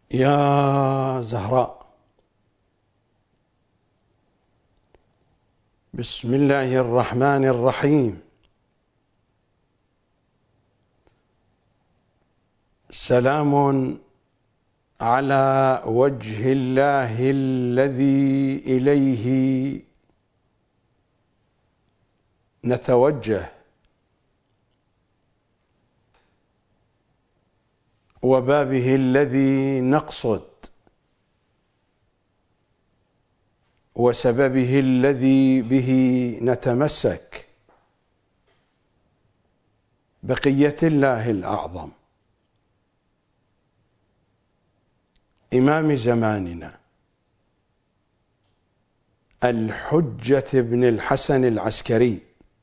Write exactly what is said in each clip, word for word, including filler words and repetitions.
يا زهراء، بسم الله الرحمن الرحيم. سلام على وجه الله الذي إليه نتوجه، وبابه الذي نقصد، وسببه الذي به نتمسك، بقية الله الأعظم، إمام زماننا الحجة بن الحسن العسكري.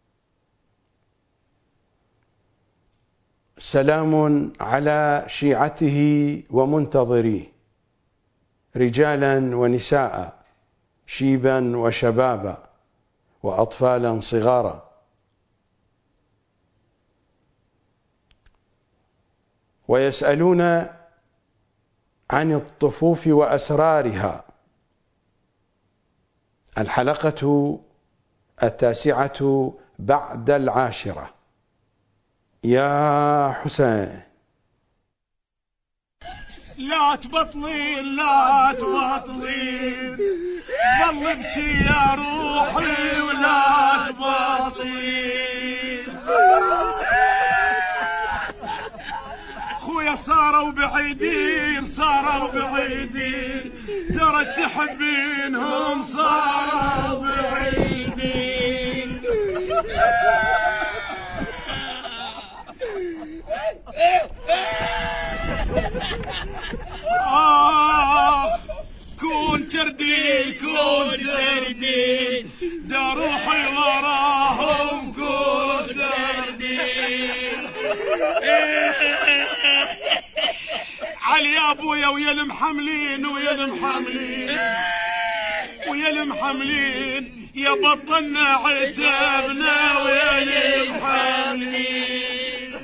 سلام على شيعته ومنتظريه، رجالا ونساء، شيبا وشبابا، وأطفالا صغارا، ويسألون عن الطفوف وأسرارها. الحلقة التاسعة بعد العاشرة. يا حسين، لا تبطلين لا تبطلين، ظل ابكي يا روحي ولا تبطلين. خويا صاروا بعيدين صاروا بعيدين، ترى تحبينهم صاروا بعيدين. آه كون تردين كون تردين، دا روحي وراهم كون تردين. علي يا ابويا ويا المحملين ويا المحملين ويا المحملين، يا بطلنا عتبنا ويا المحملين.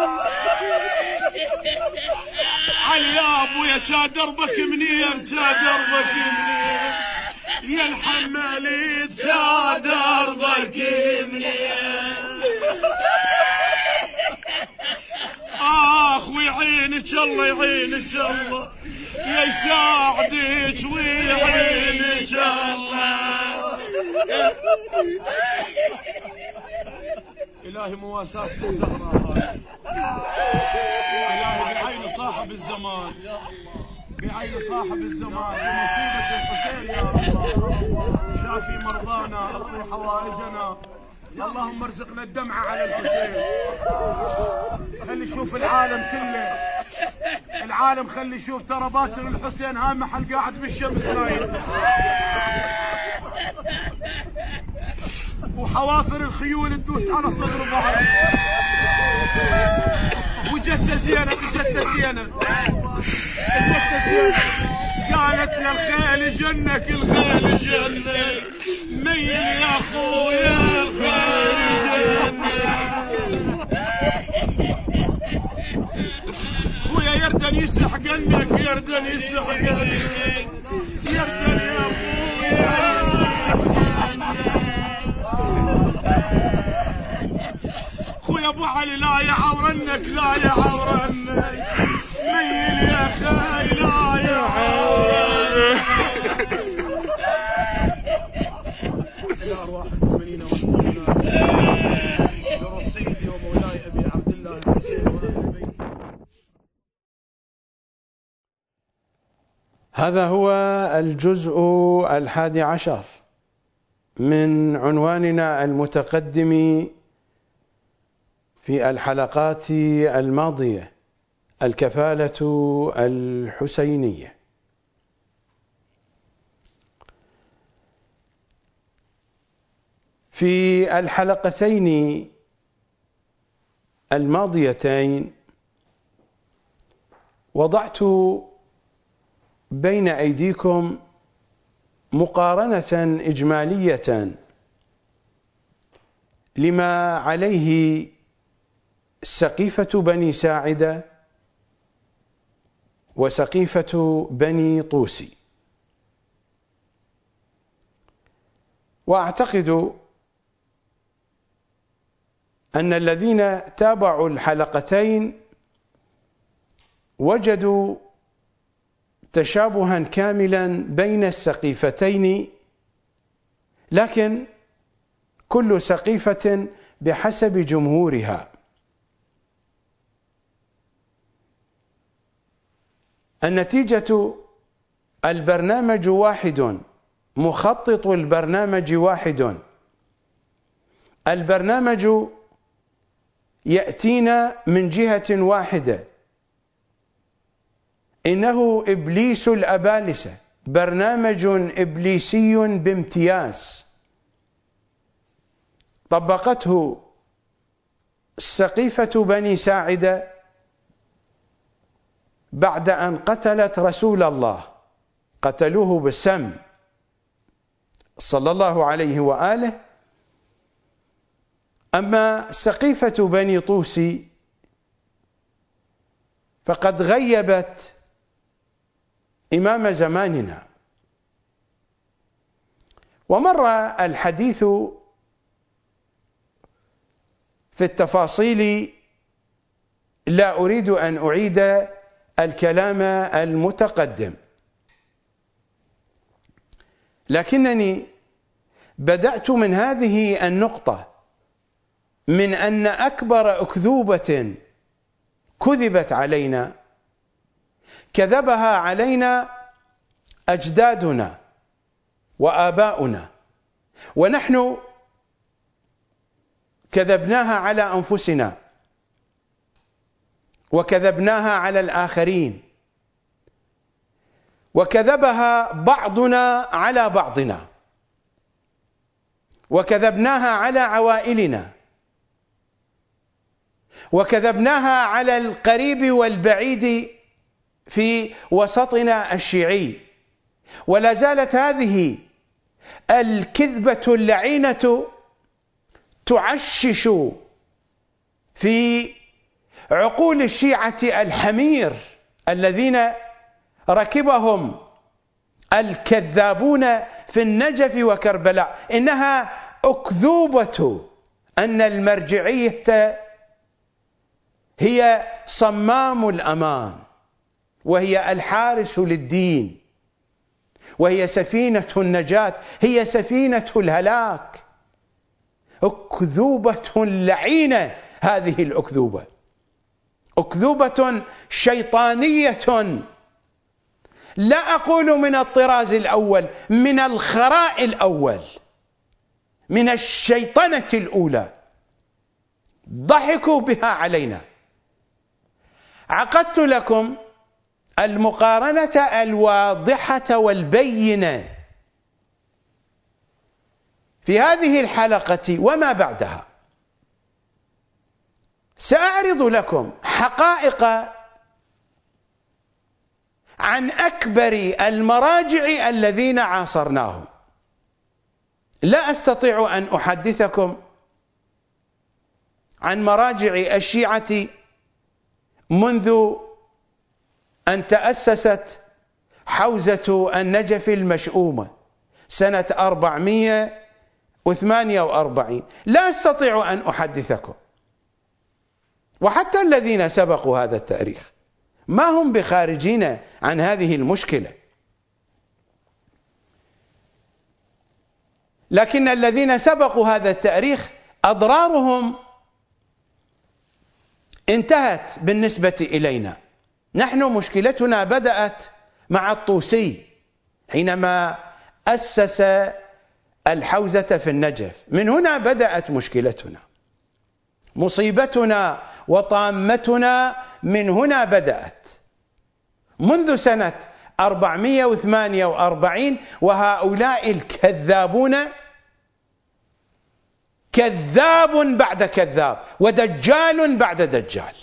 علي يا ابويا جا دربك منين جا دربك منين، يا الحمالين جا دربك منين. اخ ويعينك الله يعينك الله، يساعدك ويعينك الله. إلهي مواساة الزهراء، إلهي بعين صاحب الزمان، بعين صاحب الزمان، بمصيبة الحسين يا الله. شافي مرضانا، اقضي حوائجنا، اللهم ارزقنا الدمعة على الحسين. خلي يشوف العالم كله، العالم خلي يشوف ترى باكر الحسين هاي محل قاعد بالشمس نايم، وحوافر الخيول تدوس على صدر ظهره، وجته زينة وجته زينة وجته زينة. قالت يا الخيل جنك الخيل جنك، ميل يا اخويا الخيل جنك. خويا يردن يسحقنك يردن يسحقنك يردن يا اخويا. خويا ابو علي لا يعورنك لا يعورنك، ميل يا خاي لا يعورنك. الى ارواح المؤمنين والمؤمنات، لروح سيدي ومولاي ابي عبد الله الحسين واهل بيته. هذا هو الجزء الحادي عشر من عنواننا المتقدم في الحلقات الماضية، الكفالة الحسينية. في الحلقتين الماضيتين وضعت بين أيديكم مقارنة إجمالية لما عليه سقيفة بني ساعدة وسقيفة بني طوسي. وأعتقد أن الذين تابعوا الحلقتين وجدوا تشابها كاملا بين السقيفتين، لكن كل سقيفة بحسب جمهورها. النتيجة البرنامج واحد، مخطط البرنامج واحد. البرنامج يأتينا من جهة واحدة، إنه إبليس الأبالسة، برنامج إبليسي بامتياز طبقته سقيفة بني ساعدة بعد أن قتلت رسول الله، قتلوه بالسم صلى الله عليه وآله. أما سقيفة بني طوسي فقد غيبت إمام زماننا. ومر الحديث في التفاصيل، لا أريد أن أعيد الكلام المتقدم، لكنني بدأت من هذه النقطة، من أن أكبر أكذوبة كذبت علينا كذبها علينا أجدادنا وآباؤنا، ونحن كذبناها على أنفسنا وكذبناها على الآخرين، وكذبها بعضنا على بعضنا، وكذبناها على عوائلنا، وكذبناها على القريب والبعيد في وسطنا الشيعي. ولا زالت هذه الكذبة اللعينة تعشش في عقول الشيعة الحمير الذين ركبهم الكذابون في النجف وكربلاء. إنها أكذوبة أن المرجعية هي صمام الأمان، وهي الحارس للدين، وهي سفينة النجاة، هي سفينة الهلاك. أكذوبة لعينة هذه الأكذوبة، أكذوبة شيطانية، لا أقول من الطراز الأول، من الخراء الأول، من الشيطنة الأولى. ضحكوا بها علينا. عقدت لكم المقارنة الواضحة والبينة في هذه الحلقة وما بعدها. سأعرض لكم حقائق عن أكبر المراجع الذين عاصرناهم. لا أستطيع أن أحدثكم عن مراجع الشيعة منذ أن تأسست حوزة النجف المشؤومة سنة أربعمائة وثمانية وأربعين، لا أستطيع أن أحدثكم. وحتى الذين سبقوا هذا التاريخ ما هم بخارجين عن هذه المشكلة، لكن الذين سبقوا هذا التاريخ أضرارهم انتهت بالنسبة إلينا. نحن مشكلتنا بدأت مع الطوسي حينما أسس الحوزة في النجف، من هنا بدأت مشكلتنا، مصيبتنا وطامتنا من هنا بدأت، منذ سنة أربعمائة وثمانية وأربعين. وهؤلاء الكذابون كذاب بعد كذاب ودجال بعد دجال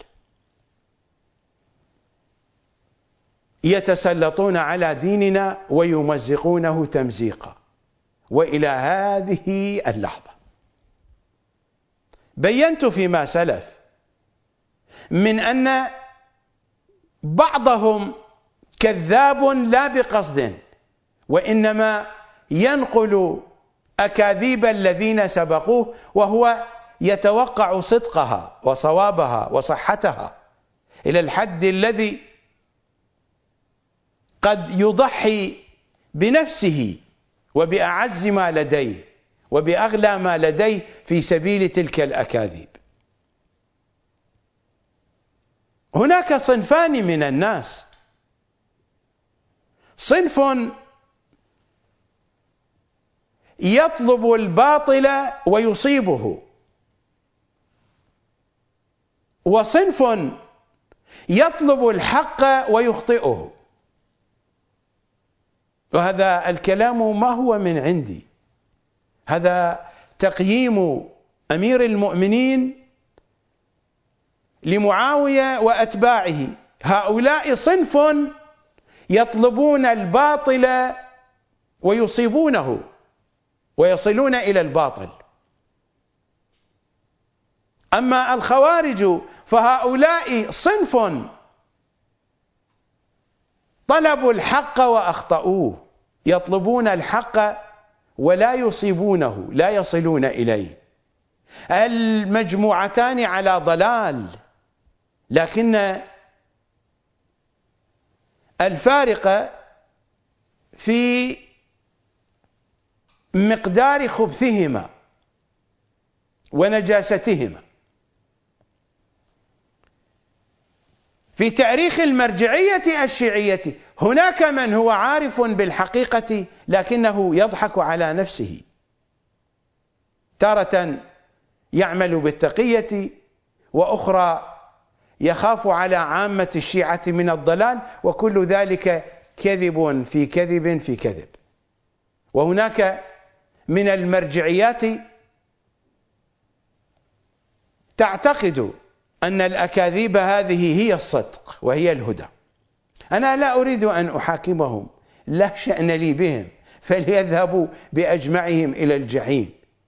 يتسلطون على ديننا ويمزقونه تمزيقا. وإلى هذه اللحظة بينت فيما سلف من أن بعضهم كذاب لا بقصد، وإنما ينقل أكاذيب الذين سبقوه، وهو يتوقع صدقها وصوابها وصحتها إلى الحد الذي قد يضحي بنفسه وبأعز ما لديه وبأغلى ما لديه في سبيل تلك الأكاذيب. هناك صنفان من الناس: صنف يطلب الباطل ويصيبه، وصنف يطلب الحق ويخطئه. وهذا الكلام ما هو من عندي، هذا تقييم أمير المؤمنين لمعاوية وأتباعه. هؤلاء صنف يطلبون الباطل ويصيبونه ويصلون إلى الباطل. أما الخوارج فهؤلاء صنف طلبوا الحق وأخطأوه، يطلبون الحق ولا يصيبونه، لا يصلون إليه. المجموعتان على ضلال، لكن الفارق في مقدار خبثهما ونجاستهما. في تاريخ المرجعية الشيعية هناك من هو عارف بالحقيقة لكنه يضحك على نفسه، تارة يعمل بالتقية، وأخرى يخاف على عامة الشيعة من الضلال، وكل ذلك كذب في كذب في كذب. وهناك من المرجعيات تعتقد أن الأكاذيب هذه هي الصدق وهي الهدى. أنا لا أريد أن أحاكمهم، لا شأن لي بهم، فليذهبوا بأجمعهم إلى الجحيم،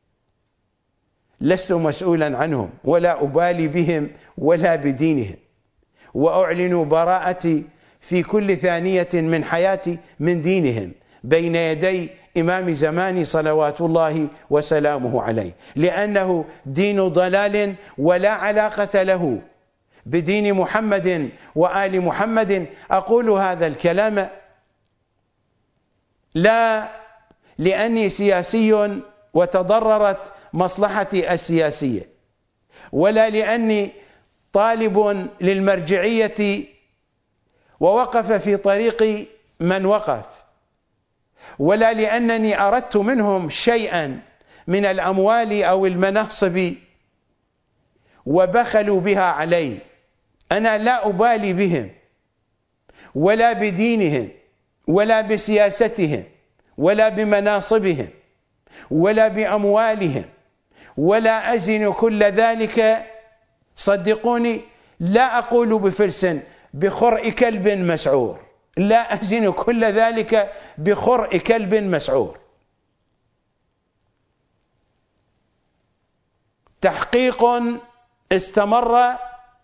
لست مسؤولا عنهم ولا أبالي بهم ولا بدينهم، وأعلن براءتي في كل ثانية من حياتي من دينهم بين يدي إمام زماني صلوات الله وسلامه عليه، لأنه دين ضلال ولا علاقة له بدين محمد وآل محمد. أقول هذا الكلام لا لأني سياسي وتضررت مصلحتي السياسية، ولا لأني طالب للمرجعية ووقف في طريق من وقف، ولا لأنني أردت منهم شيئا من الأموال أو المناصب وبخلوا بها علي. أنا لا أبالي بهم ولا بدينهم ولا بسياستهم ولا بمناصبهم ولا بأموالهم، ولا أزن كل ذلك. صدقوني لا أقول بفلس بخرء كلب مسعور، لا أزن كل ذلك بخرء كلب مسعور. تحقيق استمر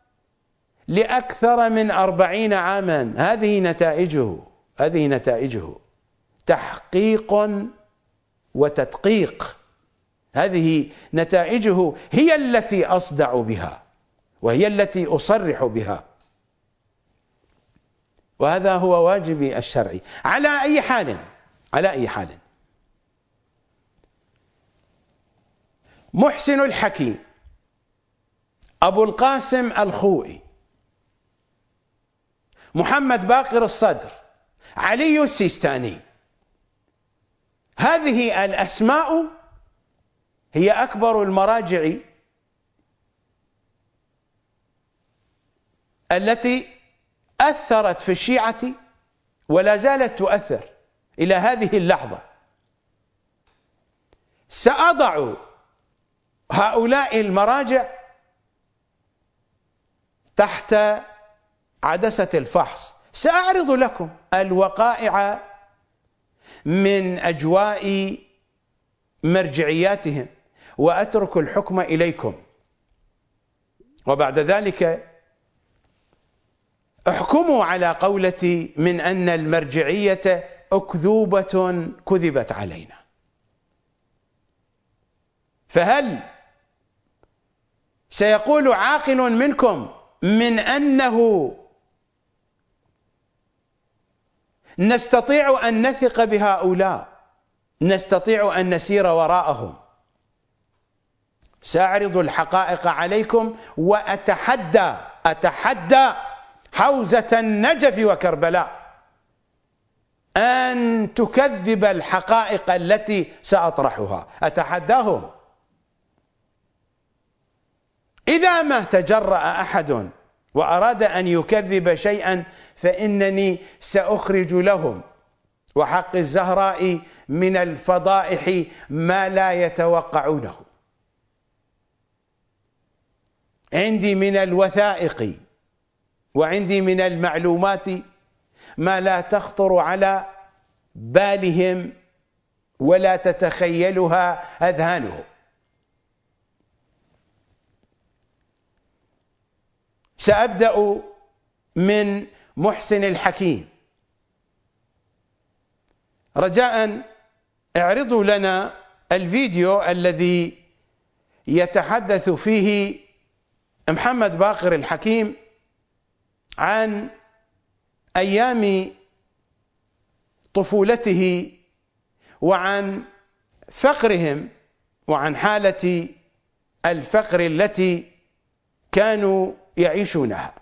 لأكثر من أربعين عاما، هذه نتائجه، هذه نتائجه تحقيق وتدقيق، هذه نتائجه هي التي أصدع بها وهي التي أصرح بها، وهذا هو واجبي الشرعي. على أي حال، على أي حال، محسن الحكيم، أبو القاسم الخوئي، محمد باقر الصدر، علي السيستاني، هذه الأسماء هي أكبر المراجع التي أثرت في الشيعة ولا زالت تؤثر إلى هذه اللحظة. سأضع هؤلاء المراجع تحت عدسة الفحص، سأعرض لكم الوقائع من أجواء مرجعياتهم وأترك الحكم إليكم، وبعد ذلك احكموا على قولتي من أن المرجعية أكذوبة كذبت علينا. فهل سيقول عاقل منكم من أنه نستطيع أن نثق بهؤلاء، نستطيع أن نسير وراءهم؟ سأعرض الحقائق عليكم وأتحدى أتحدى حوزة النجف وكربلاء أن تكذب الحقائق التي سأطرحها، أتحداهم. إذا ما تجرأ أحد وأراد أن يكذب شيئا فإنني سأخرج لهم وحق الزهراء من الفضائح ما لا يتوقعونه. عندي من الوثائق وعندي من المعلومات ما لا تخطر على بالهم ولا تتخيلها أذهانهم. سأبدأ من محسن الحكيم. رجاء اعرضوا لنا الفيديو الذي يتحدث فيه محمد باقر الحكيم عن أيام طفولته وعن فقرهم وعن حالة الفقر التي كانوا يعيشونها.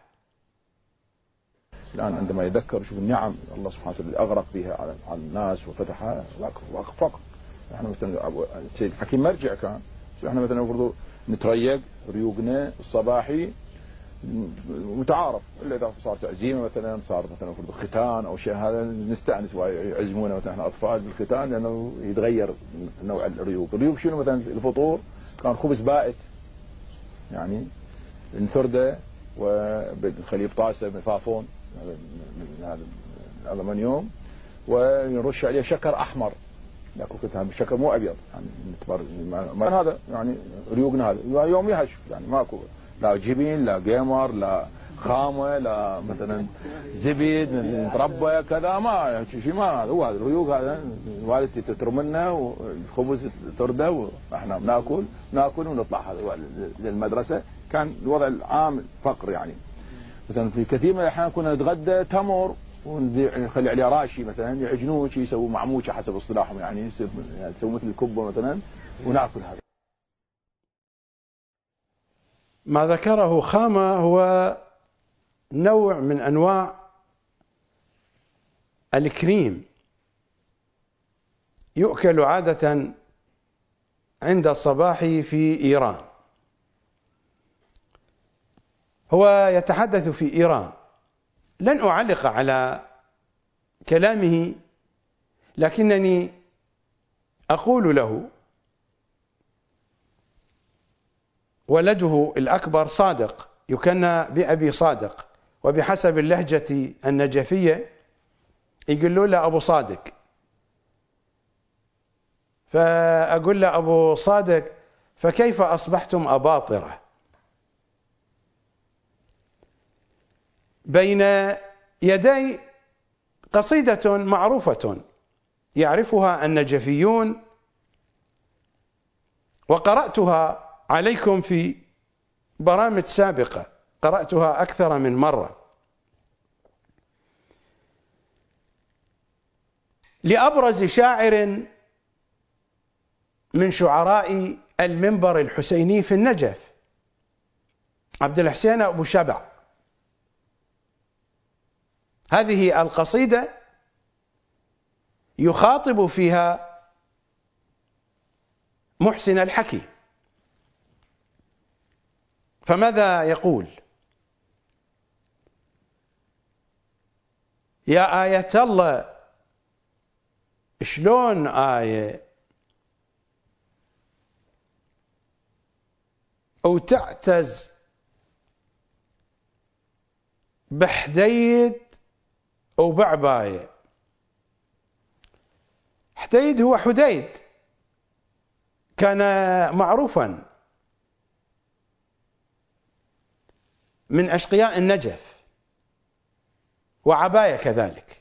الآن عندما يذكر شوف النعم الله سبحانه وتعالى أغرق بها على الناس وفتحها فقط. احنا مثلا السيد الحكيم مرجع كان، احنا مثلا المفروض نتريق ريوقنا الصباحي متعارف، الا اذا صار تعزيمه مثلا، صار مثلا المفروض ختان او شيء، هذا نستانس ويعزمونا مثلا احنا اطفال بالختان لانه يتغير نوع الريوق. الريوق شنو مثلا الفطور كان خبز بائت، يعني انثرده وخليب طاسه من فافون هذا الالمنيوم، ونرش عليه شكر احمر، ناكل كتاب شكر مو ابيض يعني هذا يعني ريوقنا هذا يوم يهش يعني ماكو لا جبين لا جيمر لا خامه لا مثلا زبيد نتربى كذا، ما شيء ما هذا هو هذا الريوق هذا والدتي تترمنا والخبز ترده واحنا بناكل ناكل ونطلع هذا للمدرسه. كان الوضع العام فقر يعني. مثلا في كثير من الاحيان كنا نتغدى تمر ونخلي عليه راشي مثلا يعجنوه شيء يسووا معموشه حسب اصطلاحهم يعني يسووا مثل الكبه مثلا وناكل هذا. ما ذكره خامة هو نوع من أنواع الكريم يؤكل عادة عند الصباح في إيران. هو يتحدث في إيران. لن أعلق على كلامه، لكنني أقول له ولده الأكبر صادق يكنى بأبي صادق، وبحسب اللهجة النجفية يقولوا له أبو صادق. فأقول له أبو صادق فكيف أصبحتم أباطرة؟ بين يدي قصيدة معروفة يعرفها النجفيون وقرأتها عليكم في برامج سابقة، قرأتها أكثر من مرة، لأبرز شاعر من شعراء المنبر الحسيني في النجف، عبد الحسين أبو شبع. هذه القصيدة يخاطب فيها محسن الحكيم، فماذا يقول؟ يا آية الله شلون آية أو تعتز بحديد أو بعباية. حديد هو حديد، كان معروفا من أشقياء النجف، وعباية كذلك.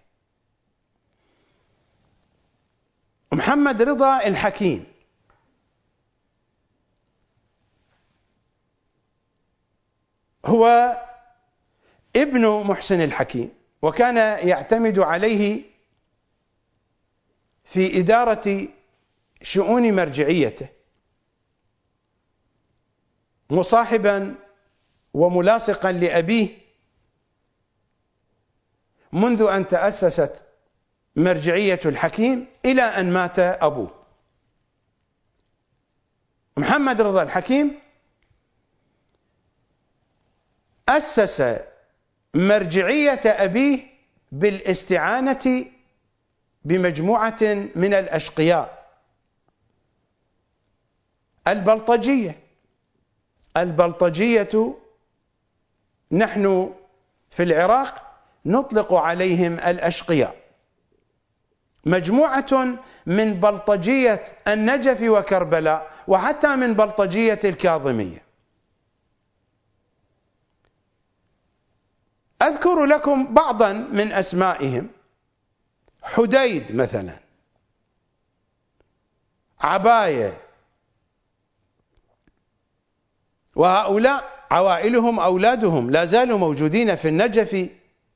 محمد رضا الحكيم هو ابن محسن الحكيم، وكان يعتمد عليه في إدارة شؤون مرجعيته، مصاحبا وملاصقا لأبيه منذ أن تأسست مرجعية الحكيم إلى أن مات أبوه. محمد رضا الحكيم أسس مرجعية أبيه بالاستعانة بمجموعة من الأشقياء البلطجية. البلطجية نحن في العراق نطلق عليهم الأشقياء، مجموعة من بلطجية النجف وكربلاء، وحتى من بلطجية الكاظمية. أذكر لكم بعضا من أسمائهم: حديد مثلا، عباية، وهؤلاء عوائلهم أولادهم لا زالوا موجودين في النجف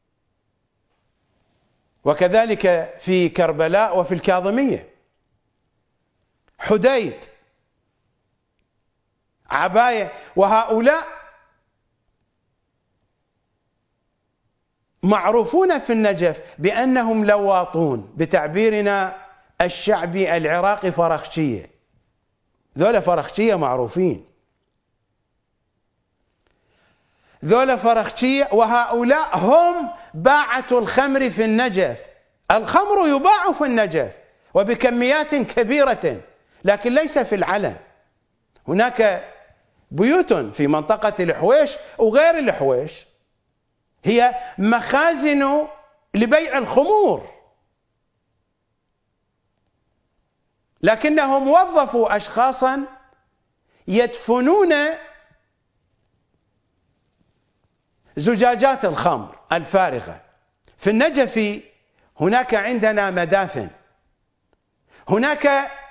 وكذلك في كربلاء وفي الكاظمية. حديد، عباية، وهؤلاء معروفون في النجف بأنهم لواطون، بتعبيرنا الشعبي العراقي فرخشية. ذولا فرخشية معروفين، ذولا فرخشية. وهؤلاء هم باعة الخمر في النجف. الخمر يباع في النجف وبكميات كبيرة، لكن ليس في العلن. هناك بيوت في منطقة الحويش وغير الحويش هي مخازن لبيع الخمور، لكنهم وظفوا أشخاصا يدفنون زجاجات الخمر الفارغة. في النجف هناك عندنا مدافن، هناك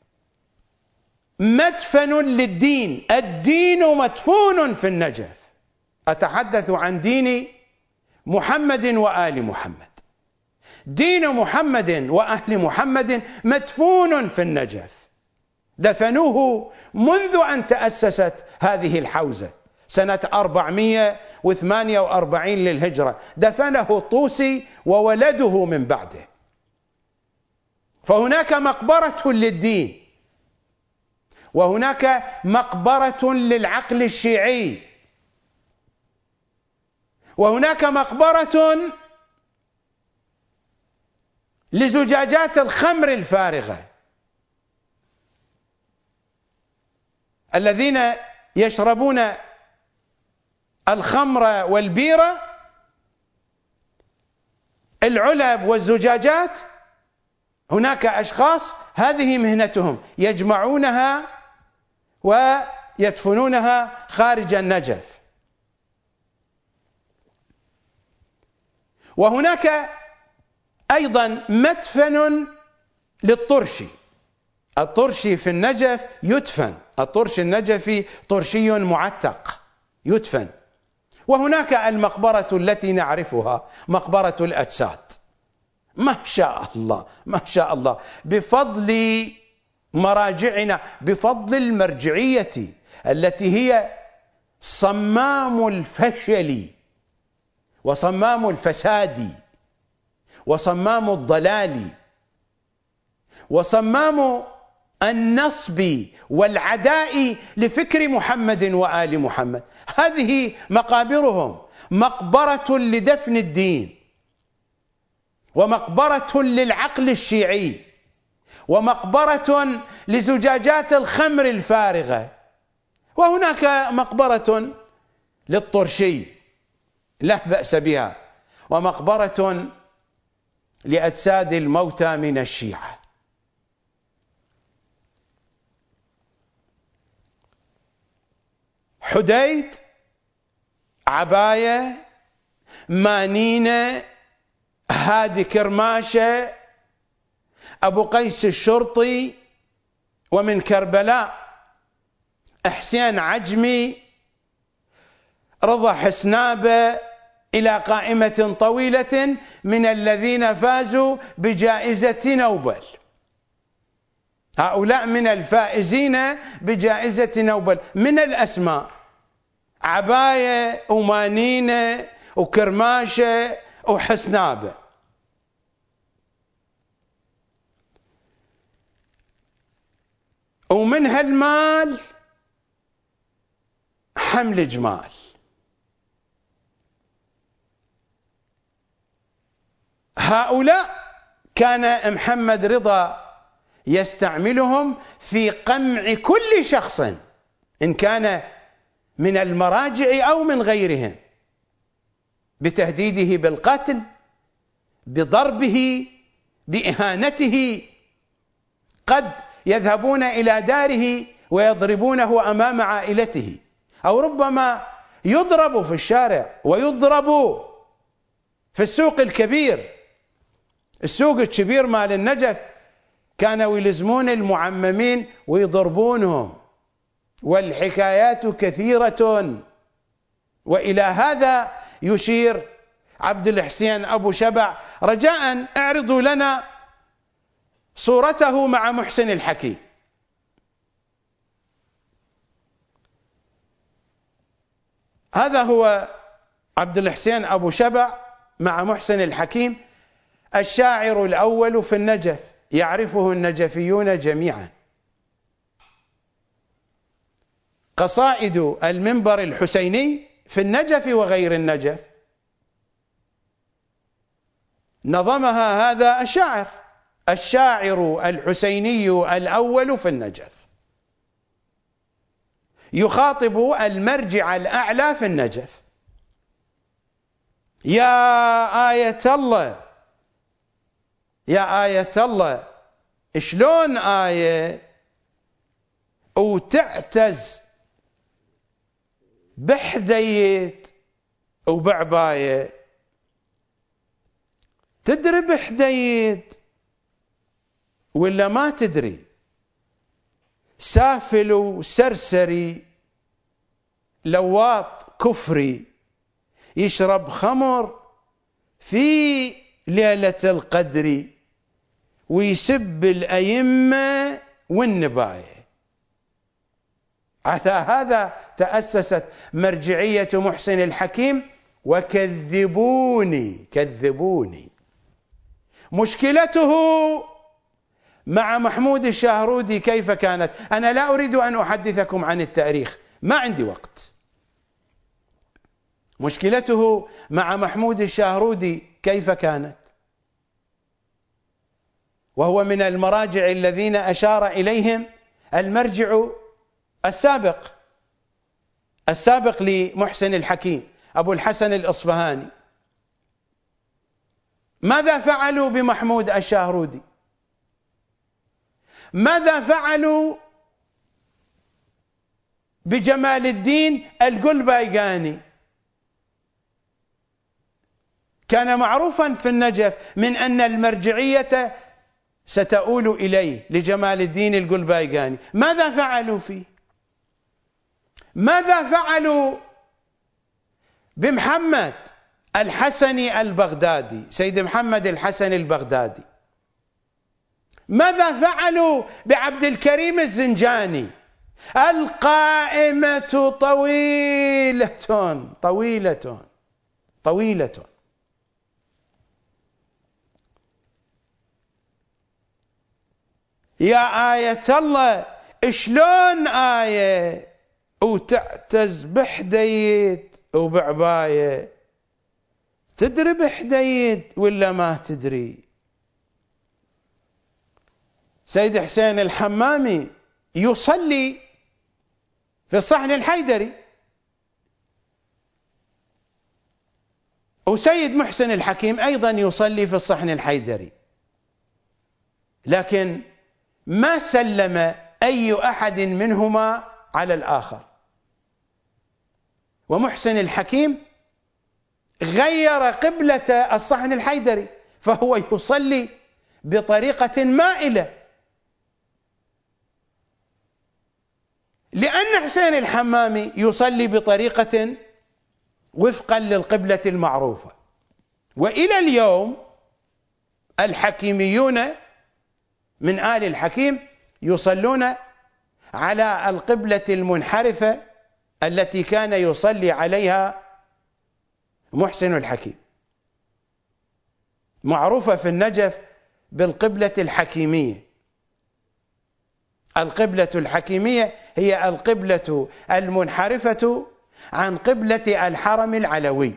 مدفن للدين، الدين مدفون في النجف. أتحدث عن دين محمد وآل محمد. دين محمد وأهل محمد مدفون في النجف، دفنوه منذ أن تأسست هذه الحوزة سنة أربعمئة وثمانية وأربعين للهجرة، دفنه الطوسي وولده من بعده. فهناك مقبرة للدين، وهناك مقبرة للعقل الشيعي، وهناك مقبرة لزجاجات الخمر الفارغة. الذين يشربون الخمر والبيرة، العلب والزجاجات، هناك أشخاص هذه مهنتهم، يجمعونها ويدفنونها خارج النجف. وهناك أيضا مدفن للطرشي. الطرشي في النجف يدفن، الطرشي النجفي طرشي معتق يدفن. وهناك المقبرة التي نعرفها، مقبرة الأجساد. ما شاء الله ما شاء الله، بفضل مراجعنا، بفضل المرجعية التي هي صمام الفشل وصمام الفساد وصمام الضلال وصمام النصب والعداء لفكر محمد وآل محمد. هذه مقابرهم، مقبرة لدفن الدين، ومقبرة للعقل الشيعي، ومقبرة لزجاجات الخمر الفارغة، وهناك مقبرة للطرشي لا بأس بها، ومقبرة لأجساد الموتى من الشيعة. حديد، عباية، مانينة، هادي كرماشة، أبو قيس الشرطي، ومن كربلاء حسين عجمي، رضا حسنابة، إلى قائمة طويلة من الذين فازوا بجائزة نوبل. هؤلاء من الفائزين بجائزة نوبل من الأسماء: عباية ومانينة وكرماشة وحسنابة. ومن هالمال حمل جمال. هؤلاء كان محمد رضا يستعملهم في قمع كل شخص، إن كان من المراجع أو من غيرهم، بتهديده بالقتل، بضربه، بإهانته. قد يذهبون إلى داره ويضربونه أمام عائلته، أو ربما يضرب في الشارع ويضرب في السوق الكبير. السوق الكبير مال النجف كانوا يلزمون المعممين ويضربونهم، والحكايات كثيرة. وإلى هذا يشير عبد الحسين أبو شبع. رجاء اعرضوا لنا صورته مع محسن الحكيم. هذا هو عبد الحسين أبو شبع مع محسن الحكيم، الشاعر الأول في النجف، يعرفه النجفيون جميعا. قصائد المنبر الحسيني في النجف وغير النجف نظمها هذا الشاعر، الشاعر الحسيني الأول في النجف، يخاطب المرجع الأعلى في النجف: يا آية الله، يا آية الله، شلون آية وتعتز بحديت وبعباية؟ تدري بحديت ولا ما تدري؟ سافل وسرسري، لواط كفري، يشرب خمر في ليلة القدر، ويسب الأئمة والنباية. على هذا تأسست مرجعية محسن الحكيم. وكذبوني كذبوني. مشكلته مع محمود الشاهرودي كيف كانت؟ أنا لا أريد أن أحدثكم عن التاريخ، ما عندي وقت. مشكلته مع محمود الشاهرودي كيف كانت؟ وهو من المراجع الذين أشار إليهم المرجع السابق السابق لمحسن الحكيم، أبو الحسن الإصفهاني. ماذا فعلوا بمحمود الشاهرودي؟ ماذا فعلوا بجمال الدين القلبايقاني؟ كان معروفا في النجف من أن المرجعية ستؤول إليه، لجمال الدين القلبايقاني. ماذا فعلوا فيه؟ ماذا فعلوا بمحمد الحسني البغدادي، سيد محمد الحسن البغدادي؟ ماذا فعلوا بعبد الكريم الزنجاني؟ القائمة طويلة طويلة طويلة. يا آية الله، شلون آية وتعتز بحديد وبعباية؟ تدري بحديد ولا ما تدري؟ سيد حسين الحمامي يصلي في الصحن الحيدري، وسيد محسن الحكيم أيضا يصلي في الصحن الحيدري، لكن ما سلم أي أحد منهما على الآخر. ومحسن الحكيم غير قبلة الصحن الحيدري، فهو يصلي بطريقة مائلة، لأن حسين الحمامي يصلي بطريقة وفقا للقبلة المعروفة. وإلى اليوم الحكيميون من آل الحكيم يصلون على القبلة المنحرفة التي كان يصلي عليها محسن الحكيم، معروفة في النجف بالقبلة الحكيمية. القبلة الحكيمية هي القبلة المنحرفة عن قبلة الحرم العلوي.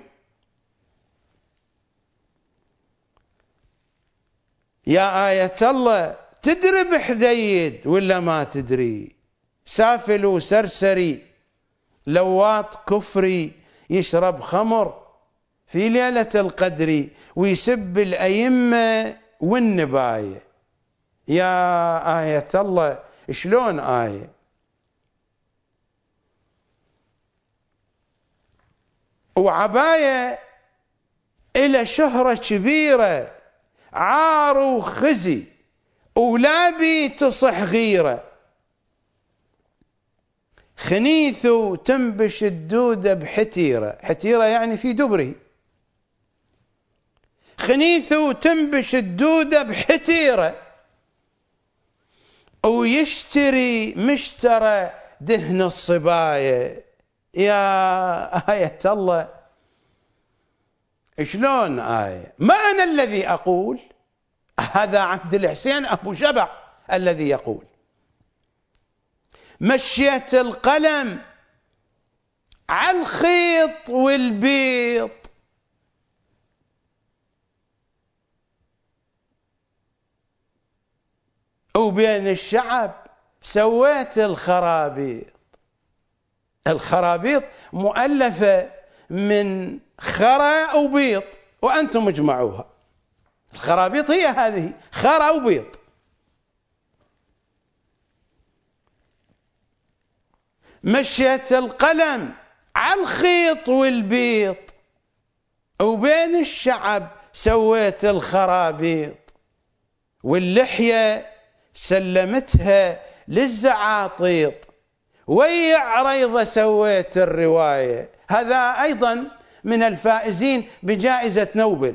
يا آية الله، تدري بحديد ولا ما تدري؟ سافل وسرسري لواط كفري يشرب خمر في ليلة القدر ويسب الأئمة والنباية. يا آية الله، شلون آية؟ وعباية إلى شهرة كبيرة، عار وخزي، ولابي تصح غيرة، خنيث تنبش الدودة بحتيرة. حتيرة يعني في دبره. خنيث تنبش الدودة بحتيرة، ويشتري مشترى دهن الصباية. يا آية الله، شلون آية؟ ما أنا الذي أقول، هذا عبد الحسين أبو شبع الذي يقول. مشيت القلم على الخيط والبيط، وبين الشعب سويت الخرابيط. الخرابيط مؤلفة من خرا وبيط، وأنتم اجمعوها. الخرابيط هي هذه، خرا وبيط. مشيت القلم على الخيط والبيط، وبين الشعب سويت الخرابيط، واللحية سلمتها للزعاطيط، ويا عريضة سويت الرواية. هذا أيضا من الفائزين بجائزة نوبل.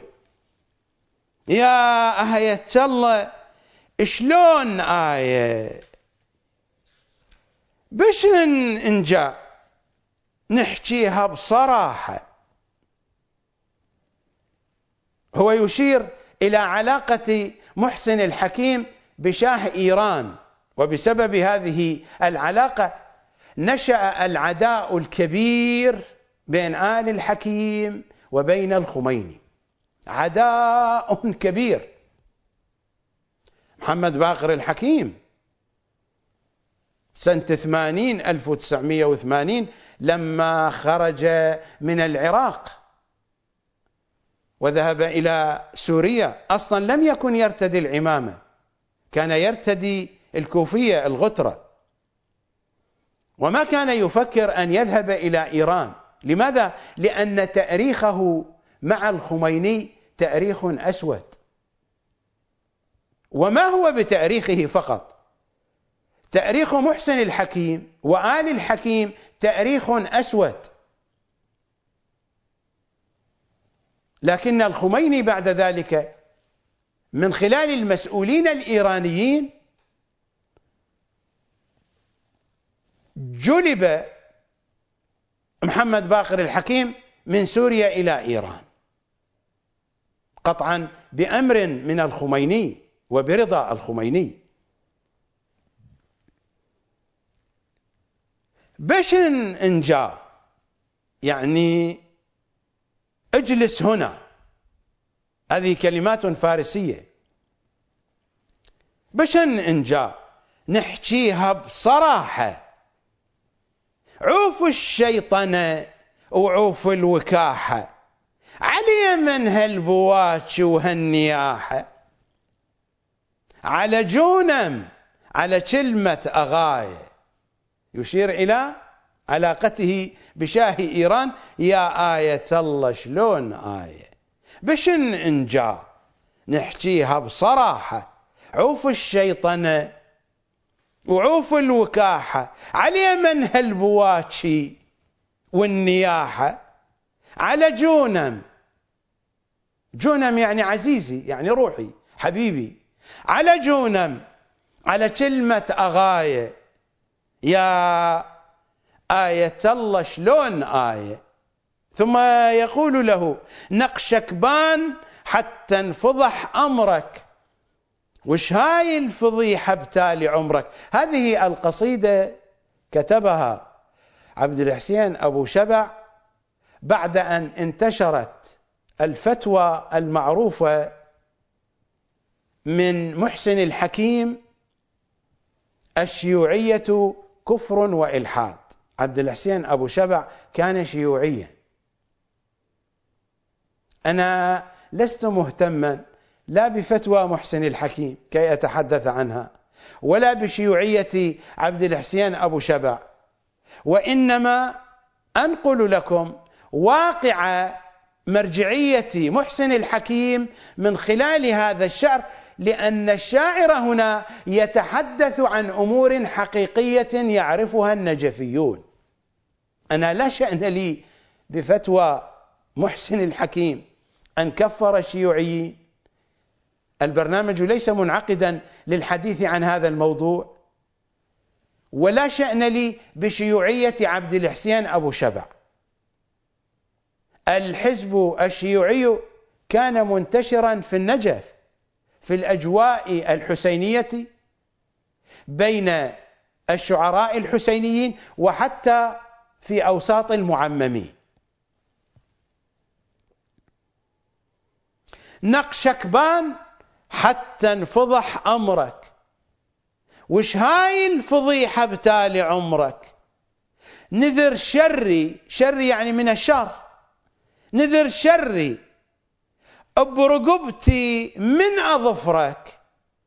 يا آية الله، شلون آية؟ بش إن جاء نحكيها بصراحة. هو يشير إلى علاقة محسن الحكيم بشاه إيران، وبسبب هذه العلاقة نشأ العداء الكبير بين آل الحكيم وبين الخميني. عداء كبير. محمد باقر الحكيم سنة ثمانين ألف وتسعمئة وثمانين لما خرج من العراق وذهب إلى سوريا، أصلا لم يكن يرتدي العمامة، كان يرتدي الكوفية الغترة، وما كان يفكر أن يذهب إلى إيران. لماذا؟ لأن تاريخه مع الخميني تاريخ أسود، وما هو بتاريخه فقط، تاريخ محسن الحكيم وآل الحكيم تاريخ أسود. لكن الخميني بعد ذلك من خلال المسؤولين الإيرانيين جلب محمد باقر الحكيم من سوريا إلى إيران، قطعا بأمر من الخميني وبرضا الخميني. باش انجا يعني اجلس هنا، هذه كلمات فارسية. باش انجا نحكيها بصراحة، عوف الشيطنة وعوف الوكاحة، علي من هالبواج وهالنياحة، على جونم على كلمة أغاية، يشير إلى علاقته بشاه إيران. يا آية الله، شلون آية؟ بشن إنجا نحكيها بصراحة، عوف الشيطنة وعوف الوكاحة، على من هالبواكي والنياحة، على جونم. جونم يعني عزيزي، يعني روحي حبيبي. على جونم، على كلمة أغاية. يا آية الله شلون آية؟ ثم يقول له نقشك بان حتى انفضح أمرك. وش هاي الفضيحة بتالي عمرك؟ هذه القصيدة كتبها عبد الحسين أبو شبع بعد أن انتشرت الفتوى المعروفة من محسن الحكيم: الشيوعية كفر وإلحاد. عبد الحسين أبو شبع كان شيوعيا. أنا لست مهتما لا بفتوى محسن الحكيم كي أتحدث عنها، ولا بشيوعية عبد الحسين أبو شبع، وإنما أنقل لكم واقع مرجعية محسن الحكيم من خلال هذا الشعر، لأن الشاعر هنا يتحدث عن أمور حقيقية يعرفها النجفيون. أنا لا شأن لي بفتوى محسن الحكيم أن كفر الشيوعيين. البرنامج ليس منعقدا للحديث عن هذا الموضوع، ولا شأن لي بشيوعية عبد الحسين أبو شبع. الحزب الشيوعي كان منتشرا في النجف في الأجواء الحسينية بين الشعراء الحسينيين، وحتى في أوساط المعممين. نقشك بان حتى انفضح أمرك. وش هاي الفضيحة بتالي عمرك؟ نذر شري، شري يعني من الشر، نذر شري برقبتي من أظفرك،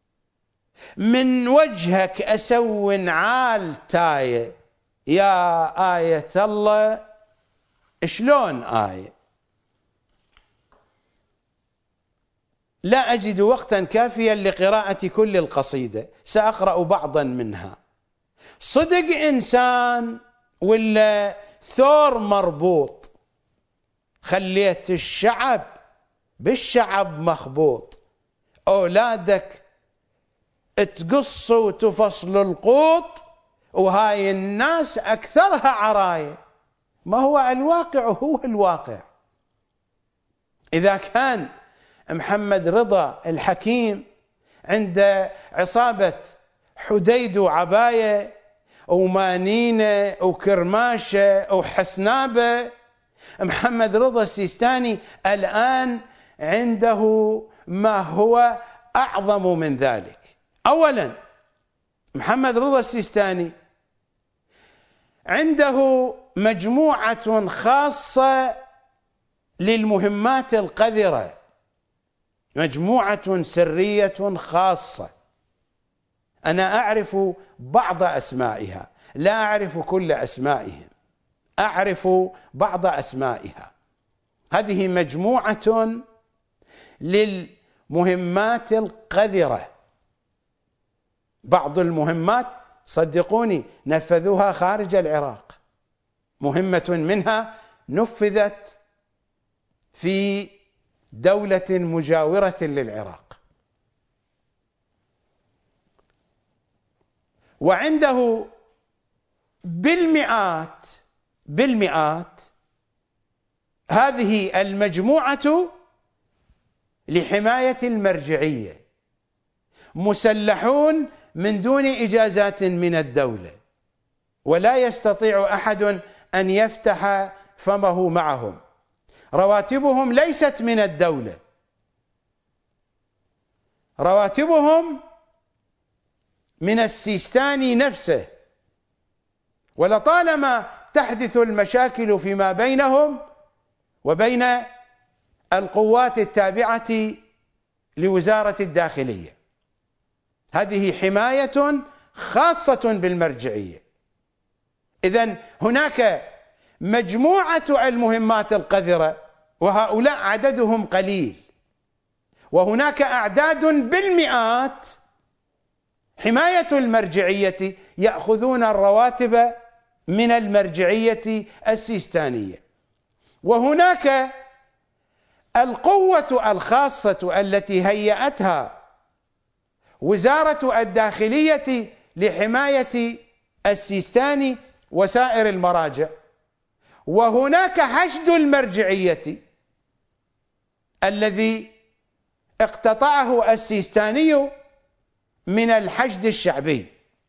من وجهك أسون عال تاية. يا آية الله شلون آية؟ لا أجد وقتا كافيا لقراءة كل القصيدة، سأقرأ بعضا منها. صدق إنسان ولا ثور مربوط، خليت الشعب بالشعب مخبوط، أولادك تقص وتفصل القوط، وهاي الناس أكثرها عراية. ما هو الواقع؟ هو الواقع. إذا كان محمد رضا الحكيم عند عصابة حديد وعباية ومانينة وكرماشة وحسنابة، محمد رضا السيستاني الآن عنده ما هو أعظم من ذلك. أولا، محمد رضا السيستاني عنده مجموعة خاصة للمهمات القذرة، مجموعة سرية خاصة. أنا أعرف بعض أسمائها، لا أعرف كل أسمائهم، أعرف بعض أسمائها. هذه مجموعة للمهمات القذرة. بعض المهمات صدقوني نفذوها خارج العراق، مهمة منها نفذت في دولة مجاورة للعراق. وعنده بالمئات بالمئات هذه المجموعة لحماية المرجعية، مسلحون من دون إجازات من الدولة، ولا يستطيع أحد أن يفتح فمه معهم. رواتبهم ليست من الدولة، رواتبهم من السيستاني نفسه. ولطالما تحدث المشاكل فيما بينهم وبين القوات التابعة لوزارة الداخلية. هذه حماية خاصة بالمرجعية. إذن هناك مجموعة المهمات القذرة، وهؤلاء عددهم قليل، وهناك أعداد بالمئات حماية المرجعية يأخذون الرواتب من المرجعية السيستانية. وهناك القوة الخاصة التي هيأتها وزارة الداخلية لحماية السيستاني وسائر المراجع. وهناك حشد المرجعية الذي اقتطعه السيستاني من الحشد الشعبي.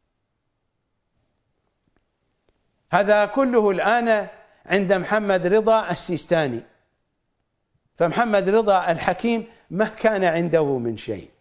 هذا كله الآن عند محمد رضا السيستاني، فمحمد رضا الحكيم ما كان عنده من شيء.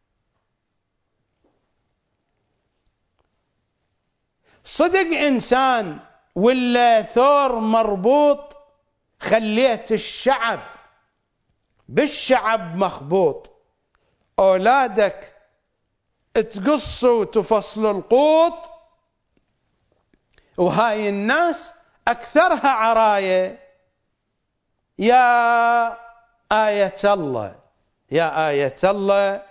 صدق إنسان ولا ثور مربوط، خليت الشعب بالشعب مخبوط، أولادك تقصوا وتفصلوا القوط، وهاي الناس أكثرها عراية. يا آية الله، يا آية الله،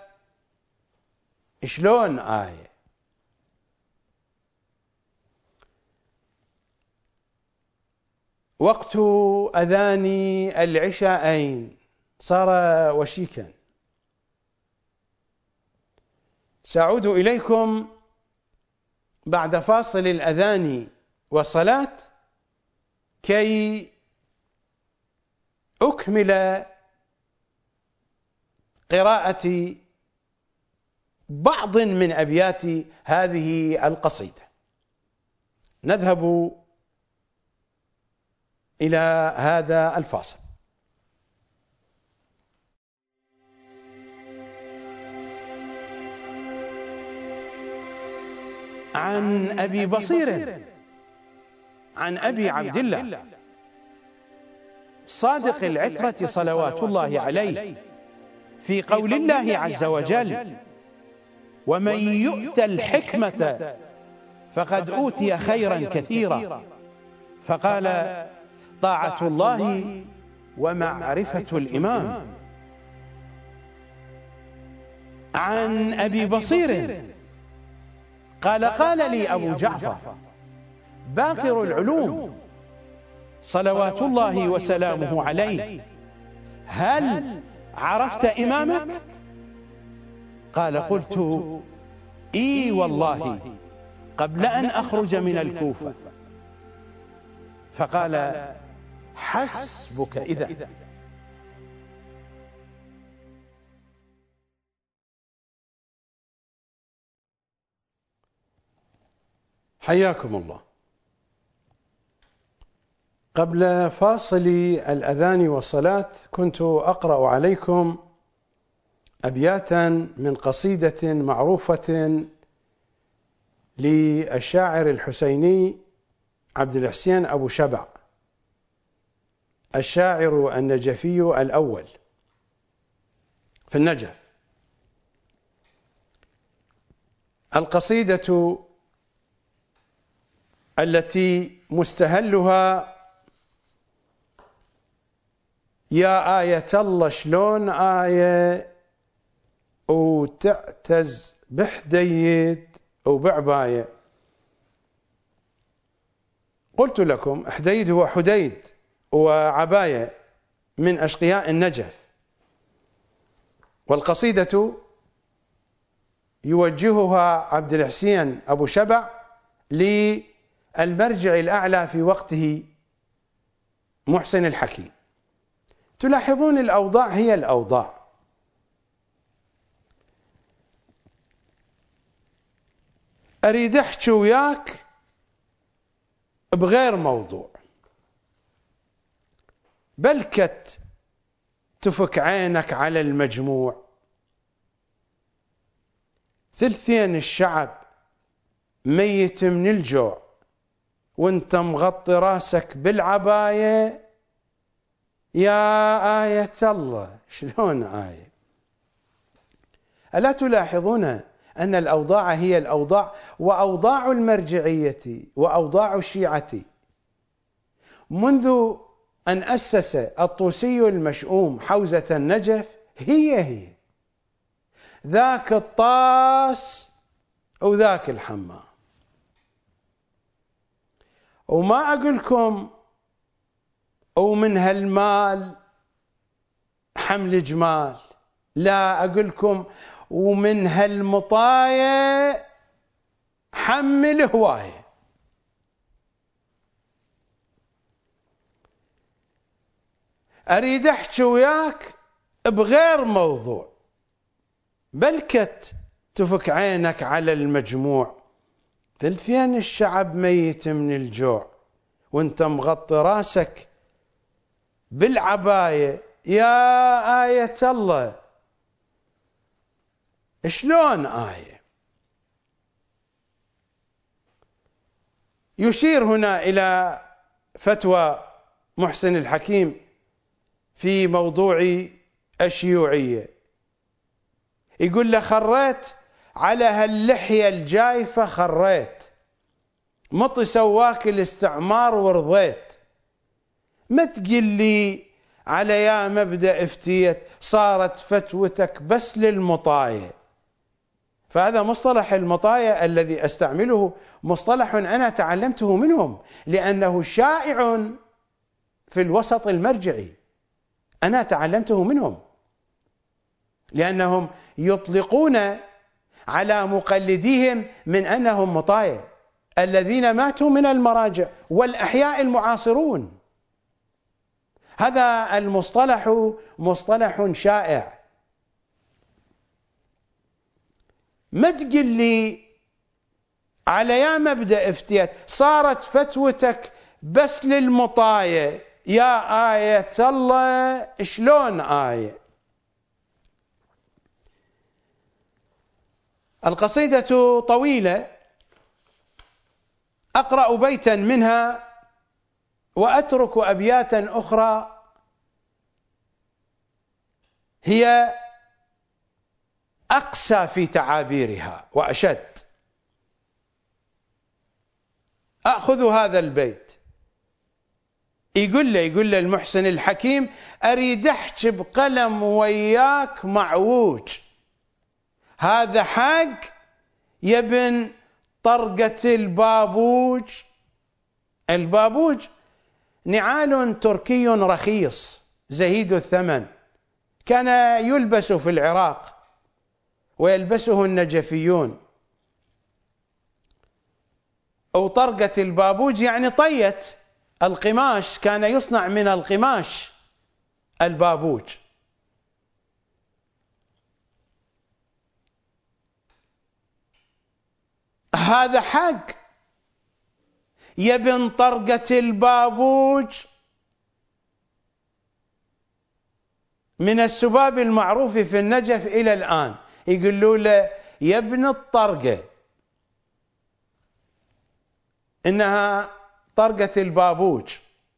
شلون آية؟ وقت أذان العشاءين صار وشيكا. سأعود إليكم بعد فاصل الأذان والصلاة كي أكمل قراءة بعض من أبيات هذه القصيدة. نذهب إلى هذا الفاصل. عن أبي بصير عن أبي عبد الله صادق العترة صلوات الله عليه في قول الله عز وجل: ومن يؤت الحكمة فقد أوتي خيرا كثيرا، فقال: طاعة الله ومعرفة الإمام. عن أبي بصير قال: قال لي أبو جعفر باقر العلوم صلوات الله وسلامه عليه: هل عرفت إمامك؟ قال: قلت: إي والله قبل أن أخرج من الكوفة. فقال: حسبك إذا. حياكم الله. قبل فاصل الأذان والصلاة كنت أقرأ عليكم أبياتا من قصيدة معروفة للشاعر الحسيني عبد الحسين أبو شبع، الشاعر النجفي الأول في النجف. القصيدة التي مستهلها: يا آية الله شلون آية وتعتز بحديد وبعباية. قلت لكم حديد هو حديد وعباية من أشقياء النجف. والقصيدة يوجهها عبد الحسين أبو شبع للمرجع الأعلى في وقته محسن الحكيم. تلاحظون الأوضاع هي الأوضاع. أريد أحكي وياك بغير موضوع، بلكت تفك عينك على المجموع. ثلثين الشعب ميت من الجوع وانت مغطي راسك بالعباية. يا آية الله شلون آية؟ ألا تلاحظون أن الأوضاع هي الأوضاع؟ وأوضاع المرجعية وأوضاع الشيعة منذ أن أسس الطوسي المشؤوم حوزة النجف هي هي. ذاك الطاس وذاك الحمام. وما أقولكم ومن هالمال حمل جمال، لا، أقولكم ومن هالمطاية حمل هواية. أريد أحكي وياك بغير موضوع، بلكت تفك عينك على المجموع، ثلثين الشعب ميت من الجوع وانت مغطي راسك بالعباية. يا آية الله، شلون آية؟ يشير هنا إلى فتوى محسن الحكيم في موضوع الشيوعية، يقول له خريت على هاللحية الجايفة، خريت مطي سواك الاستعمار ورضيت، ما تقل لي على يا مبدأ افتيت، صارت فتوتك بس للمطاية. فهذا مصطلح المطاية الذي أستعمله مصطلح أنا تعلمته منهم، لأنه شائع في الوسط المرجعي، أنا تعلمته منهم، لأنهم يطلقون على مقلديهم من أنهم مطاية الذين ماتوا من المراجع والأحياء المعاصرون. هذا المصطلح مصطلح شائع. ما تقل لي على يا مبدأ افتيت، صارت فتوتك بس للمطاية. يا آية الله، شلون آية؟ القصيدة طويلة، أقرأ بيتا منها وأترك أبياتا أخرى هي أقسى في تعابيرها وأشد. أخذ هذا البيت، يقول له يقول له المحسن الحكيم: أريد أحكي بقلم وياك معوج، هذا حق يا ابن طرقة البابوج. البابوج نعال تركي رخيص زهيد الثمن، كان يلبس في العراق ويلبسه النجفيون. أو طرقة البابوج يعني طية القماش، كان يصنع من القماش البابوج. هذا حق يا ابن طرقة البابوج من السباب المعروف في النجف إلى الآن، يقولوا له يا ابن الطرقة، إنها طرقة البابوج.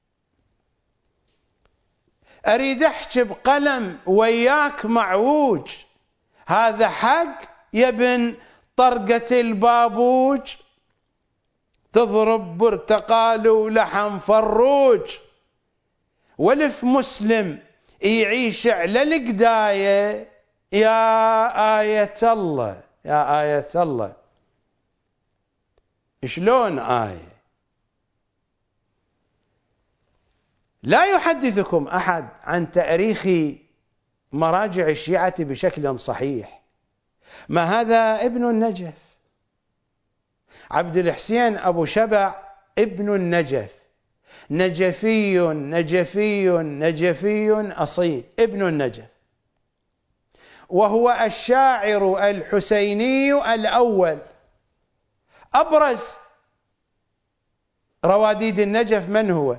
أريد أحكي بقلم وياك معوج، هذا حق يا ابن طرقة البابوج، تضرب برتقال ولحم فروج، والف مسلم يعيش على القداية. يا آية الله، يا آية الله، شلون آية؟ لا يحدثكم أحد عن تاريخ مراجع الشيعة بشكل صحيح. ما هذا ابن النجف، عبد الحسين أبو شبع ابن النجف، نجفي نجفي نجفي أصيل، ابن النجف، وهو الشاعر الحسيني الأول. أبرز رواديد النجف من هو؟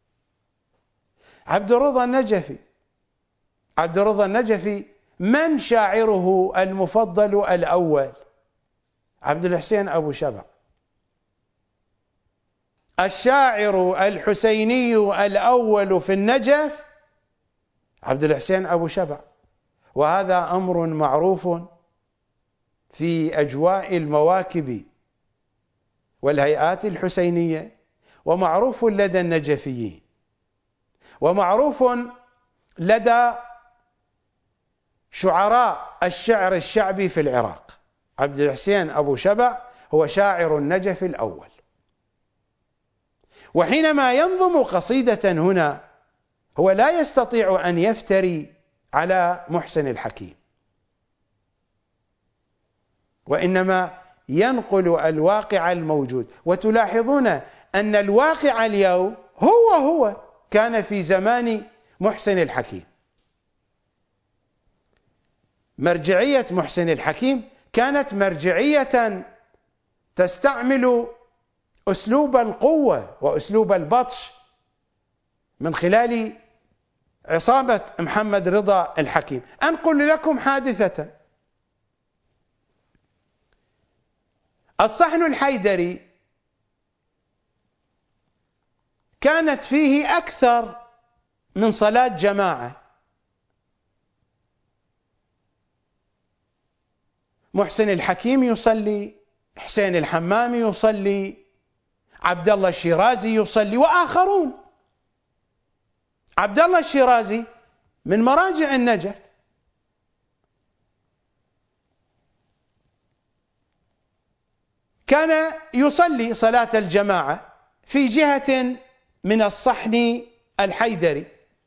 عبد الرضا النجفي. عبد الرضا النجفي من شاعره المفضل الأول؟ عبد الحسين أبو شبع. الشاعر الحسيني الأول في النجف عبد الحسين أبو شبع، وهذا أمر معروف في أجواء المواكب والهيئات الحسينية، ومعروف لدى النجفيين، ومعروف لدى شعراء الشعر الشعبي في العراق. عبد الحسين أبو شبع هو شاعر النجف الأول، وحينما ينظم قصيدة هنا هو لا يستطيع أن يفتري على محسن الحكيم، وإنما ينقل الواقع الموجود. وتلاحظون أن الواقع اليوم هو هو كان في زمان محسن الحكيم. مرجعية محسن الحكيم كانت مرجعية تستعمل أسلوب القوة وأسلوب البطش من خلال عصابة محمد رضا الحكيم. أنقل لكم حادثة. الصحن الحيدري كانت فيه أكثر من صلاة جماعة. محسن الحكيم يصلي، حسين الحمامي يصلي، عبد الله الشيرازي يصلي، وآخرون. عبد الله الشيرازي من مراجع النجف، كان يصلي صلاة الجماعة في جهة من الصحن الحيدري،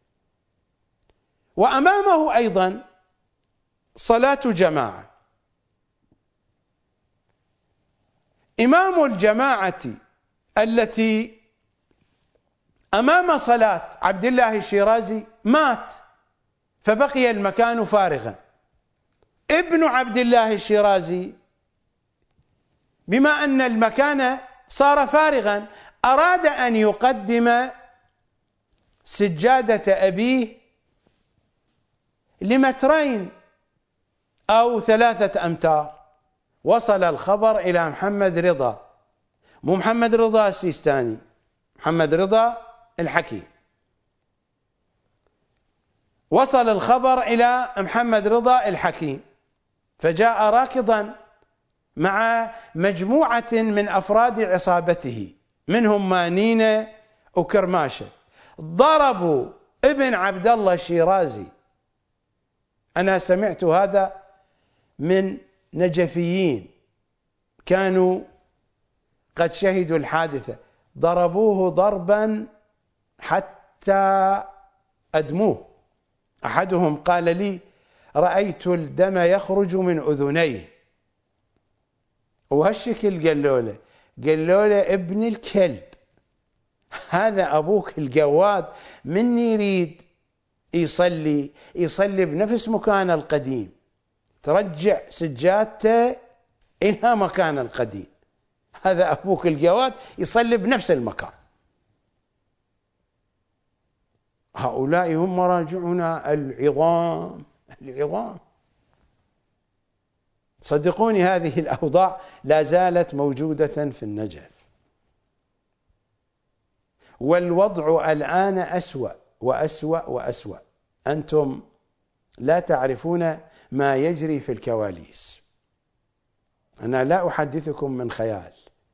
وأمامه أيضا صلاة جماعة. إمام الجماعة التي أمام صلاة عبد الله الشيرازي مات، فبقي المكان فارغا. ابن عبد الله الشيرازي بما أن المكان صار فارغا أراد أن يقدم سجادة أبيه لمترين أو ثلاثة أمتار. وصل الخبر إلى محمد رضا، مو محمد رضا السيستاني، محمد رضا الحكيم. وصل الخبر إلى محمد رضا الحكيم، فجاء راكضا مع مجموعة من أفراد عصابته، منهم مانينة وكرماشة، ضربوا ابن عبد الله الشيرازي. أنا سمعت هذا من نجفيين كانوا قد شهدوا الحادثة. ضربوه ضربا حتى أدموه. أحدهم قال لي: رأيت الدم يخرج من أذنيه. وهالشكل قالوا له قالوا له ابن الكلب، هذا أبوك الجواد، من يريد يصلي يصلي بنفس مكان القديم، ترجع سجادته إلى مكان القديم. هذا أبوك الجواد يصلي بنفس المكان. هؤلاء هم مراجعنا العظام العظام. صدقوني هذه الأوضاع لا زالت موجودة في النجف، والوضع الآن أسوأ وأسوأ وأسوأ. أنتم لا تعرفون ما يجري في الكواليس. أنا لا أحدثكم من خيال.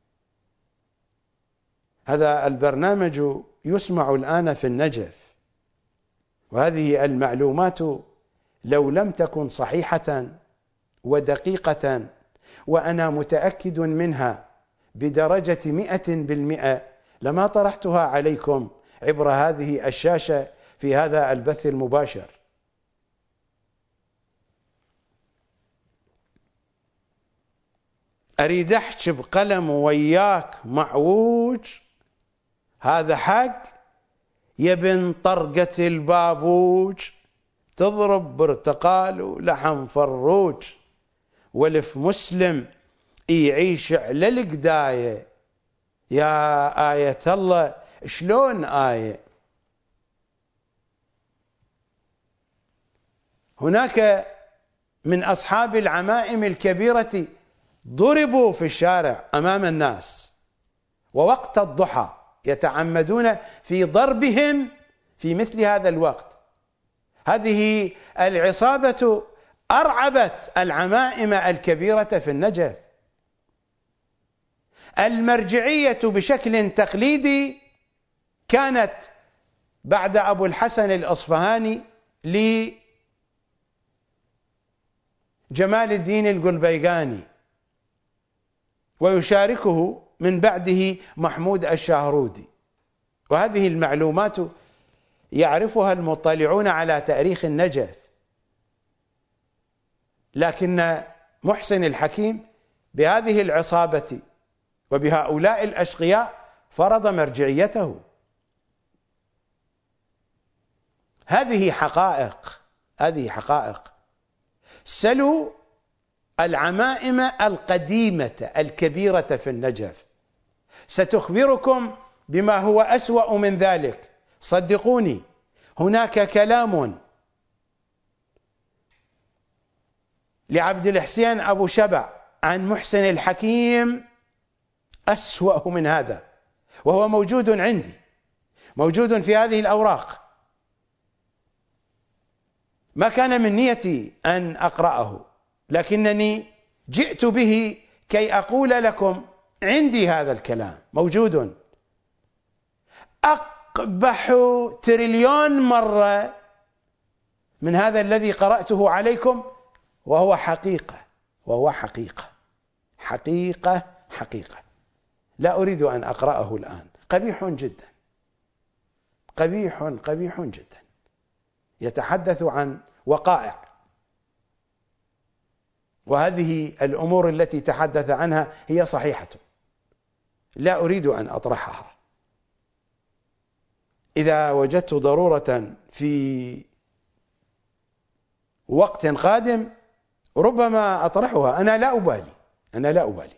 هذا البرنامج يسمع الآن في النجف، وهذه المعلومات لو لم تكن صحيحة ودقيقة وأنا متأكد منها بدرجة مئة بالمئة لما طرحتها عليكم عبر هذه الشاشة في هذا البث المباشر. أريد أحكي بقلم وياك معوج، هذا حق يا بن طرقة البابوج، تضرب برتقال ولحم فروج، والف مسلم يعيش على القداية. يا آية الله شلون آية؟ هناك من أصحاب العمائم الكبيرة ضربوا في الشارع أمام الناس، ووقت الضحى يتعمدون في ضربهم في مثل هذا الوقت. هذه العصابة أرعبت العمائم الكبيرة في النجف. المرجعية بشكل تقليدي كانت بعد أبو الحسن الأصفهاني جمال الدين القلبيقاني، ويشاركه من بعده محمود الشاهرودي. وهذه المعلومات يعرفها المطلعون على تاريخ النجف، لكن محسن الحكيم بهذه العصابة وبهؤلاء الأشقياء فرض مرجعيته. هذه حقائق، هذه حقائق. سلوا العمائم القديمة الكبيرة في النجف، ستخبركم بما هو أسوأ من ذلك. صدقوني، هناك كلام لعبد الحسين أبو شبع عن محسن الحكيم أسوأ من هذا، وهو موجود عندي، موجود في هذه الأوراق. ما كان من نيتي أن أقرأه، لكنني جئت به كي أقول لكم عندي هذا الكلام موجود، أقبح تريليون مرة من هذا الذي قرأته عليكم، وهو حقيقة، وهو حقيقة حقيقة حقيقة. لا أريد أن أقرأه الآن، قبيح جدا، قبيح قبيح جدا، يتحدث عن وقائع، وهذه الأمور التي تحدث عنها هي صحيحة، لا أريد أن أطرحها. إذا وجدت ضرورة في وقت قادم ربما أطرحها، أنا لا أبالي، أنا لا أبالي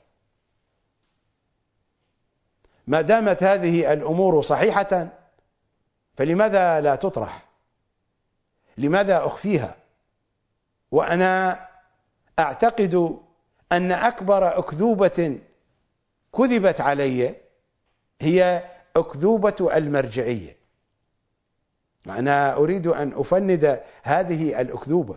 ما دامت هذه الأمور صحيحة، فلماذا لا تطرح؟ لماذا أخفيها؟ وأنا أعتقد أن أكبر أكذوبة كذبت علي هي أكذوبة المرجعية. أنا أريد أن أفند هذه الأكذوبة.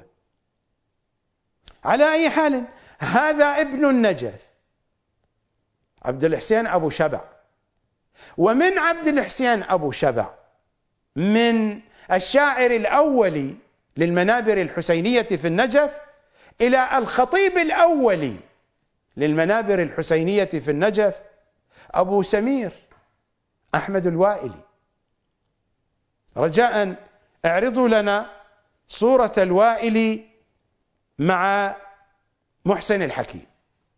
على أي حال، هذا ابن النجف عبد الحسين أبو شبع، ومن عبد الحسين أبو شبع، من الشاعر الأول للمنابر الحسينية في النجف إلى الخطيب الأول للمنابر الحسينية في النجف أبو سمير أحمد الوائلي. رجاء اعرضوا لنا صورة الوائلي مع محسن الحكيم.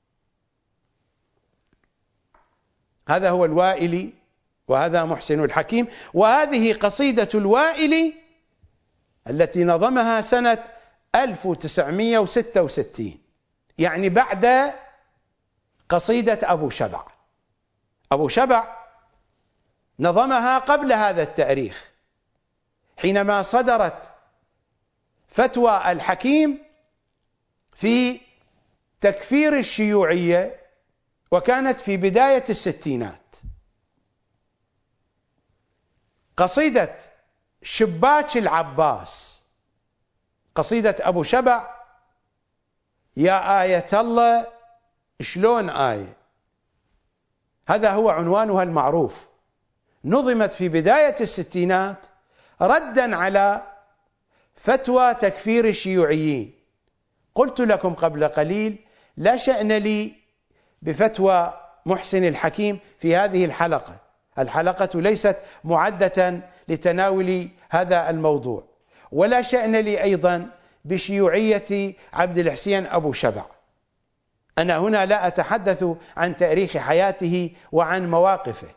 هذا هو الوائلي وهذا محسن الحكيم، وهذه قصيدة الوائلي التي نظمها سنة ألف وتسعمئة وستة وستين، يعني بعد قصيدة أبو شبع. أبو شبع نظمها قبل هذا التاريخ، حينما صدرت فتوى الحكيم في تكفير الشيوعية، وكانت في بداية الستينات. قصيدة شباك العباس، قصيدة أبو شبع، يا آية الله شلون آية، هذا هو عنوانها المعروف. نظمت في بداية الستينات ردا على فتوى تكفير الشيوعيين. قلت لكم قبل قليل لا شأن لي بفتوى محسن الحكيم في هذه الحلقة، الحلقة ليست معدة لتناول هذا الموضوع، ولا شأن لي أيضا بشيوعية عبد الحسين أبو شبع. أنا هنا لا أتحدث عن تاريخ حياته وعن مواقفه،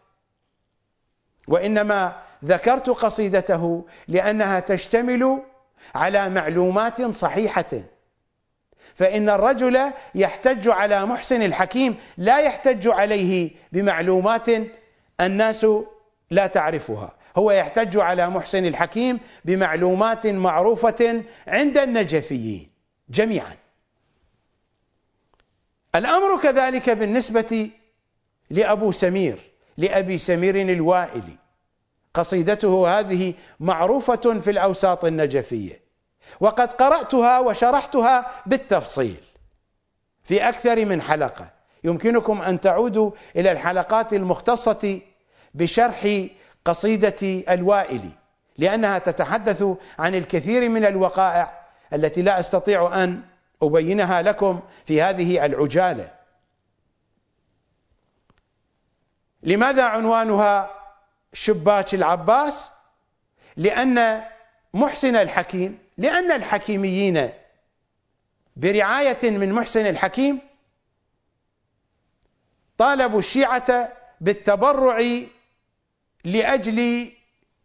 وإنما ذكرت قصيدته لأنها تشتمل على معلومات صحيحة. فإن الرجل يحتج على محسن الحكيم لا يحتج عليه بمعلومات الناس لا تعرفها، هو يحتج على محسن الحكيم بمعلومات معروفة عند النجفيين جميعا. الأمر كذلك بالنسبة لأبو سمير، لأبي سمير الوائلي. قصيدته هذه معروفة في الأوساط النجفية، وقد قرأتها وشرحتها بالتفصيل في أكثر من حلقة. يمكنكم أن تعودوا إلى الحلقات المختصة بشرح قصيدة الوائلي، لأنها تتحدث عن الكثير من الوقائع التي لا أستطيع أن أبينها لكم في هذه العجالة. لماذا عنوانها شباك العباس؟ لأن محسن الحكيم لأن الحكيميين برعاية من محسن الحكيم طالبوا الشيعة بالتبرع لأجل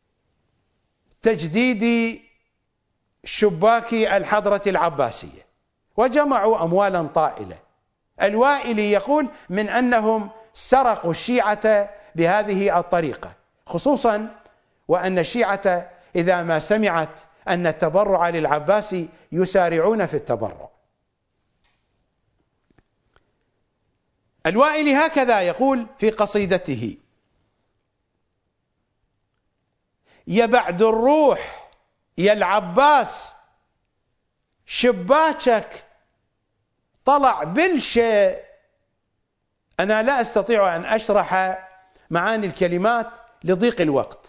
تجديد شباك الحضرة العباسية، وجمعوا أموالا طائلة. الوائلي يقول من أنهم سرقوا الشيعة بهذه الطريقة، خصوصا وأن الشيعة إذا ما سمعت أن التبرع للعباس يسارعون في التبرع. الوائلي هكذا يقول في قصيدته: يا بعد الروح يا العباس شباكك طلع بالشيء. أنا لا أستطيع أن أشرح معاني الكلمات لضيق الوقت.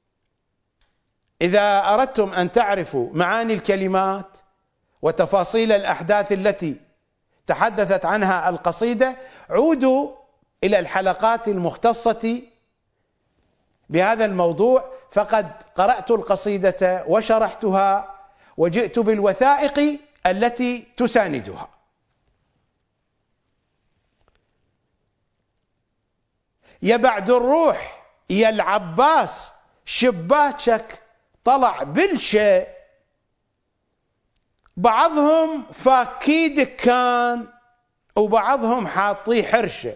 إذا أردتم أن تعرفوا معاني الكلمات وتفاصيل الأحداث التي تحدثت عنها القصيدة عودوا إلى الحلقات المختصة بهذا الموضوع، فقد قرأت القصيدة وشرحتها وجئت بالوثائق التي تساندها. يا بعد الروح يا العباس شباكك طلع بالشيء، بعضهم فاكي دكان وبعضهم حاطيه حرشه.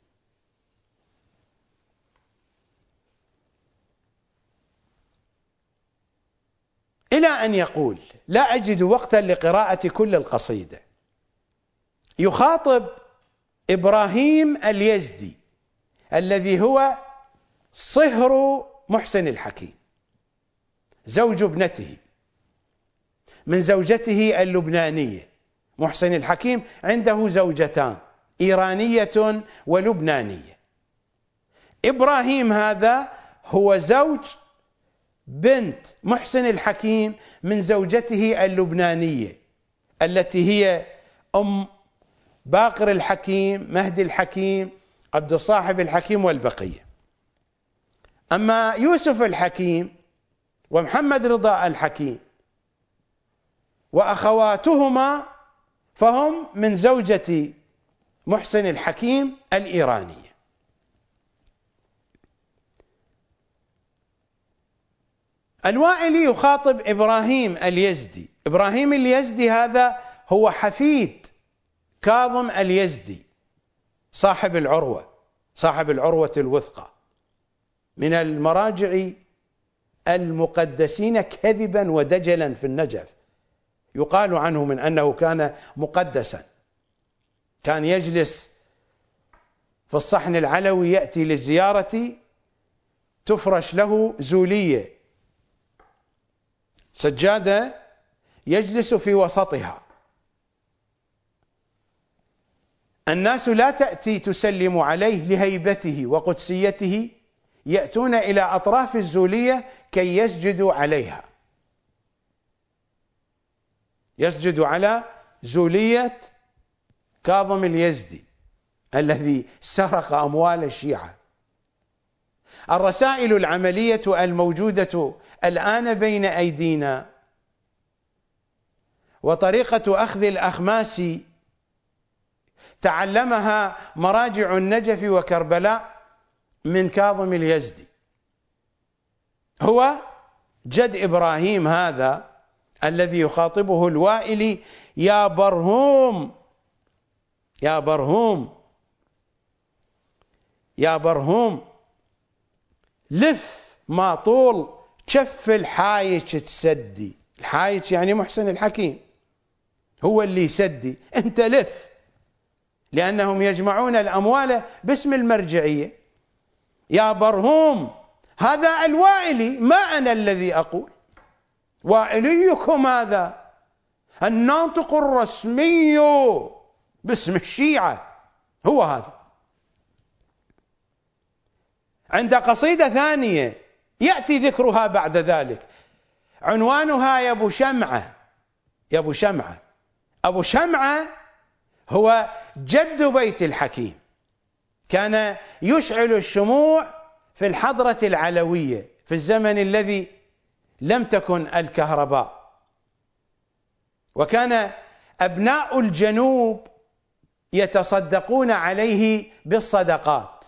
إلى أن يقول: لا أجد وقتا لقراءة كل القصيدة. يخاطب إبراهيم اليزدي الذي هو صهر محسن الحكيم، زوج ابنته من زوجته اللبنانية. محسن الحكيم عنده زوجتان، إيرانية ولبنانية. إبراهيم هذا هو زوج بنت محسن الحكيم من زوجته اللبنانية التي هي أم باقر الحكيم، مهدي الحكيم، عبد الصاحب الحكيم والبقية. أما يوسف الحكيم ومحمد رضا الحكيم وأخواتهما فهم من زوجة محسن الحكيم الإيرانية. الوائلي يخاطب إبراهيم اليزدي. إبراهيم اليزدي هذا هو حفيد كاظم اليزدي صاحب العروة، صاحب العروة الوثقى، من المراجع المقدسين كذبا ودجلا في النجف. يقال عنه من أنه كان مقدسا، كان يجلس في الصحن العلوي، يأتي للزيارة تفرش له زولية، سجادة يجلس في وسطها، الناس لا تأتي تسلم عليه لهيبته وقدسيته، يأتون إلى أطراف الزولية كي يسجدوا عليها، يسجد على زولية كاظم اليزدي الذي سرق أموال الشيعة. الرسائل العملية الموجودة الآن بين أيدينا وطريقة أخذ الأخماس تعلمها مراجع النجف وكربلاء من كاظم اليزدي. هو جد إبراهيم هذا الذي يخاطبه الوائلي: يا برهوم يا برهوم يا برهوم لف ما طول كف الحايج تسدي. الحايج يعني محسن الحكيم، هو اللي يسدي، انت لف، لأنهم يجمعون الأموال باسم المرجعية. يا برهوم، هذا الوائلي، ما أنا الذي أقول، وائليكم هذا الناطق الرسمي باسم الشيعة هو هذا. عند قصيدة ثانية يأتي ذكرها بعد ذلك، عنوانها يا أبو شمعة، يا أبو شمعة أبو شمعة هو جد بيت الحكيم، كان يشعل الشموع في الحضرة العلوية في الزمن الذي لم تكن الكهرباء، وكان أبناء الجنوب يتصدقون عليه بالصدقات،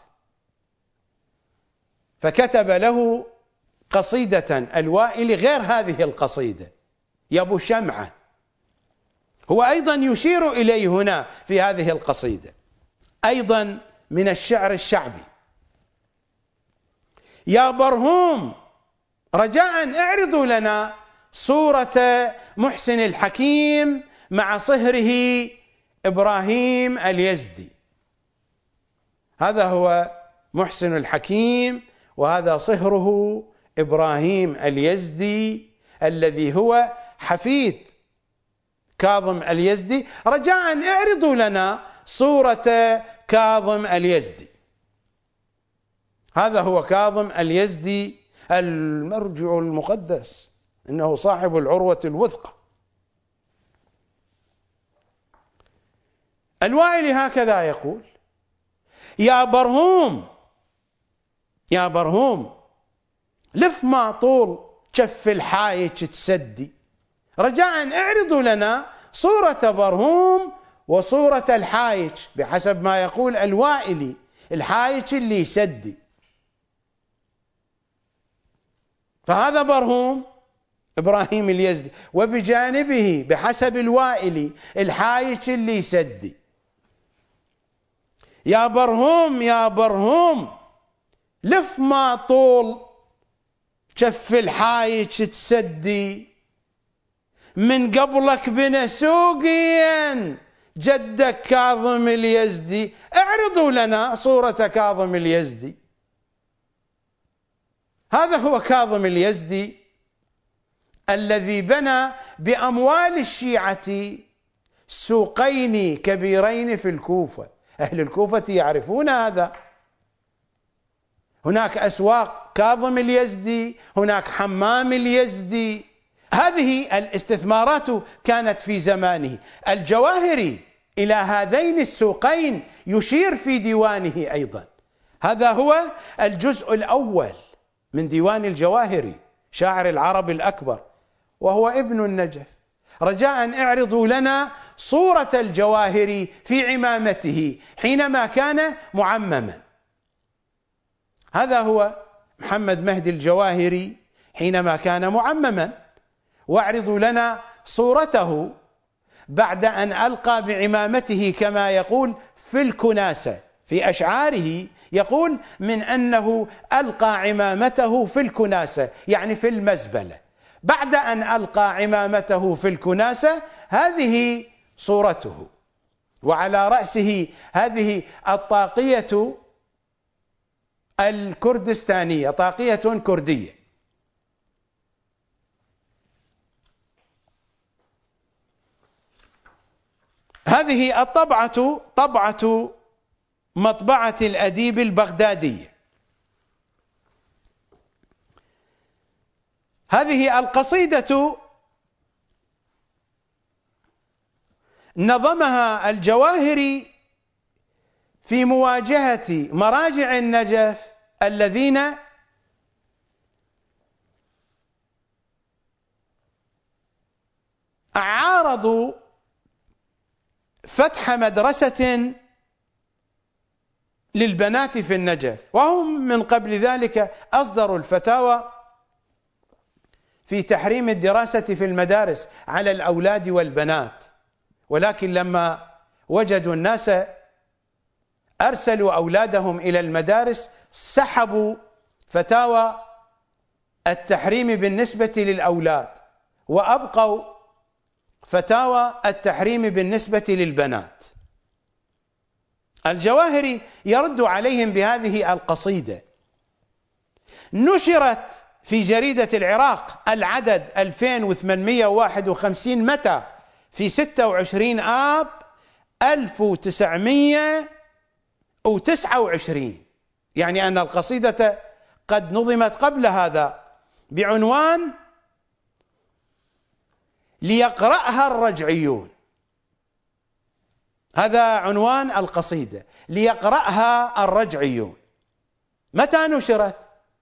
فكتب له قصيدة الوائلي غير هذه القصيدة يا أبو شمعة، هو أيضا يشير إليه هنا في هذه القصيدة، أيضا من الشعر الشعبي: يا برهوم رجاء اعرضوا لنا صورة محسن الحكيم مع صهره إبراهيم اليزدي. هذا هو محسن الحكيم، وهذا صهره إبراهيم اليزدي الذي هو حفيد كاظم اليزدي. رجاء اعرضوا لنا صورة كاظم اليزدي. هذا هو كاظم اليزدي المرجع المقدس، إنه صاحب العروة الوثقى. الوائلي هكذا يقول: يا برهوم يا برهوم لف ما طول كف الحايج تسدي، رجاء اعرضوا لنا صورة برهوم وصورة الحايج، بحسب ما يقول الوائلي الحايج اللي يسدي، فهذا برهوم إبراهيم اليزدي، وبجانبه بحسب الوائلي الحايج اللي يسدي. يا برهوم يا برهوم لف ما طول كف الحايج تسدي، من قبلك بنا سوقيا جدك كاظم اليزدي، اعرضوا لنا صورة كاظم اليزدي. هذا هو كاظم اليزدي الذي بنى بأموال الشيعة سوقين كبيرين في الكوفة. أهل الكوفة يعرفون هذا، هناك أسواق كاظم اليزدي، هناك حمام اليزدي، هذه الاستثمارات كانت في زمانه. الجواهري إلى هذين السوقين يشير في ديوانه أيضا. هذا هو الجزء الأول من ديوان الجواهري، شاعر العرب الأكبر، وهو ابن النجف. رجاء اعرضوا لنا صورة الجواهري في عمامته حينما كان معمما. هذا هو محمد مهدي الجواهري حينما كان معمما، واعرضوا لنا صورته بعد أن ألقى بعمامته كما يقول في الكناسة. في أشعاره يقول من أنه ألقى عمامته في الكناسة، يعني في المزبلة. بعد أن ألقى عمامته في الكناسة هذه صورته، وعلى رأسه هذه الطاقية الكردستانية، طاقية كردية. هذه الطبعة طبعة مطبعة الأديب البغدادية. هذه القصيدة نظمها الجواهري في مواجهة مراجع النجف الذين عارضوا فتح مدرسة للبنات في النجف، وهم من قبل ذلك أصدروا الفتاوى في تحريم الدراسة في المدارس على الأولاد والبنات، ولكن لما وجدوا الناس أرسلوا أولادهم إلى المدارس سحبوا فتاوى التحريم بالنسبة للأولاد وأبقوا فتاوى التحريم بالنسبة للبنات. الجواهري يرد عليهم بهذه القصيدة، نشرت في جريدة العراق العدد ألفين وثمانمئة وواحد وخمسين متى في ستة وعشرين آب ألف وتسعمئة وتسعة وعشرين، يعني أن القصيدة قد نظمت قبل هذا بعنوان ليقرأها الرجعيون. هذا عنوان القصيدة ليقرأها الرجعيون. متى نشرت؟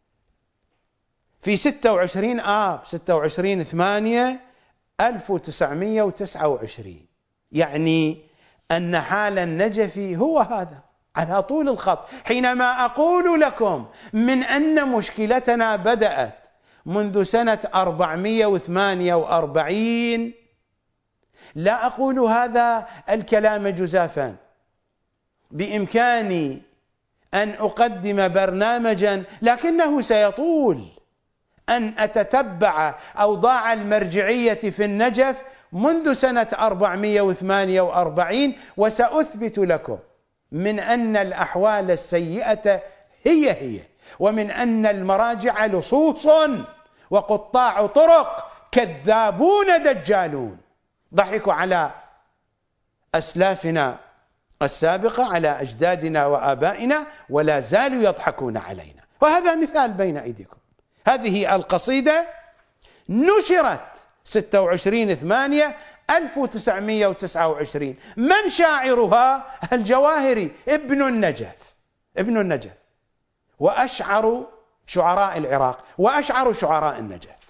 في ستة وعشرين آب ستة وعشرين ثمانية ألف وتسعمئة وتسعة وعشرين، يعني أن حال النجفي هو هذا على طول الخط. حينما أقول لكم من أن مشكلتنا بدأت منذ سنة أربعمئة وثمانية وأربعين، لا أقول هذا الكلام جزافا. بإمكاني أن أقدم برنامجا، لكنه سيطول، أن أتتبع أوضاع المرجعية في النجف منذ سنة أربعمئة وثمانية وأربعين، وسأثبت لكم من أن الأحوال السيئة هي هي، ومن أن المراجع لصوص وقطاع طرق كذابون دجالون، ضحكوا على أسلافنا السابقة، على أجدادنا وآبائنا، ولا زالوا يضحكون علينا. وهذا مثال بين أيديكم. هذه القصيدة نشرت ستة وعشرين ثمانية ألف وتسعمئة وتسعة وعشرين. من شاعرها؟ الجواهري ابن النجف، ابن النجف، وأشعر شعراء العراق، وأشعر شعراء النجف.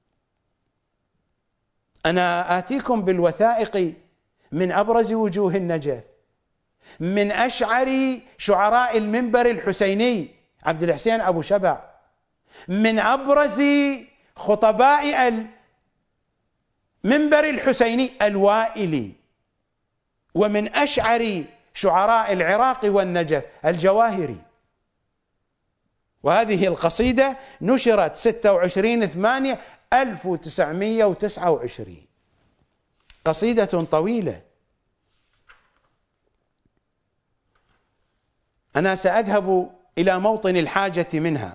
أنا آتيكم بالوثائق من أبرز وجوه النجف، من أشعر شعراء المنبر الحسيني عبد الحسين أبو شبع، من أبرز خطباء المنبر الحسيني الوائلي، ومن أشعر شعراء العراق والنجف الجواهري. وهذه القصيدة نشرت ستة وعشرين ثمانية ألف وتسعمئة وتسعة وعشرين، قصيدة طويلة. أنا سأذهب إلى موطن الحاجة منها،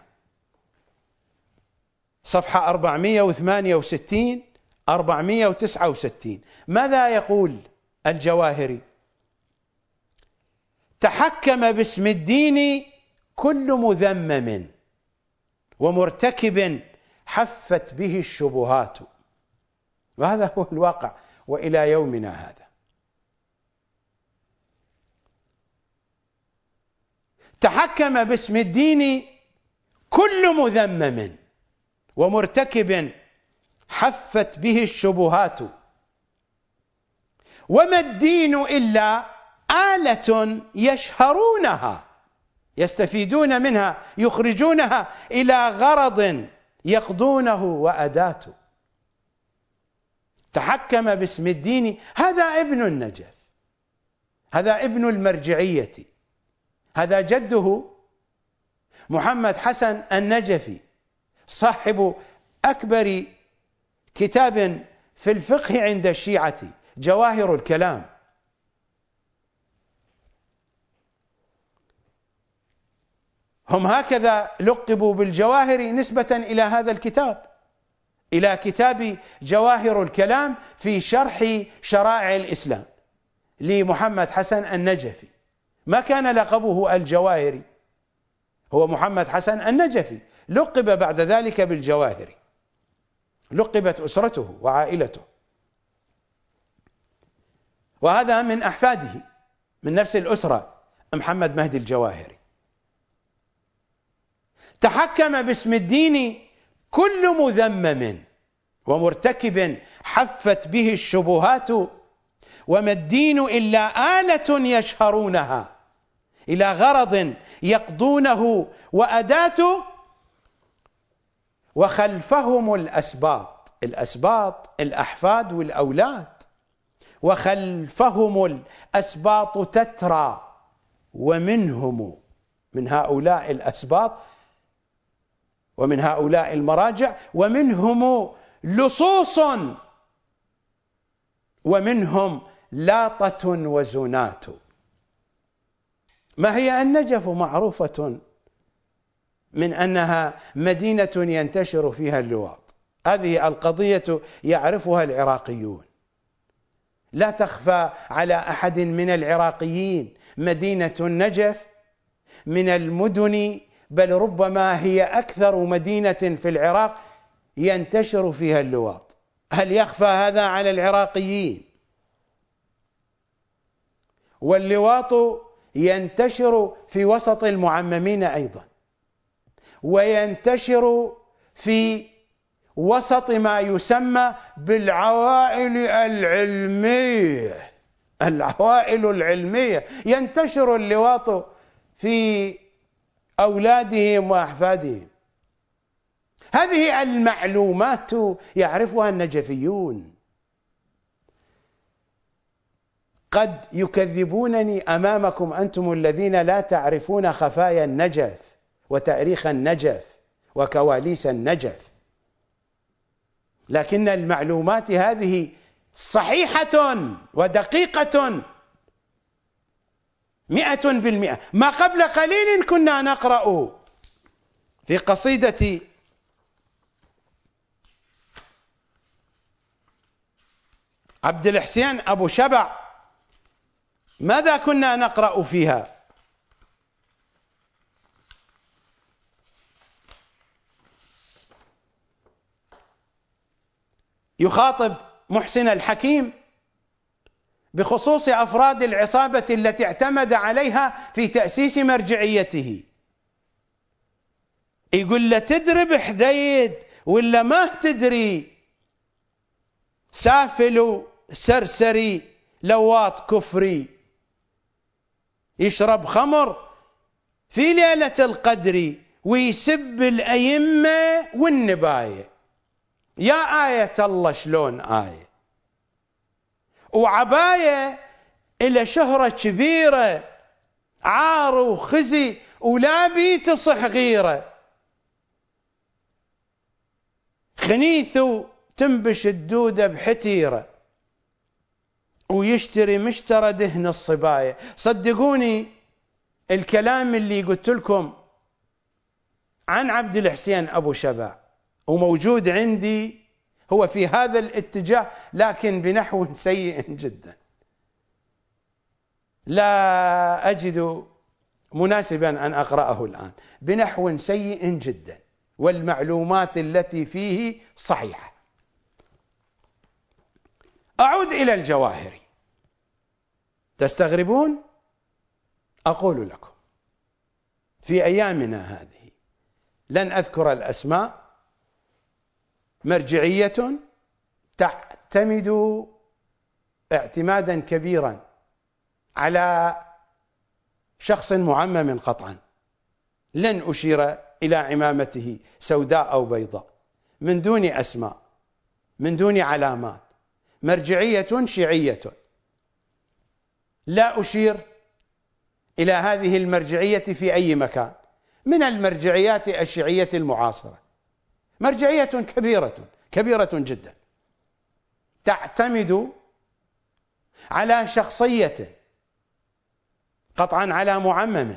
صفحة أربعمئة وثمانية وستين أربعمئة وتسعة وستين. ماذا يقول الجواهري؟ تحكم باسم الدين كل مذمم ومرتكب حفت به الشبهات. وهذا هو الواقع وإلى يومنا هذا. تحكم باسم الدين كل مذمم ومرتكب حفت به الشبهات، وما الدين إلا آلة يشهرونها، يستفيدون منها، يخرجونها إلى غرض يقضونه وأداة. تحكم باسم الدين، هذا ابن النجف، هذا ابن المرجعية، هذا جده محمد حسن النجفي، صاحب أكبر كتاب في الفقه عند الشيعة، جواهر الكلام. هم هكذا لقبوا بالجواهر نسبة إلى هذا الكتاب، إلى كتاب جواهر الكلام في شرح شرائع الإسلام لمحمد حسن النجفي. ما كان لقبه الجواهري، هو محمد حسن النجفي، لقب بعد ذلك بالجواهري، لقبت أسرته وعائلته، وهذا من أحفاده من نفس الأسرة، محمد مهدي الجواهري. تحكم باسم الدين كل مذمم ومرتكب حفت به الشبهات، وما الدين إلا آلة يشهرونها إلى غرض يقضونه وأداة، وخلفهم الأسباط، الأسباط الأحفاد والأولاد، وخلفهم الأسباط تترى، ومنهم من هؤلاء الأسباط ومن هؤلاء المراجع، ومنهم لصوص ومنهم لاطة وزنات. ما هي النجف؟ معروفة من أنها مدينة ينتشر فيها اللواط. هذه القضية يعرفها العراقيون، لا تخفى على أحد من العراقيين. مدينة النجف من المدن، بل ربما هي أكثر مدينة في العراق ينتشر فيها اللواط. هل يخفى هذا على العراقيين؟ واللواط ينتشر في وسط المعممين أيضا، وينتشر في وسط ما يسمى بالعوائل العلمية. العوائل العلمية ينتشر اللواط في أولادهم وأحفادهم. هذه المعلومات يعرفها النجفيون. قد يكذبونني أمامكم أنتم الذين لا تعرفون خفايا النجف وتاريخ النجف وكواليس النجف، لكن المعلومات هذه صحيحة ودقيقة مئة بالمئة. ما قبل قليل كنا نقرأ في قصيدة عبد الحسين أبو شبع، ماذا كنا نقرأ فيها؟ يخاطب محسن الحكيم بخصوص أفراد العصابة التي اعتمد عليها في تأسيس مرجعيته. يقول له تدري بحديد ولا ما تدري؟ سافل سرسري لواط كفري، يشرب خمر في ليلة القدر ويسب الأئمة والنباية. يا آية الله شلون آية وعباية إلى شهرة كبيرة، عار وخزي ولا بيتصح غيره، خنيث تنبش الدودة بحتيرة ويشتري مشترى دهن الصباية. صدقوني الكلام اللي قلت لكم عن عبد الحسين أبو شبع وموجود عندي هو في هذا الاتجاه، لكن بنحو سيء جدا، لا أجد مناسبا أن أقرأه الآن، بنحو سيء جدا، والمعلومات التي فيه صحيحة. أعود إلى الجواهري. تستغربون؟ أقول لكم في أيامنا هذه، لن أذكر الأسماء، مرجعية تعتمد اعتمادا كبيرا على شخص معمم قطعا، لن أشير إلى عمامته سوداء أو بيضاء، من دون أسماء، من دون علامات، مرجعية شيعية. لا أشير إلى هذه المرجعية في أي مكان من المرجعيات الشيعية المعاصرة، مرجعية كبيرة كبيرة جدا تعتمد على شخصية، قطعا على معمم،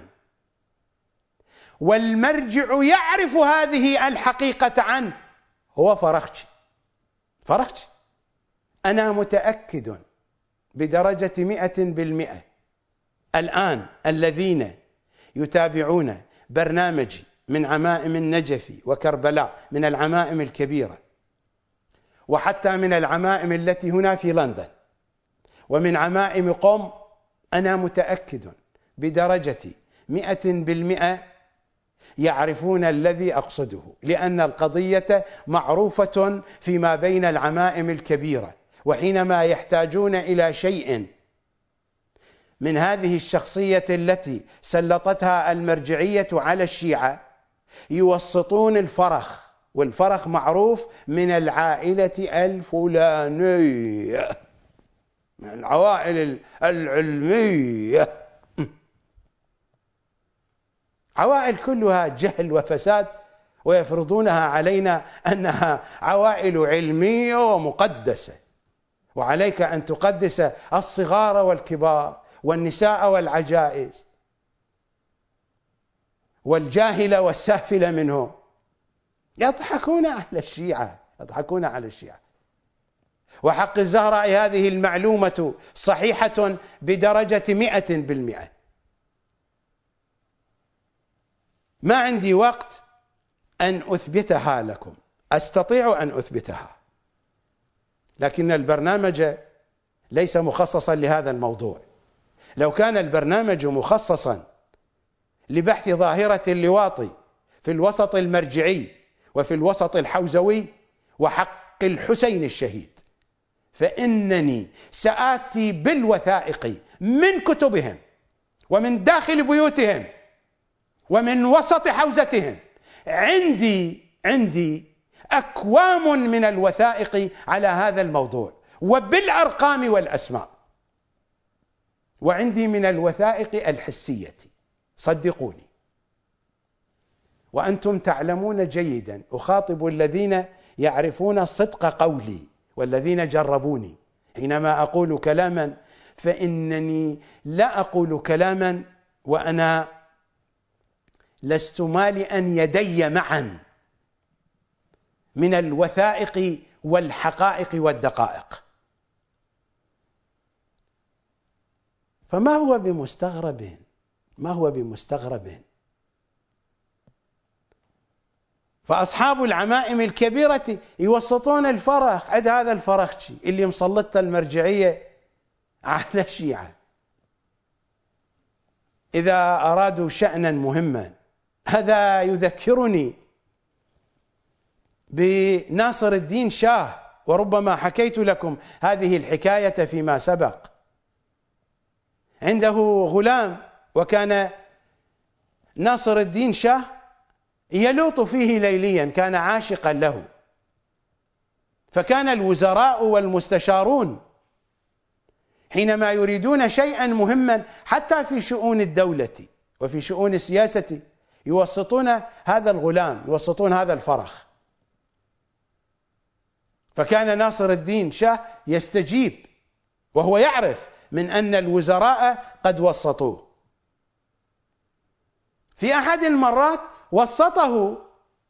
والمرجع يعرف هذه الحقيقة عنه هو فرغشي. فرغشي أنا متأكد بدرجة مئة بالمئة الآن الذين يتابعون برنامجي من عمائم النجف وكربلاء، من العمائم الكبيرة، وحتى من العمائم التي هنا في لندن، ومن عمائم قم، أنا متأكد بدرجة مئة بالمئة يعرفون الذي أقصده، لأن القضية معروفة فيما بين العمائم الكبيرة، وحينما يحتاجون إلى شيء من هذه الشخصية التي سلطتها المرجعية على الشيعة يوسطون الفرخ، والفرخ معروف من العائلة الفلانية، من العوائل العلمية، عوائل كلها جهل وفساد، ويفرضونها علينا أنها عوائل علمية ومقدسة، وعليك أن تقدس الصغار والكبار والنساء والعجائز والجاهل والسافل منهم. يضحكون أهل الشيعة، يضحكون على الشيعة. وحق الزهراء هذه المعلومة صحيحة بدرجة مئة بالمئة. ما عندي وقت أن أثبتها لكم، أستطيع أن أثبتها، لكن البرنامج ليس مخصصا لهذا الموضوع. لو كان البرنامج مخصصا لبحث ظاهرة اللواط في الوسط المرجعي وفي الوسط الحوزوي وحق الحسين الشهيد، فإنني سآتي بالوثائق من كتبهم ومن داخل بيوتهم ومن وسط حوزتهم. عندي عندي أكوام من الوثائق على هذا الموضوع وبالأرقام والأسماء، وعندي من الوثائق الحسية، صدقوني. وأنتم تعلمون جيدا، أخاطب الذين يعرفون صدق قولي والذين جربوني حينما أقول كلاما، فإنني لا أقول كلاما وأنا لست مالئا يدي معا من الوثائق والحقائق والدقائق. فما هو بمستغرب ما هو بمستغرب فأصحاب العمائم الكبيرة يوسطون الفرخ. عد هذا الفرخشي اللي مسلطة المرجعية على الشيعة، إذا أرادوا شأنا مهما. هذا يذكرني بناصر الدين شاه، وربما حكيت لكم هذه الحكاية فيما سبق. عنده غلام، وكان ناصر الدين شاه يلوط فيه ليليا، كان عاشقا له. فكان الوزراء والمستشارون حينما يريدون شيئا مهما حتى في شؤون الدولة وفي شؤون السياسة يوسطون هذا الغلام، يوسطون هذا الفرخ. فكان ناصر الدين شاه يستجيب وهو يعرف من أن الوزراء قد وسطوه. في أحد المرات وسطه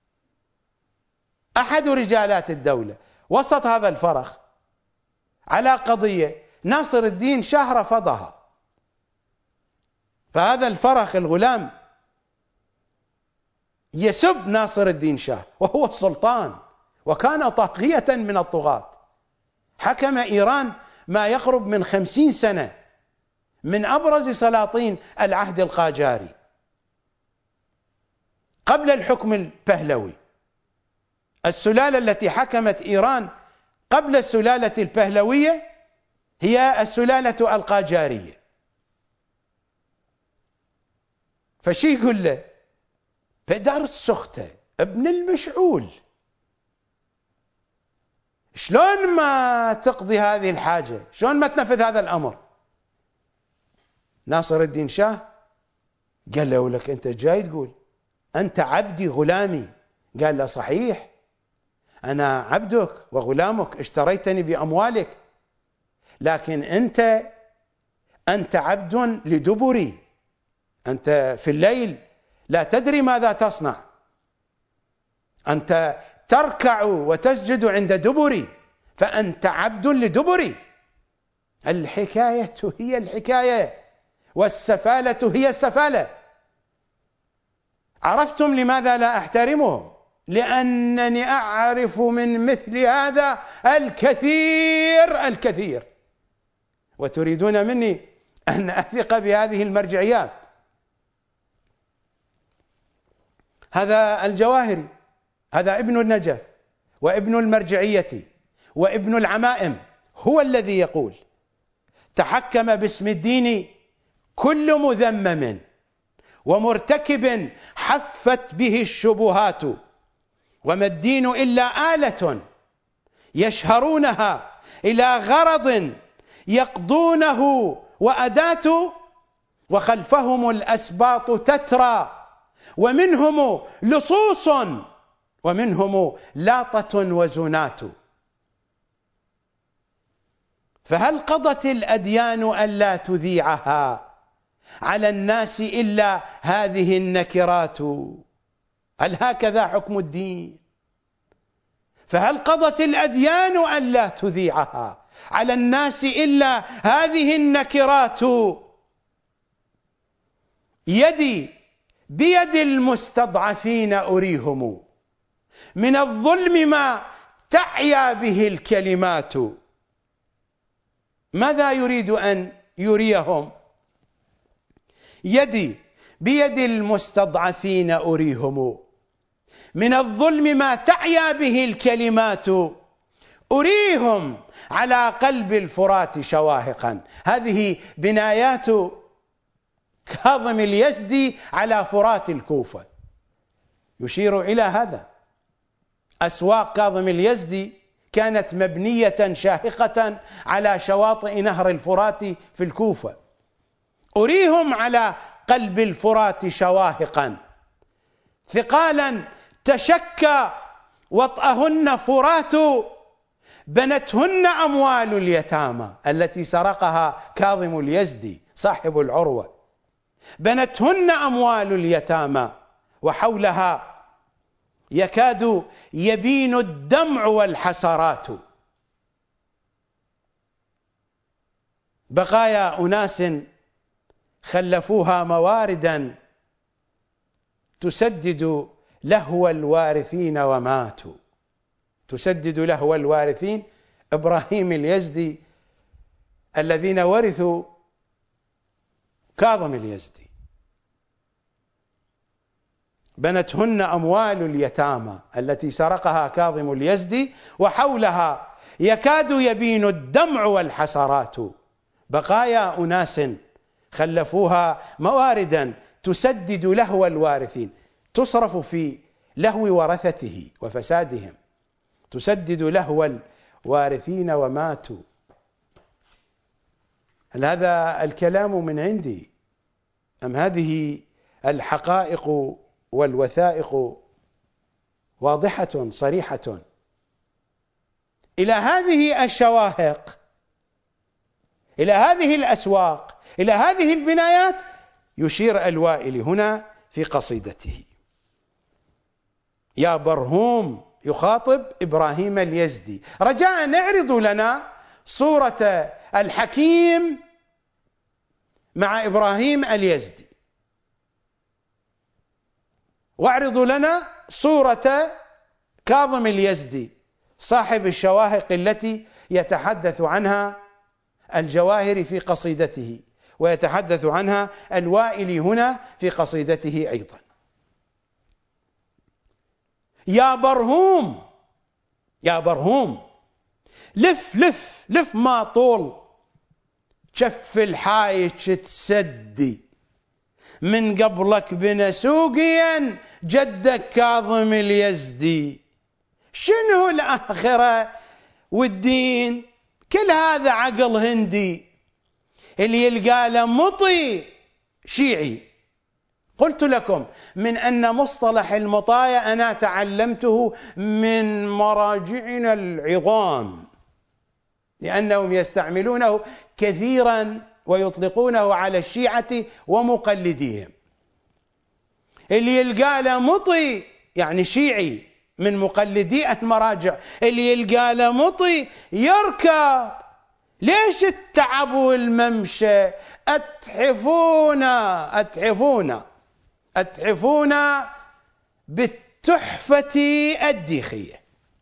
أحد رجالات الدولة، وسط هذا الفرخ على قضية، ناصر الدين شاه رفضها. فهذا الفرخ الغلام يسب ناصر الدين شاه وهو السلطان، وكان طاغية من الطغاة. حكم إيران ما يقرب من خمسين سنة، من أبرز سلاطين العهد القاجاري قبل الحكم البهلوي. السلالة التي حكمت إيران قبل السلالة البهلوية هي السلالة القاجارية. فشي يقول له بدر السخته ابن المشعول، شلون ما تقضي هذه الحاجة، شلون ما تنفذ هذا الأمر؟ ناصر الدين شاه قال له لك أنت جاي تقول أنت عبدي غلامي؟ قال له صحيح، أنا عبدك وغلامك، اشتريتني بأموالك، لكن أنت أنت عبد لدبري، أنت في الليل لا تدري ماذا تصنع، أنت تركع وتسجد عند دبري، فأنت عبد لدبري. الحكاية هي الحكاية والسفالة هي السفالة. عرفتم لماذا لا أحترمهم؟ لأنني أعرف من مثل هذا الكثير الكثير، وتريدون مني أن أثق بهذه المرجعيات. هذا الجواهري، هذا ابن النجف وابن المرجعية وابن العمائم، هو الذي يقول تحكم باسم الدين كل مذمم ومرتكب حفت به الشبهات، وما الدين إلا آلة يشهرونها إلى غرض يقضونه وأداة، وخلفهم الأسباط تترى ومنهم لصوص ومنهم لاطة وزنات. فهل قضت الأديان ألا تذيعها على الناس إلا هذه النكرات؟ هل هكذا حكم الدين؟ فهل قضت الأديان ألا تذيعها على الناس إلا هذه النكرات؟ يدي بيد المستضعفين أريهم من الظلم ما تعيا به الكلمات. ماذا يريد أن يريهم؟ يدي بيد المستضعفين أريهم من الظلم ما تعيا به الكلمات، أريهم على قلب الفرات شواهقا. هذه بنايات كاظم اليزدي على فرات الكوفة، يشير إلى هذا. أسواق كاظم اليزدي كانت مبنية شاهقة على شواطئ نهر الفرات في الكوفة. أريهم على قلب الفرات شواهقا ثقالا تشكى وطأهن فرات، بنتهن أموال اليتامى التي سرقها كاظم اليزدي صاحب العروة. بنتهن أموال اليتامى وحولها يكاد يبين الدمع والحسرات. بقايا أناس خلفوها مواردا تسدد لهو الوارثين وماتوا. تسدد لهو الوارثين إبراهيم اليزدي الذين ورثوا كاظم اليزدي. بنتهن أموال اليتامى التي سرقها كاظم اليزدي وحولها يكاد يبين الدمع والحسرات. بقايا أناس خلفوها مواردا تسدد لهو الوارثين، تصرف في لهو ورثته وفسادهم. تسدد لهو الوارثين وماتوا. هل هذا الكلام من عندي أم هذه الحقائق والوثائق واضحة صريحة؟ إلى هذه الشواهق، إلى هذه الأسواق، إلى هذه البنايات يشير الوائلي هنا في قصيدته. يا برهوم يخاطب إبراهيم اليزدي. رجاء اعرض لنا صورة الحكيم مع إبراهيم اليزدي، واعرضوا لنا صورة كاظم اليزدي صاحب الشواهق التي يتحدث عنها الجواهري في قصيدته، ويتحدث عنها الوائلي هنا في قصيدته أيضا. يا برهوم، يا برهوم لف لف لف ما طول، شف الحايج تسدي، من قبلك بنسوقيا جدك كاظم اليزدي. شنو الآخرة والدين؟ كل هذا عقل هندي اللي يلقى له مطي شيعي. قلت لكم من أن مصطلح المطايا أنا تعلمته من مراجعنا العظام، لأنهم يستعملونه كثيرا ويطلقونه على الشيعة ومقلديهم. اللي يلقى له مطي يعني شيعي من مقلدي المراجع، اللي يلقى له مطي يركب. ليش التعب والممشى؟ أتحفونا أتحفونا أتحفونا بالتحفة الديخية.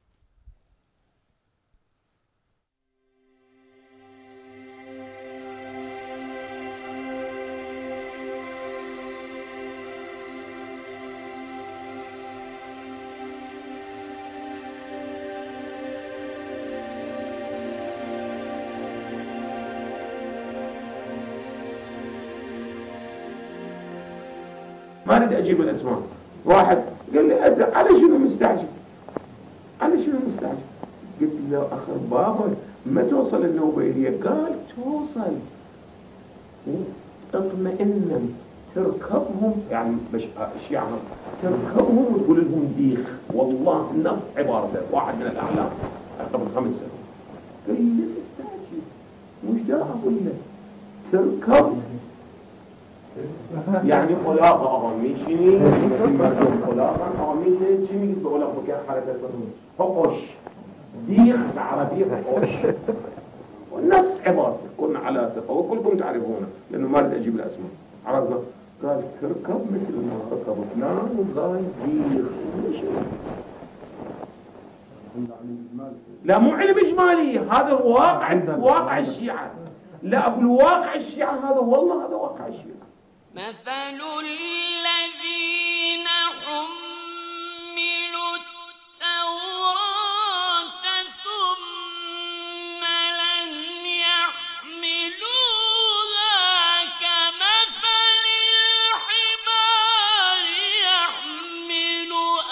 ما أريد أجيب الأسماء. واحد قال لي على شنو مستعجل؟ على شنو مستعجل؟ قلت له أخر بابا ما توصل النوبيلية؟ قال توصل. اطمئنا تركبهم، يعني الشيعة تركبهم وتقول لهم ديخ. والله نص عبارته واحد من الأعلام قبل خمس سنوات. قال لي مستعجل، مش دا أقول لك تركب يعني خلاقة أغامي شني خلاقة أغامي شني بقول لك مكان حركة فقش ديخ عربية فقش. والنص عبارة كنا على ثقة وكلكم تعرفونه لأنه ما أريد أجيب الأسماء. عرفنا قال تركب مثل ما ركب فلان وقال ديخ. لا مو علم إجمالي، هذا واقع واقع الشيعة. لا أقول واقع الشيعة، هذا والله هذا واقع الشيعة. مثل الذين حملوا التوراة ثم لم يحملوها كمثل الحمار يحمل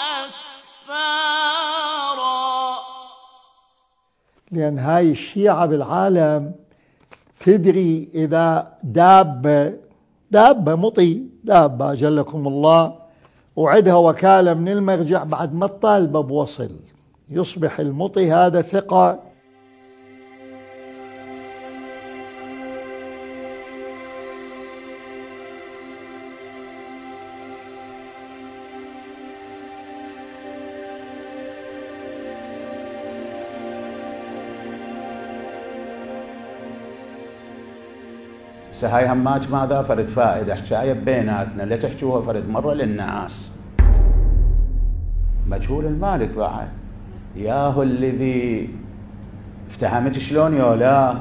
أسفارا. لأن هاي الشيعة بالعالم تدري إذا دابة دابة مطي دابة جلكم الله وعدها وكالة من المرجع بعد ما الطالبة بوصل يصبح المطي هذا ثقة. هاي هماج ماذا فرد فائدة حكاية بيناتنا لا تحكوها فرد مرة للناس. مجهول المالك بعد ياهو الذي افتهمت شلون يولا.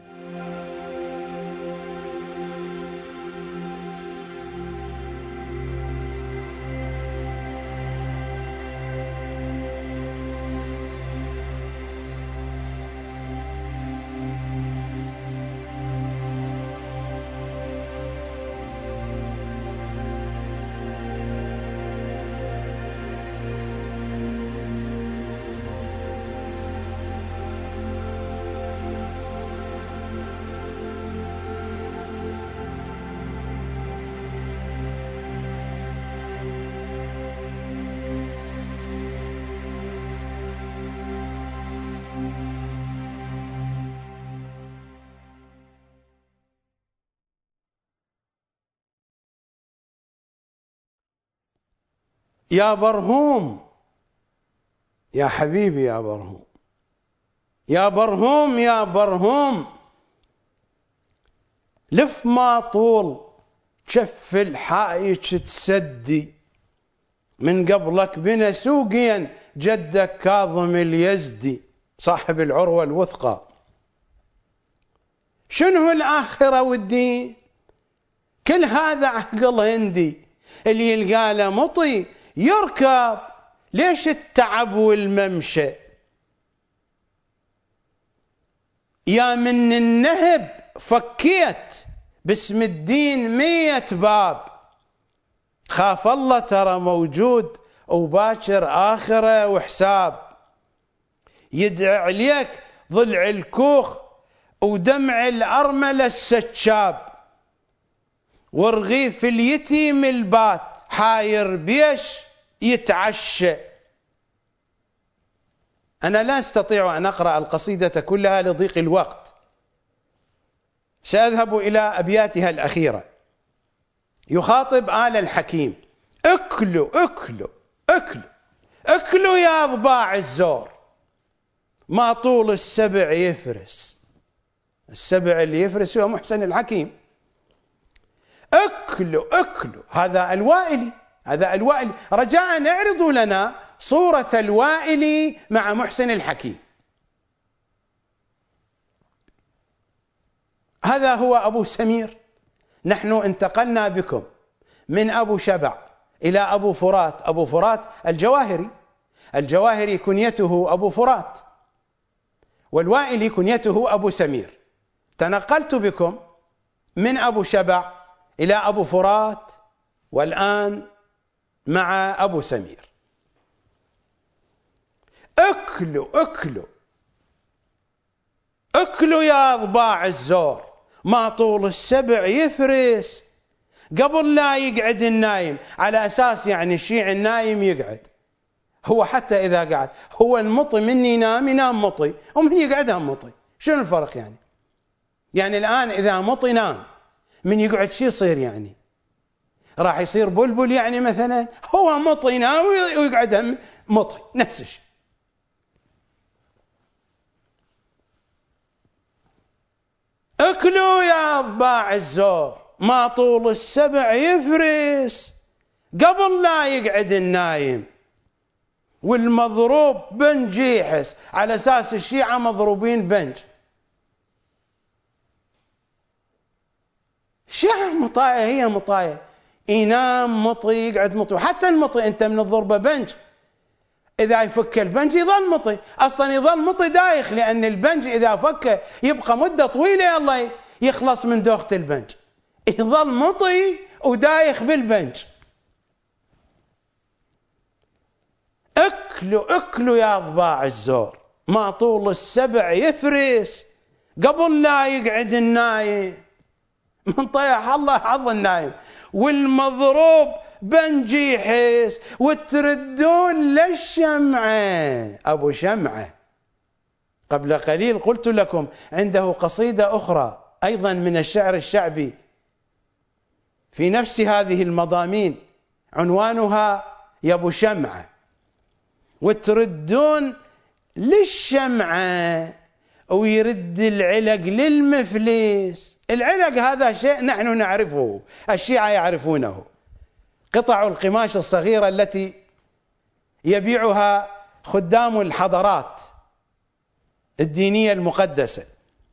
يا برهوم، يا حبيبي يا برهوم، يا برهوم يا برهوم، لف ما طول شف الحائج تسدي، من قبلك بنا سوقيا جدك كاظم اليزدي صاحب العروة الوثقى. شنو الآخرة والدين؟ كل هذا عقل هندي، اللي يلقى له مطي يركب، ليش التعب والممشى؟ يا من النهب فكيت باسم الدين مية باب، خاف الله ترى موجود وباكر آخرة وحساب. يدعي عليك ضلع الكوخ ودمع الأرملة السكاب، ورغيف اليتيم البات حاير بيش يتعشى. أنا لا أستطيع أن أقرأ القصيدة كلها لضيق الوقت، سأذهب إلى أبياتها الأخيرة. يخاطب آل الحكيم: اكلوا اكلوا اكلوا اكلوا يا ضباع الزور، ما طول السبع يفرس. السبع اللي يفرس هو محسن الحكيم. اكلوا اكلوا، هذا الوائلي، هذا الوائلي. رجاء اعرضوا لنا صورة الوائلي مع محسن الحكيم. هذا هو أبو سمير. نحن انتقلنا بكم من أبو شبع إلى أبو فرات. أبو فرات الجواهري، الجواهري كنيته أبو فرات، والوائلي كنيته أبو سمير. تنقلت بكم من أبو شبع إلى أبو فرات، والآن مع أبو سمير. اكلوا اكلوا اكلوا يا ضباع الزور، ما طول السبع يفرس. قبل لا يقعد النايم، على أساس يعني الشيع النايم يقعد، هو حتى إذا قعد هو المطي من ينام ينام مطي، ومن يقعد هم مطي. شنو الفرق يعني؟ يعني الآن إذا مطي نام، من يقعد شي يصير يعني؟ راح يصير بلبل يعني مثلا؟ هو مطي ينام ويقعد هم مطي، نفس الشيء. اكلوا يا ضباع الزور، ما طول السبع يفرس. قبل لا يقعد النايم، والمضروب بنج يحس، على أساس الشيعة مضروبين بنج. شيعة مطاية، هي مطاية، ينام مطي يقعد مطي. حتى المطي أنت من الضربة بنج، إذا يفك البنج يظل مطي، أصلا يظل مطي دايخ، لأن البنج إذا فك يبقى مدة طويلة الله يخلص من دوخة البنج، يظل مطي ودايخ بالبنج. اكلوا اكلوا يا ضباع الزور، ما طول السبع يفرس قبل لا يقعد النايم، من طيح الله حظ النايم، والمضروب بنجي يحس، وتردون للشمعة. أبو شمعة قبل قليل قلت لكم عنده قصيدة أخرى أيضا من الشعر الشعبي في نفس هذه المضامين، عنوانها يا أبو شمعة. وتردون للشمعة ويرد العلق للمفلس. العلق هذا شيء نحن نعرفه، الشيعة يعرفونه، قطع القماش الصغيرة التي يبيعها خدام الحضارات الدينية المقدسة.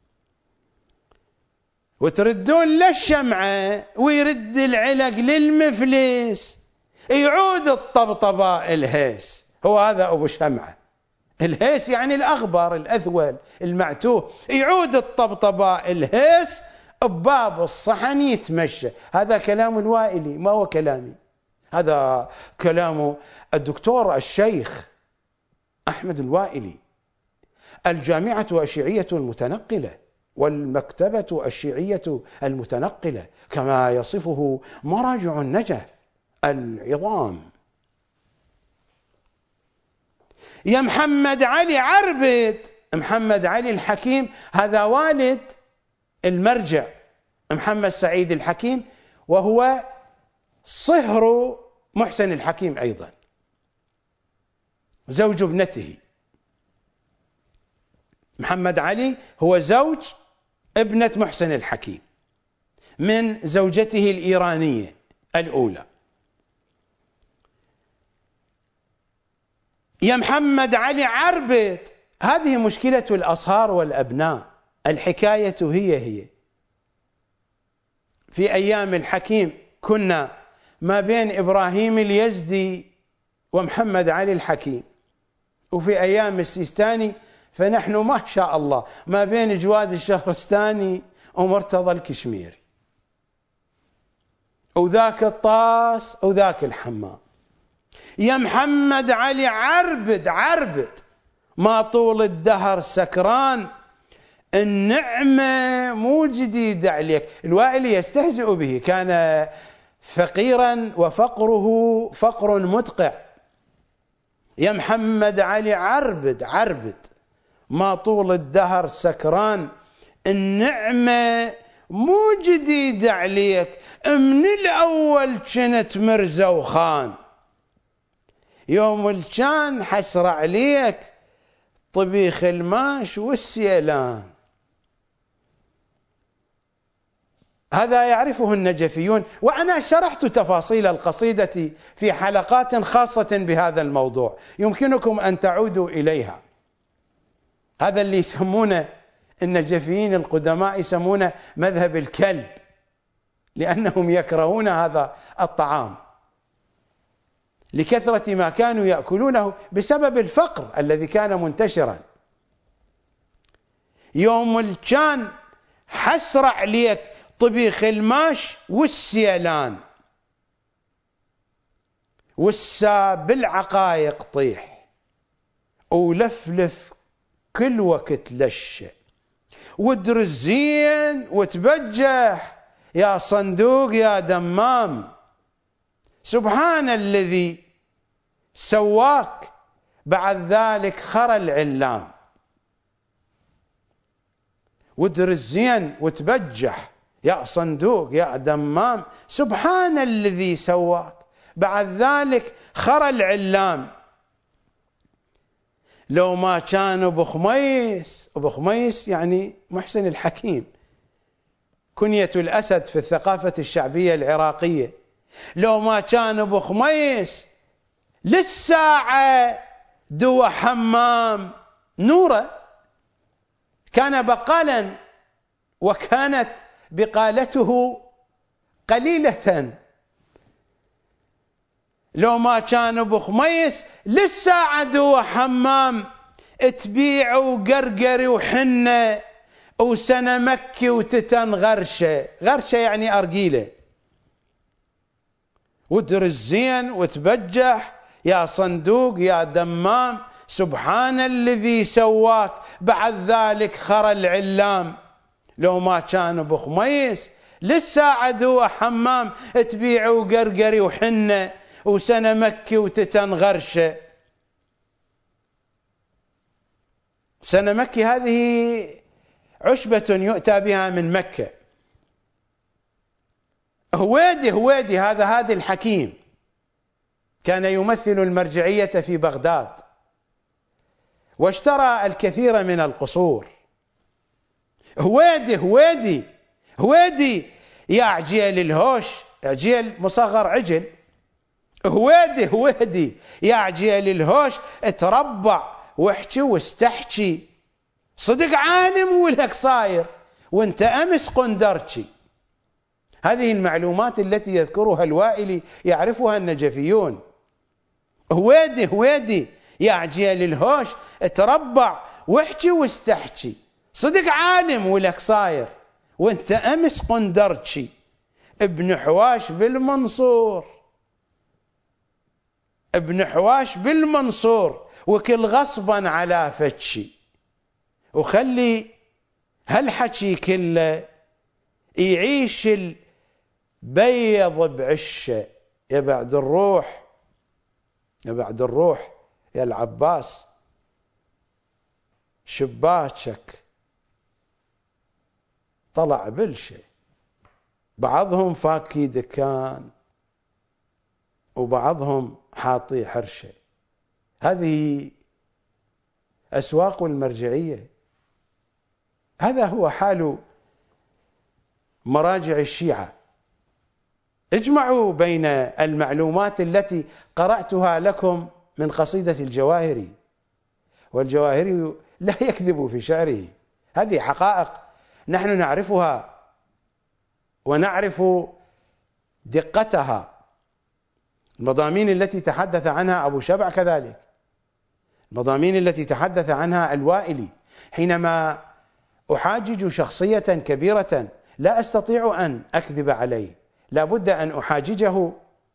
وتردون للشمعة ويرد العلق للمفلس، يعود الطبطباء الهيس. هو هذا أبو شمعة. الهيس يعني الأغبر الأثول المعتوه، يعود الطبطباء الهيس بباب الصحن يتمشى. هذا كلام الوائلي، ما هو كلامي، هذا كلام الدكتور الشيخ أحمد الوائلي. الجامعة الشيعية المتنقلة والمكتبة الشيعية المتنقلة كما يصفه مراجع النجف العظام. يا محمد علي عربد، محمد علي الحكيم هذا والد المرجع محمد سعيد الحكيم، وهو صهر محسن الحكيم أيضا، زوج ابنته. محمد علي هو زوج ابنة محسن الحكيم من زوجته الإيرانية الأولى. يا محمد علي عربد، هذه مشكلة الأصهار والأبناء، الحكاية هي هي. في أيام الحكيم كنا ما بين إبراهيم اليزدي ومحمد علي الحكيم، وفي أيام السيستاني فنحن ما شاء الله ما بين جواد الشهرستاني ومرتضى الكشميري، وذاك الطاس وذاك الحمام. يا محمد علي عربد عربد، ما طول الدهر سكران، النعمة مو جديدة عليك. الوائلي يستهزئ به، كان فقيرا وفقره فقر مدقع. يا محمد علي عربد عربد، ما طول الدهر سكران، النعمة مو جديدة عليك، من الأول كنت مرزا وخان. يوم الكان حسر عليك طبيخ الماش والسيلان. هذا يعرفه النجفيون، وأنا شرحت تفاصيل القصيدة في حلقات خاصة بهذا الموضوع، يمكنكم أن تعودوا إليها. هذا اللي يسمونه النجفيين القدماء يسمونه مذهب الكلب، لأنهم يكرهون هذا الطعام لكثرة ما كانوا يأكلونه بسبب الفقر الذي كان منتشرا. يوم الكان حسر عليك طبيخ الماش والسيلان، والسا بالعقايق طيح، ولفلف كل وقت لش، ودرس زين وتبجح يا صندوق يا دمام. سبحان الذي سواك بعد ذلك خرى العلام. ودرس زين وتبجح يا صندوق يا دمام، سبحان الذي سواك بعد ذلك خرى العلام. لو ما كان أبو خميس، أبو خميس يعني محسن الحكيم، كنية الأسد في الثقافة الشعبية العراقية، لو ما كان أبو خميس للساعة دو حمام نوره، كان بقالا وكانت بقالته قليلة. لو ما كان ابو خميس لسه عدو حمام تبيع وقرقري وحنة وسنة مكي وتتن غرشة. غرشة يعني أرجيلة، ودرس زين وتبجح يا صندوق يا دمام، سبحان الذي سواك بعد ذلك خرى العلام. لو ما كان ابو خميس لسه عدو حمام تبيع وقرقري وحنة وسنة مكي وتتن غرشة. سنة مكي هذه عشبة يؤتى بها من مكة. هويدي هويدي هذا هادي الحكيم كان يمثل المرجعية في بغداد، واشترى الكثير من القصور. هويدي هويدي هويدي يا عجيل الهوش، عجيل مصغر عجل. هويدي هويدي يا عجيل الهوش، تربع واحكي واستحكي، صدق عالم ولك صاير وانت امس قندرتشي. هذه المعلومات التي يذكرها الوائلي يعرفها النجفيون. هويدي هويدي يا عجيل الهوش، تربع واحكي واستحكي، صدق عالم ولك صاير وانت امس قندرتشي. ابن حواش بالمنصور، ابن حواش بالمنصور، وكل غصبا على فتشي. وخلي هالحكي كله يعيش البيض بعشه. يا بعد الروح، يا بعد الروح يا العباس، شباكك طلع بلشة، بعضهم فاكي دكان وبعضهم حاطي حرشة. هذه أسواق المرجعية. هذا هو حال مراجع الشيعة. اجمعوا بين المعلومات التي قرأتها لكم من قصيدة الجواهري، والجواهري لا يكذب في شعره، هذه حقائق نحن نعرفها ونعرف دقتها. المضامين التي تحدث عنها أبو شبع كذلك، المضامين التي تحدث عنها الوائلي. حينما أحاجج شخصية كبيرة لا أستطيع أن أكذب عليه، لا بد أن أحاججه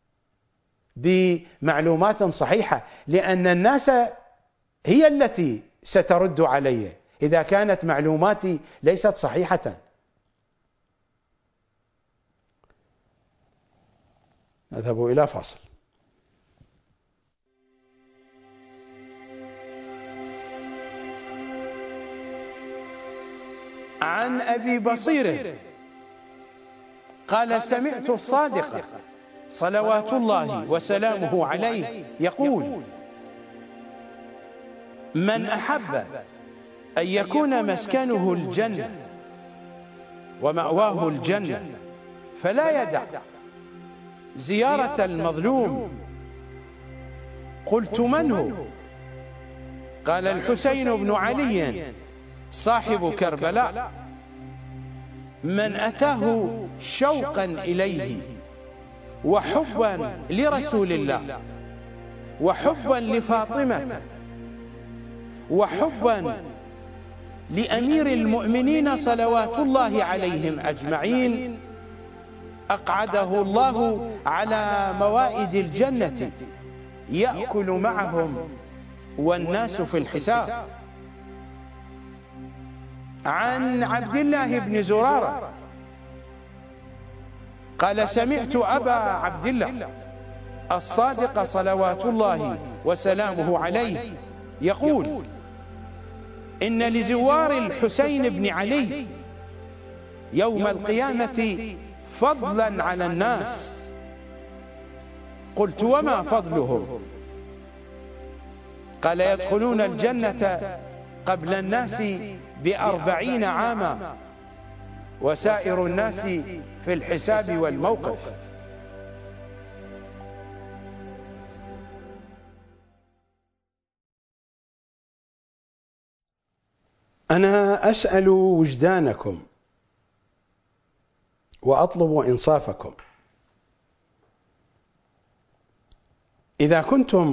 بمعلومات صحيحة، لأن الناس هي التي سترد علي إذا كانت معلوماتي ليست صحيحة. نذهب إلى فاصل. عن أبي بصير قال: سمعت الصادق صلوات الله وسلامه عليه يقول: من أحب أن يكون مسكنه الجنة ومأواه الجنة فلا يدع زيارة المظلوم. قلت: من هو؟ قال: الحسين بن علي صاحب كربلاء. من أتاه شوقا إليه وحبا لرسول الله وحبا لفاطمة وحبا لأمير المؤمنين صلوات الله عليهم أجمعين، أقعده الله على موائد الجنة يأكل معهم والناس في الحساب. عن عبد الله بن زرارة قال: سمعت أبا عبد الله الصادق صلوات الله وسلامه عليه يقول: إن لزوار الحسين بن علي يوم القيامة فضلا على الناس. قلت: وما فضلهم؟ قال: يدخلون الجنة قبل الناس بأربعين عاما، وسائر الناس في الحساب والموقف. أنا أسأل وجدانكم، وأطلب إنصافكم. إذا كنتم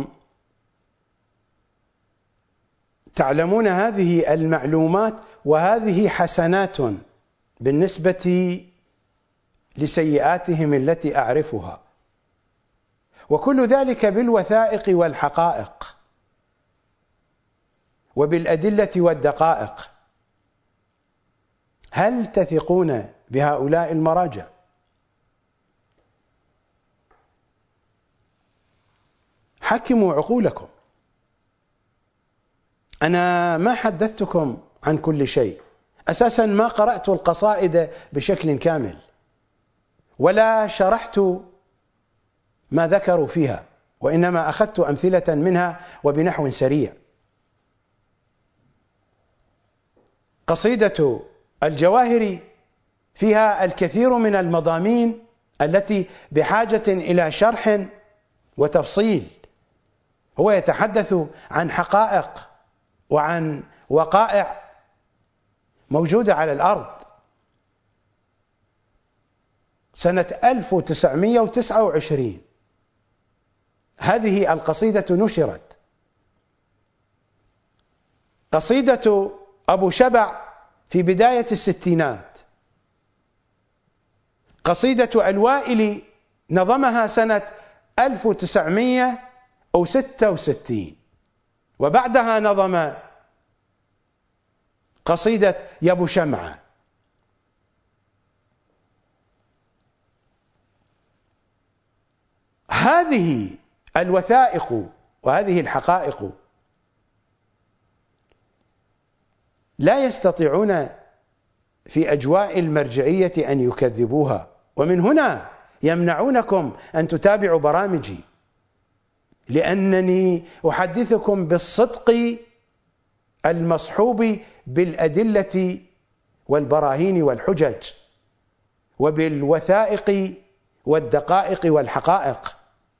تعلمون هذه المعلومات وهذه حسنات بالنسبة لسيئاتهم التي أعرفها، وكل ذلك بالوثائق والحقائق وبالأدلة والدقائق، هل تثقون بهؤلاء المراجع؟ حكموا عقولكم. أنا ما حدثتكم عن كل شيء، أساسا ما قرأت القصائد بشكل كامل ولا شرحت ما ذكروا فيها، وإنما أخذت أمثلة منها وبنحو سريع. قصيدة الجواهر فيها الكثير من المضامين التي بحاجة إلى شرح وتفصيل. هو يتحدث عن حقائق وعن وقائع موجودة على الأرض. سنة ألف وتسعمئة وتسعة وعشرين هذه القصيدة نشرت. قصيدة أبو شبع في بداية الستينات، قصيدة الوائل نظمها سنة ألف وتسعمئة وستة وستين، وبعدها نظم قصيدة يا أبو شمعة. هذه الوثائق وهذه الحقائق لا يستطيعون في أجواء المرجعية أن يكذبوها، ومن هنا يمنعونكم أن تتابعوا برامجي، لأنني أحدثكم بالصدق المصحوب بالأدلة والبراهين والحجج وبالوثائق والدقائق والحقائق.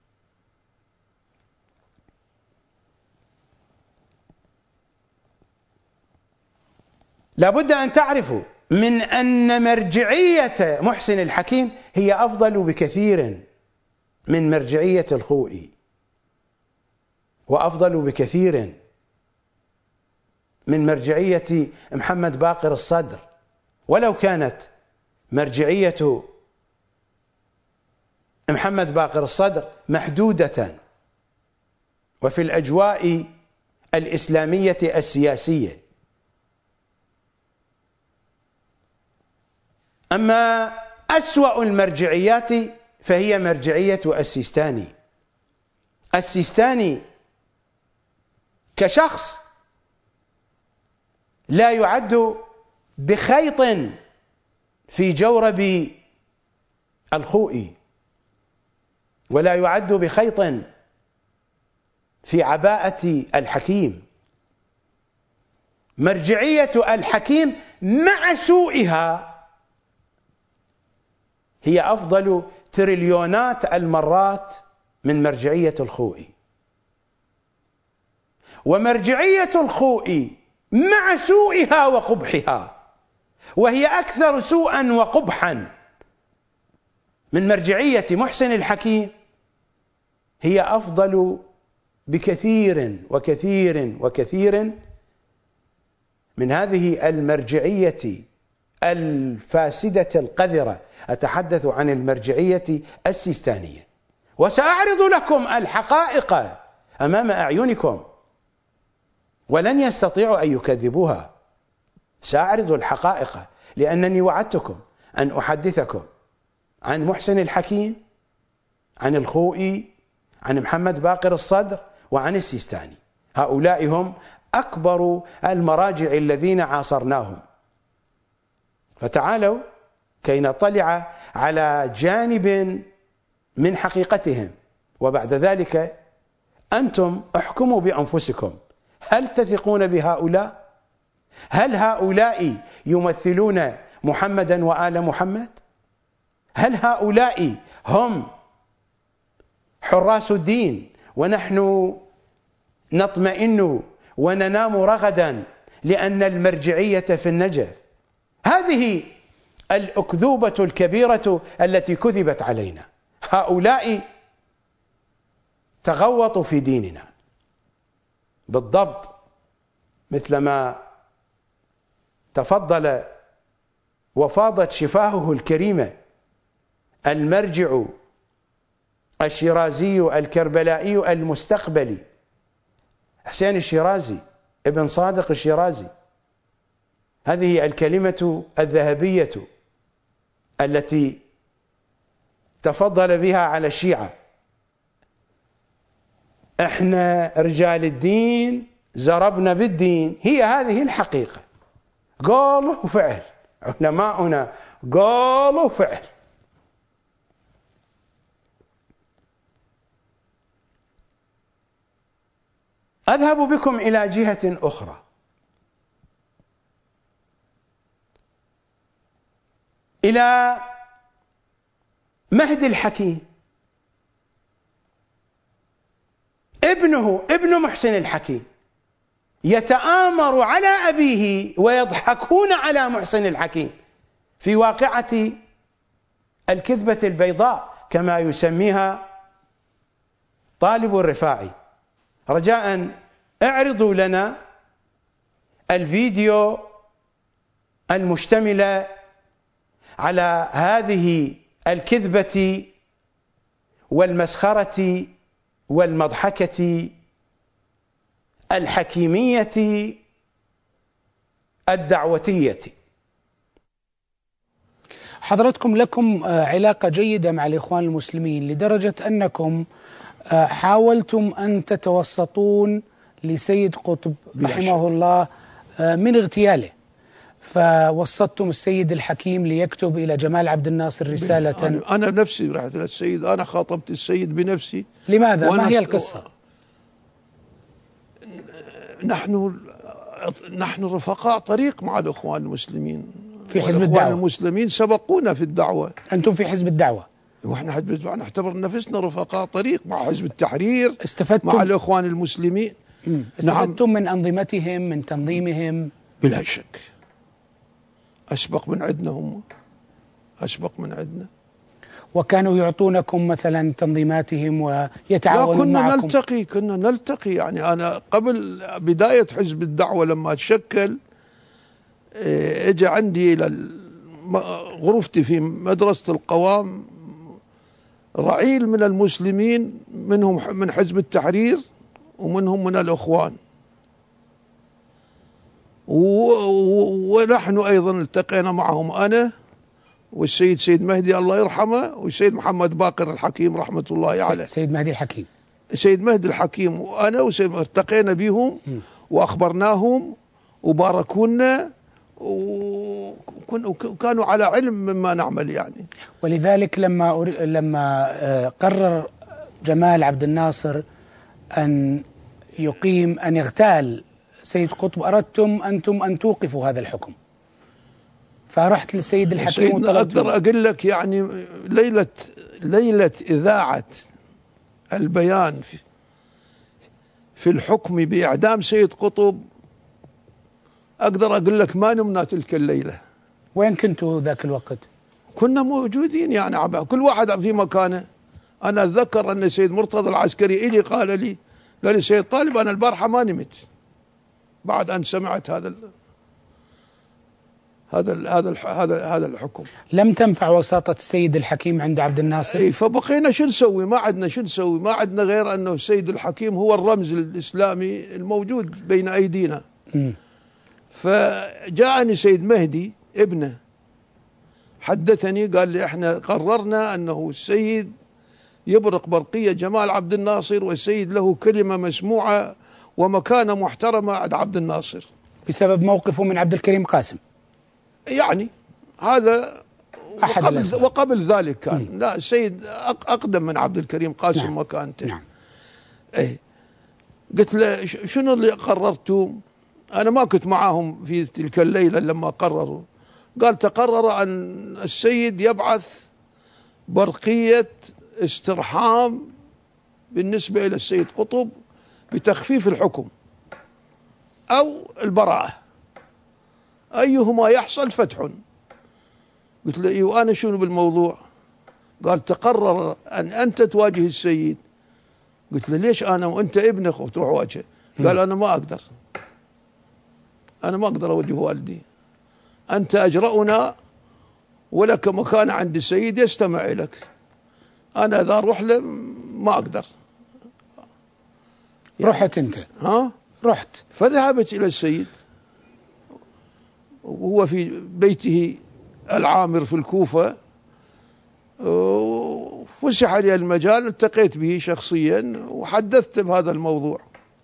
لابد أن تعرفوا من أن مرجعية محسن الحكيم هي أفضل بكثير من مرجعية الخوئي، وأفضل بكثير من مرجعية محمد باقر الصدر، ولو كانت مرجعية محمد باقر الصدر محدودة وفي الأجواء الإسلامية السياسية. أما أسوأ المرجعيات فهي مرجعية السيستاني. السيستاني كشخص لا يعد بخيط في جورب الخوئي، ولا يعد بخيط في عباءة الحكيم. مرجعية الحكيم مع سوءها هي أفضل تريليونات المرات من مرجعية الخوئي، ومرجعية الخوئي مع سوءها وقبحها، وهي أكثر سوءا وقبحا من مرجعية محسن الحكيم، هي أفضل بكثير وكثير وكثير من هذه المرجعية الفاسدة القذرة. أتحدث عن المرجعية السيستانية، وسأعرض لكم الحقائق أمام أعينكم، ولن يستطيعوا أن يكذبوها. سأعرض الحقائق لأنني وعدتكم أن أحدثكم عن محسن الحكيم، عن الخوئي، عن محمد باقر الصدر، وعن السيستاني. هؤلاء هم أكبر المراجع الذين عاصرناهم. فتعالوا كي نطلع على جانب من حقيقتهم، وبعد ذلك أنتم احكموا بأنفسكم. هل تثقون بهؤلاء؟ هل هؤلاء يمثلون محمدا وآل محمد؟ هل هؤلاء هم حراس الدين ونحن نطمئن وننام رغدا لأن المرجعية في النجف؟ هذه الأكذوبة الكبيرة التي كذبت علينا. هؤلاء تغوطوا في ديننا بالضبط مثلما تفضل وفاضت شفاهه الكريمة المرجع الشيرازي الكربلائي المستقبلي حسين الشيرازي ابن صادق الشيرازي. هذه الكلمة الذهبية التي تفضل بها على الشيعة: احنا رجال الدين زربنا بالدين. هي هذه الحقيقة، قول وفعل. علماؤنا قول وفعل. أذهب بكم إلى جهة أخرى، إلى مهدي الحكيم، ابنه ابن محسن الحكيم، يتآمر على أبيه ويضحكون على محسن الحكيم في واقعة الكذبة البيضاء كما يسميها طالب الرفاعي. رجاء اعرضوا لنا الفيديو المشتمل على هذه الكذبة والمسخرة والمضحكة الحكيمية الدعوتية. حضرتكم لكم علاقة جيدة مع الإخوان المسلمين لدرجة أنكم حاولتم أن تتوسطون لسيد قطب رحمه الله من اغتياله، فوسطتم السيد الحكيم ليكتب إلى جمال عبد الناصر رسالة. أنا بنفسي رحت إلى السيد، أنا خاطبت السيد بنفسي. لماذا؟ ما هي القصة؟ نحن نحن رفقاء طريق مع الإخوان المسلمين في حزب الدعوة. الإخوان المسلمين سبقونا في الدعوة. أنتم في حزب الدعوة، واحنا حزب الدعوة نعتبر نفسنا رفقاء طريق مع حزب التحرير، استفدتم مع الإخوان المسلمين. استفدتم نعم. من أنظمتهم، من تنظيمهم؟ بلا شك أسبق من عندنا، هم أسبق من عندنا. وكانوا يعطونكم مثلا تنظيماتهم ويتعاونون معكم؟ كنا نلتقي كنا نلتقي يعني أنا قبل بداية حزب الدعوة لما تشكل اجى عندي إلى غرفتي في مدرسة القوام رعيل من المسلمين، منهم من حزب التحرير ومنهم من الإخوان، ونحن أيضا التقينا معهم أنا والسيد سيد مهدي الله يرحمه والسيد محمد باقر الحكيم رحمة الله عليه. سيد مهدي الحكيم سيد مهدي الحكيم وأنا وسيد التقينا بهم وأخبرناهم وباركونا وكانوا على علم مما نعمل يعني. ولذلك لما لما قرر جمال عبد الناصر أن يقيم أن يغتال سيد قطب أردتم أنتم أن توقفوا هذا الحكم، فرحت للسيد الحكيم وطلبت. أقدر أقول لك يعني ليلة ليلة إذاعة البيان في, في الحكم بإعدام سيد قطب أقدر أقول لك ما نمنا تلك الليلة. وين كنتوا ذاك الوقت؟ كنا موجودين يعني كل واحد في مكانه. أنا أتذكر أن السيد مرتضى العسكري إلي قال لي قال لي سيد طالب أنا البارحة ما نمت بعد أن سمعت هذا ال هذا ال هذا ال هذا هذا الحكم. لم تنفع وساطة السيد الحكيم عند عبد الناصر؟ اي فبقينا شو نسوي؟ ما عندنا شو نسوي؟ ما عندنا غير أنه السيد الحكيم هو الرمز الإسلامي الموجود بين أيدينا. م. فجاءني سيد مهدي ابنه حدثني قال لي احنا قررنا أنه السيد يبرق برقية جمال عبد الناصر والسيد له كلمة مسموعة ومكانة محترمة عند عبد الناصر بسبب موقفه من عبد الكريم قاسم. يعني هذا أحد وقبل, الأسباب. وقبل ذلك كان م. لا السيد أقدم من عبد الكريم قاسم. نعم. مكانته. نعم. ايه قلت له شنو اللي قررتم؟ أنا ما كنت معاهم في تلك الليلة لما قرروا. قال تقرر أن السيد يبعث برقية استرحام بالنسبة إلى السيد قطب بتخفيف الحكم أو البراءة، أيهما يحصل فتح. قلت له إيه وأنا شنو بالموضوع؟ قال تقرر أن أنت تواجه السيد. قلت له ليش أنا وأنت ابنك وتروح واجهه؟ قال أنا ما أقدر، أنا ما أقدر أواجه والدي، أنت أجرأنا ولك مكان عند السيد يستمع لك، أنا إذا أروح له ما أقدر. يعني رحت أنت؟ ها؟ رحت. فذهبت إلى السيد وهو في بيته العامر في الكوفة، وفسح لي المجال، التقيت به شخصيا وحدثت بهذا الموضوع،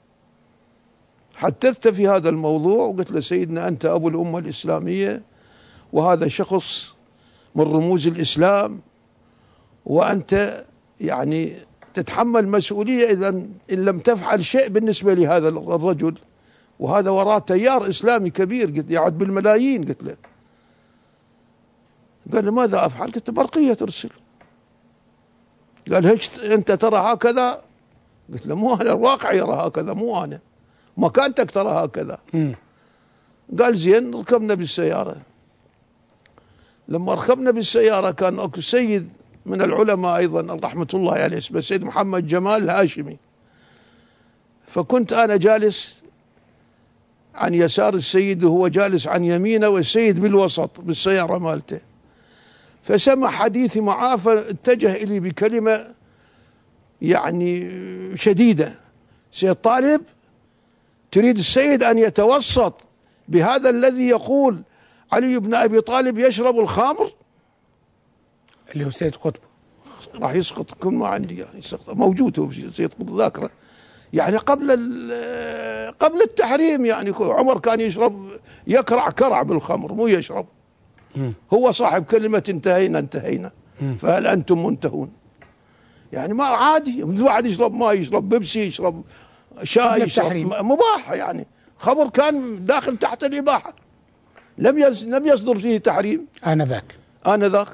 حدثت في هذا الموضوع وقلت له سيدنا أنت أبو الأمة الإسلامية، وهذا شخص من رموز الإسلام، وأنت يعني تتحمل مسؤولية إذا إن لم تفعل شيء بالنسبة لهذا الرجل، وهذا وراء تيار إسلامي كبير قلت يعد بالملايين. قلت له، قال لي ماذا أفعل؟ قلت برقية ترسل. قال هيك أنت ترى هكذا؟ قلت له مو أنا، الواقع يرى هكذا مو أنا، مكانتك ترى هكذا. م. قال زين. ركبنا بالسيارة، لما ركبنا بالسيارة كان أكو سيد من العلماء أيضا رحمة الله عليه اسمه السيد محمد جمال الهاشمي، فكنت أنا جالس عن يسار السيد وهو جالس عن يمينه، والسيد بالوسط بالسيارة مالته، فسمع حديثي معاه فاتجه إلي بكلمة يعني شديدة: سيد طالب، تريد السيد أن يتوسط بهذا الذي يقول علي بن أبي طالب يشرب الخمر؟ اللي هو سيد قطب راح يسقط، كل ما عندي يعني يسقط، موجود هو سيد قطب ذاكره، يعني قبل قبل التحريم، يعني عمر كان يشرب يكرع كرع بالخمر مو يشرب. م. هو صاحب كلمة انتهينا انتهينا م. فهل أنتم منتهون؟ يعني ما عادي، واحد يشرب ما يشرب بيبسي، يشرب شاي، يشرب مباح، يعني خمر كان داخل تحت الإباحة، لم لم يصدر فيه تحريم آنذاك آنذاك.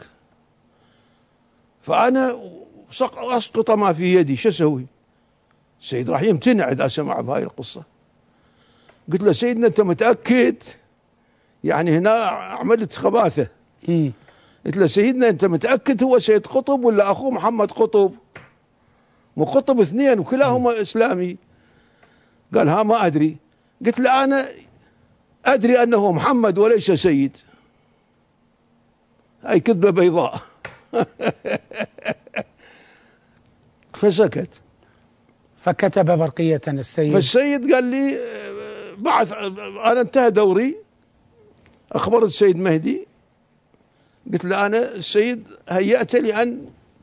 فأنا أسقط ما في يدي، شو أسوي؟ السيد راح يمتنع إذا سمع بهاي القصة. قلت له سيدنا أنت متأكد؟ يعني هنا عملت خباثة. م. قلت له سيدنا أنت متأكد هو سيد قطب ولا أخوه محمد قطب؟ مو قطب اثنين وكلاهما إسلامي. قال ها ما أدري. قلت له أنا أدري أنه محمد وليس سيد. هاي كذبة بيضاء. فسكت. فكتب برقية السيد. فالسيد قال لي بعث، أنا انتهى دوري، أخبرت السيد مهدي، قلت له أنا السيد هيأت لي أن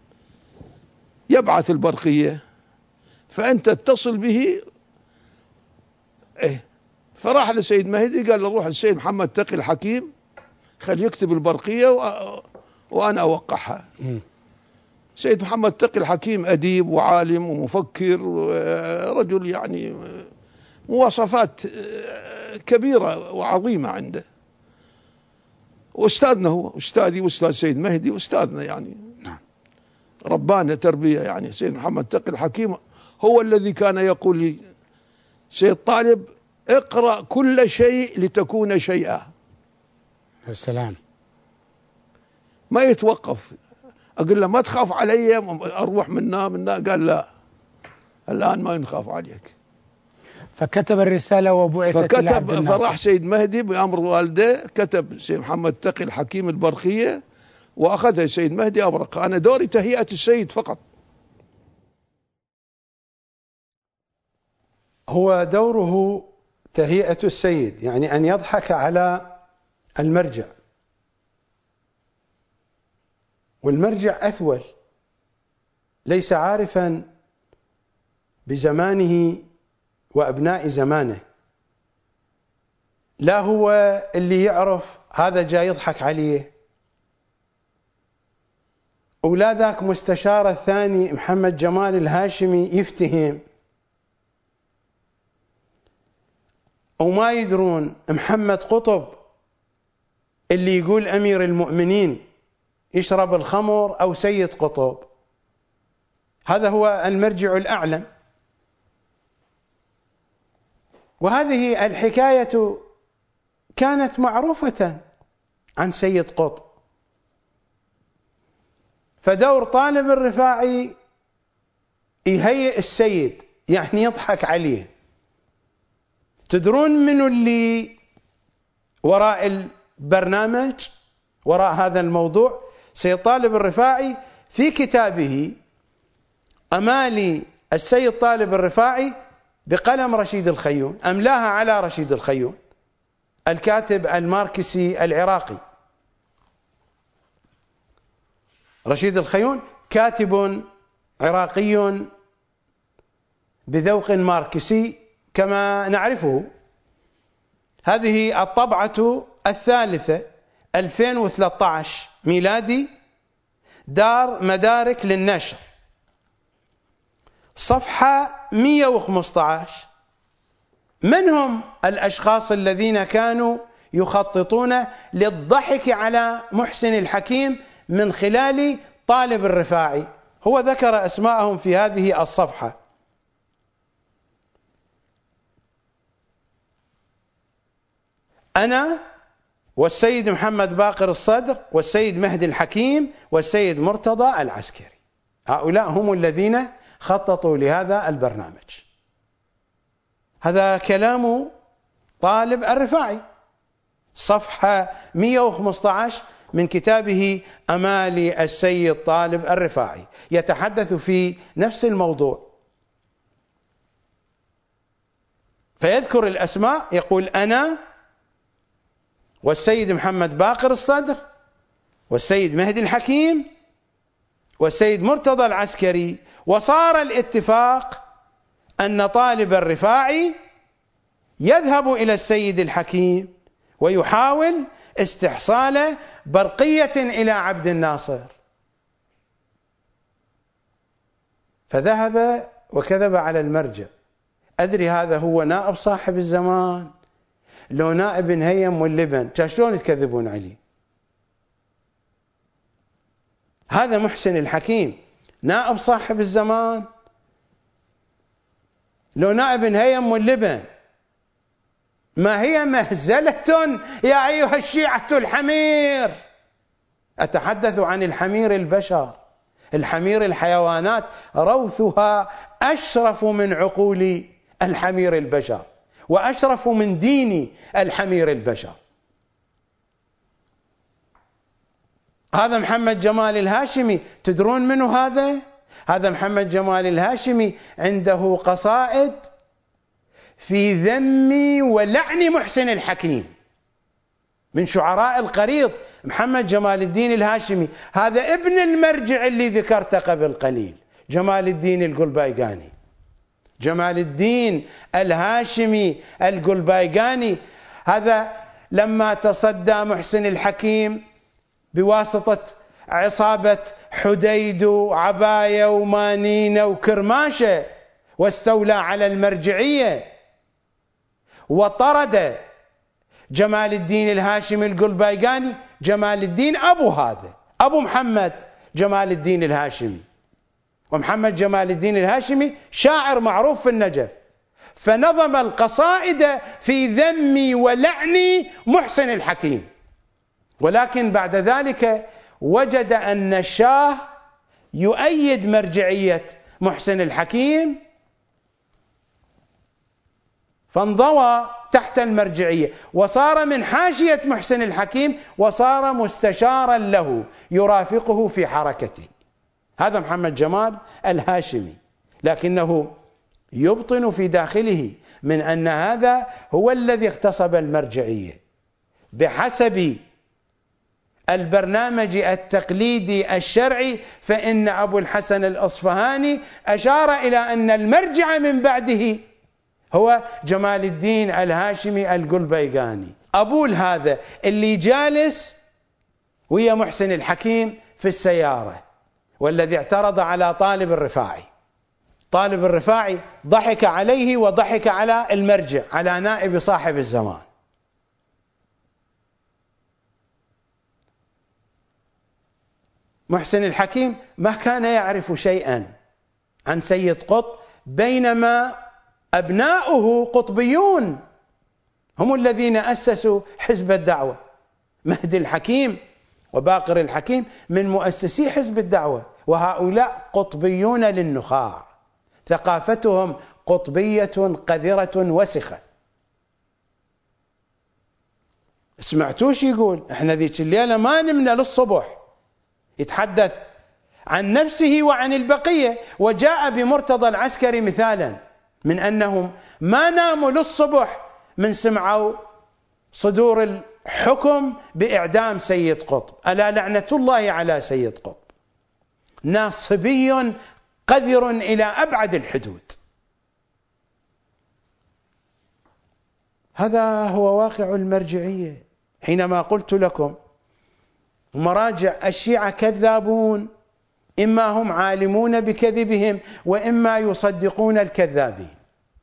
يبعث البرقية، فأنت اتصل به. إيه، فراح للسيد مهدي قال له روح للسيد محمد تقي الحكيم خلي يكتب البرقية و... وأنا أوقعها. م. سيد محمد تقي الحكيم أديب وعالم ومفكر ورجل يعني مواصفات كبيرة وعظيمة عنده، وأستاذنا هو أستاذي وأستاذ سيد مهدي أستاذنا، يعني نعم ربانا تربية. يعني سيد محمد تقي الحكيم هو الذي كان يقول لي سيد طالب اقرأ كل شيء لتكون شيئا. السلام. ما يتوقف. أقول له ما تخاف علي أروح منا منا؟ قال لا، الآن ما نخاف عليك. فكتب الرسالة وبعثت إلى عبد الناصر. فراح سيد مهدي بأمر والده كتب سيد محمد تقي الحكيم البرقية وأخذها سيد مهدي أبرق. أنا دوري تهيئة السيد فقط. هو دوره تهيئة السيد، يعني أن يضحك على المرجع، والمرجع أثول، ليس عارفا بزمانه وأبناء زمانه، لا هو اللي يعرف هذا جاي يضحك عليه، ولا ذاك مستشار الثاني محمد جمال الهاشمي يفتهم، وما يدرون محمد قطب اللي يقول أمير المؤمنين يشرب الخمر أو سيد قطب. هذا هو المرجع الأعلم. وهذه الحكاية كانت معروفة عن سيد قطب، فدور طالب الرفاعي يهيئ السيد، يعني يضحك عليه. تدرون منو اللي وراء البرنامج، وراء هذا الموضوع؟ سيد طالب الرفاعي في كتابه أمالي السيد طالب الرفاعي بقلم رشيد الخيون، أملاها على رشيد الخيون الكاتب الماركسي العراقي. رشيد الخيون كاتب عراقي بذوق ماركسي كما نعرفه. هذه الطبعة الثالثة ألفين وثلاثة عشر ميلادي، دار مدارك للنشر، صفحة مئة وخمسة عشر. من هم الأشخاص الذين كانوا يخططون للضحك على محسن الحكيم من خلال طالب الرفاعي؟ هو ذكر أسماءهم في هذه الصفحة: أنا والسيد محمد باقر الصدر والسيد مهدي الحكيم والسيد مرتضى العسكري. هؤلاء هم الذين خططوا لهذا البرنامج. هذا كلام طالب الرفاعي، صفحة مئة وخمسة عشر من كتابه أمالي السيد طالب الرفاعي، يتحدث في نفس الموضوع. فيذكر الأسماء، يقول: أنا والسيد محمد باقر الصدر والسيد مهدي الحكيم والسيد مرتضى العسكري. وصار الاتفاق أن طالب الرفاعي يذهب إلى السيد الحكيم ويحاول استحصال برقية إلى عبد الناصر. فذهب وكذب على المرجع. أدري هذا هو نائب صاحب الزمان، لو نائب هيم واللبن كان شلون تكذبون عليه؟ هذا محسن الحكيم نائب صاحب الزمان، لو نائب هيم واللبن. ما هي مهزلة يا أيها الشيعة الحمير. أتحدث عن الحمير البشر، الحمير الحيوانات روثها أشرف من عقول الحمير البشر، وأشرف من دين الحمير البشر. هذا محمد جمال الهاشمي، تدرون منه هذا؟ هذا محمد جمال الهاشمي عنده قصائد في ذم ولعن محسن الحكيم، من شعراء القريض. محمد جمال الدين الهاشمي هذا ابن المرجع اللي ذكرته قبل قليل، جمال الدين القلبايقاني. جمال الدين الهاشمي القلبايقاني هذا لما تصدى محسن الحكيم بواسطة عصابة حديد وعباية ومانينة وكرماشة واستولى على المرجعية وطرد جمال الدين الهاشمي القلبايقاني. جمال الدين أبو هذا، أبو محمد جمال الدين الهاشمي. ومحمد جمال الدين الهاشمي شاعر معروف في النجف، فنظم القصائد في ذم ولعن محسن الحكيم. ولكن بعد ذلك وجد أن الشاه يؤيد مرجعية محسن الحكيم، فانضوى تحت المرجعية وصار من حاشية محسن الحكيم، وصار مستشارا له يرافقه في حركته. هذا محمد جمال الهاشمي، لكنه يبطن في داخله من أن هذا هو الذي اغتصب المرجعية بحسب البرنامج التقليدي الشرعي. فإن أبو الحسن الأصفهاني أشار إلى أن المرجع من بعده هو جمال الدين الهاشمي القلبايقاني، أبو هذا اللي جالس ويا محسن الحكيم في السيارة، والذي اعترض على طالب الرفاعي. طالب الرفاعي ضحك عليه وضحك على المرجع، على نائب صاحب الزمان. محسن الحكيم ما كان يعرف شيئا عن سيد قطب، بينما أبناؤه قطبيون هم الذين أسسوا حزب الدعوة. مهدي الحكيم وباقر الحكيم من مؤسسي حزب الدعوة، وهؤلاء قطبيون للنخاع، ثقافتهم قطبية قذرة وسخة. سمعتوش يقول احنا ذيك الليلة ما نمنا للصبح، يتحدث عن نفسه وعن البقية، وجاء بمرتضى العسكري مثالا من أنهم ما ناموا للصبح من سمعوا صدور الحكم بإعدام سيد قطب. ألا لعنة الله على سيد قطب، ناصبي قذر إلى أبعد الحدود. هذا هو واقع المرجعية. حينما قلت لكم مراجع الشيعة كذابون، إما هم عالمون بكذبهم وإما يصدقون الكذابين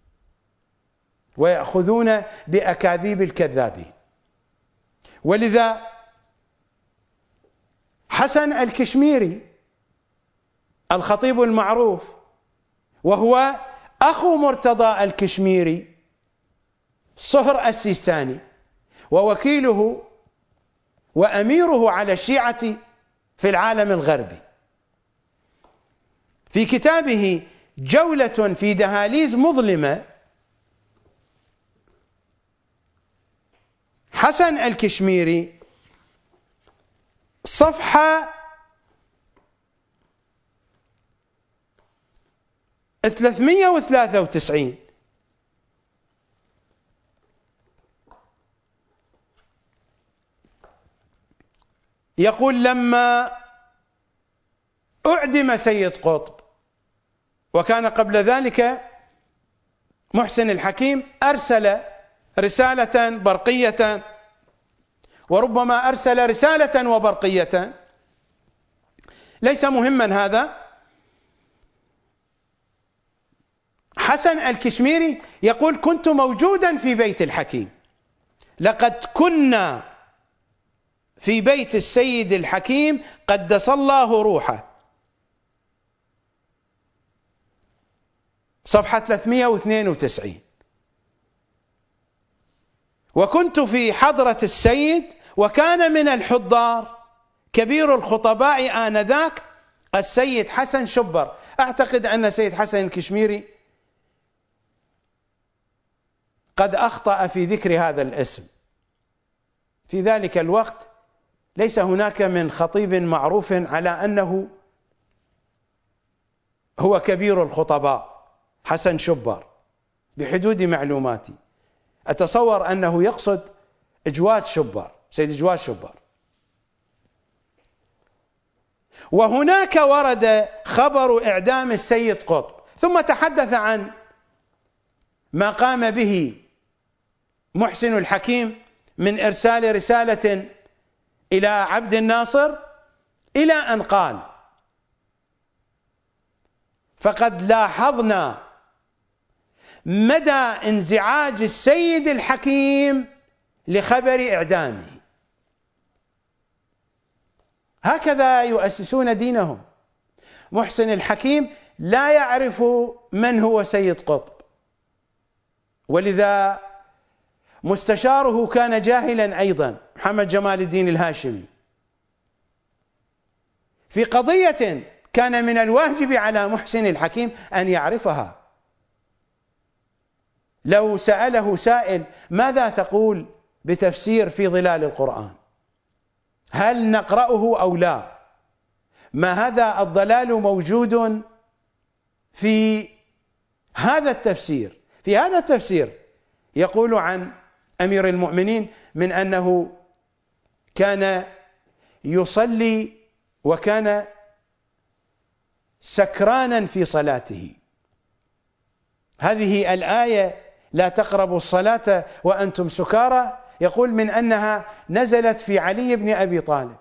ويأخذون بأكاذيب الكذابين. ولذا حسن الكشميري الخطيب المعروف، وهو أخو مرتضى الكشميري صهر السيستاني ووكيله وأميره على الشيعة في العالم الغربي، في كتابه جولة في دهاليز مظلمة، حسن الكشميري صفحة ثلاثمئة وثلاثة وتسعين يقول: لما أعدم سيد قطب، وكان قبل ذلك محسن الحكيم أرسل رسالة برقية، وربما أرسل رسالة وبرقية، ليس مهما هذا. حسن الكشميري يقول: كنت موجودا في بيت الحكيم، لقد كنا في بيت السيد الحكيم قدس الله روحه. صفحة ثلاثمئة واثنين وتسعين. وكنت في حضرة السيد، وكان من الحضار كبير الخطباء آنذاك السيد حسن شبر. أعتقد أن السيد حسن الكشميري قد أخطأ في ذكر هذا الاسم. في ذلك الوقت ليس هناك من خطيب معروف على أنه هو كبير الخطباء حسن شبر بحدود معلوماتي. أتصور أنه يقصد جواد شبر، سيد جواد شبر. وهناك ورد خبر إعدام السيد قطب، ثم تحدث عن ما قام به محسن الحكيم من إرسال رسالة إلى عبد الناصر، إلى أن قال: فقد لاحظنا مدى انزعاج السيد الحكيم لخبر إعدامه. هكذا يؤسسون دينهم. محسن الحكيم لا يعرف من هو سيد قطب، ولذا مستشاره كان جاهلا أيضا، محمد جمال الدين الهاشمي، في قضية كان من الواجب على محسن الحكيم أن يعرفها. لو سأله سائل: ماذا تقول بتفسير في ظلال القرآن؟ هل نقرأه أو لا؟ ما هذا الضلال موجود في هذا التفسير. في هذا التفسير يقول عن أمير المؤمنين من أنه كان يصلي وكان سكرانا في صلاته. هذه الآية: لا تقربوا الصلاة وأنتم سكارى، يقول من أنها نزلت في علي بن أبي طالب،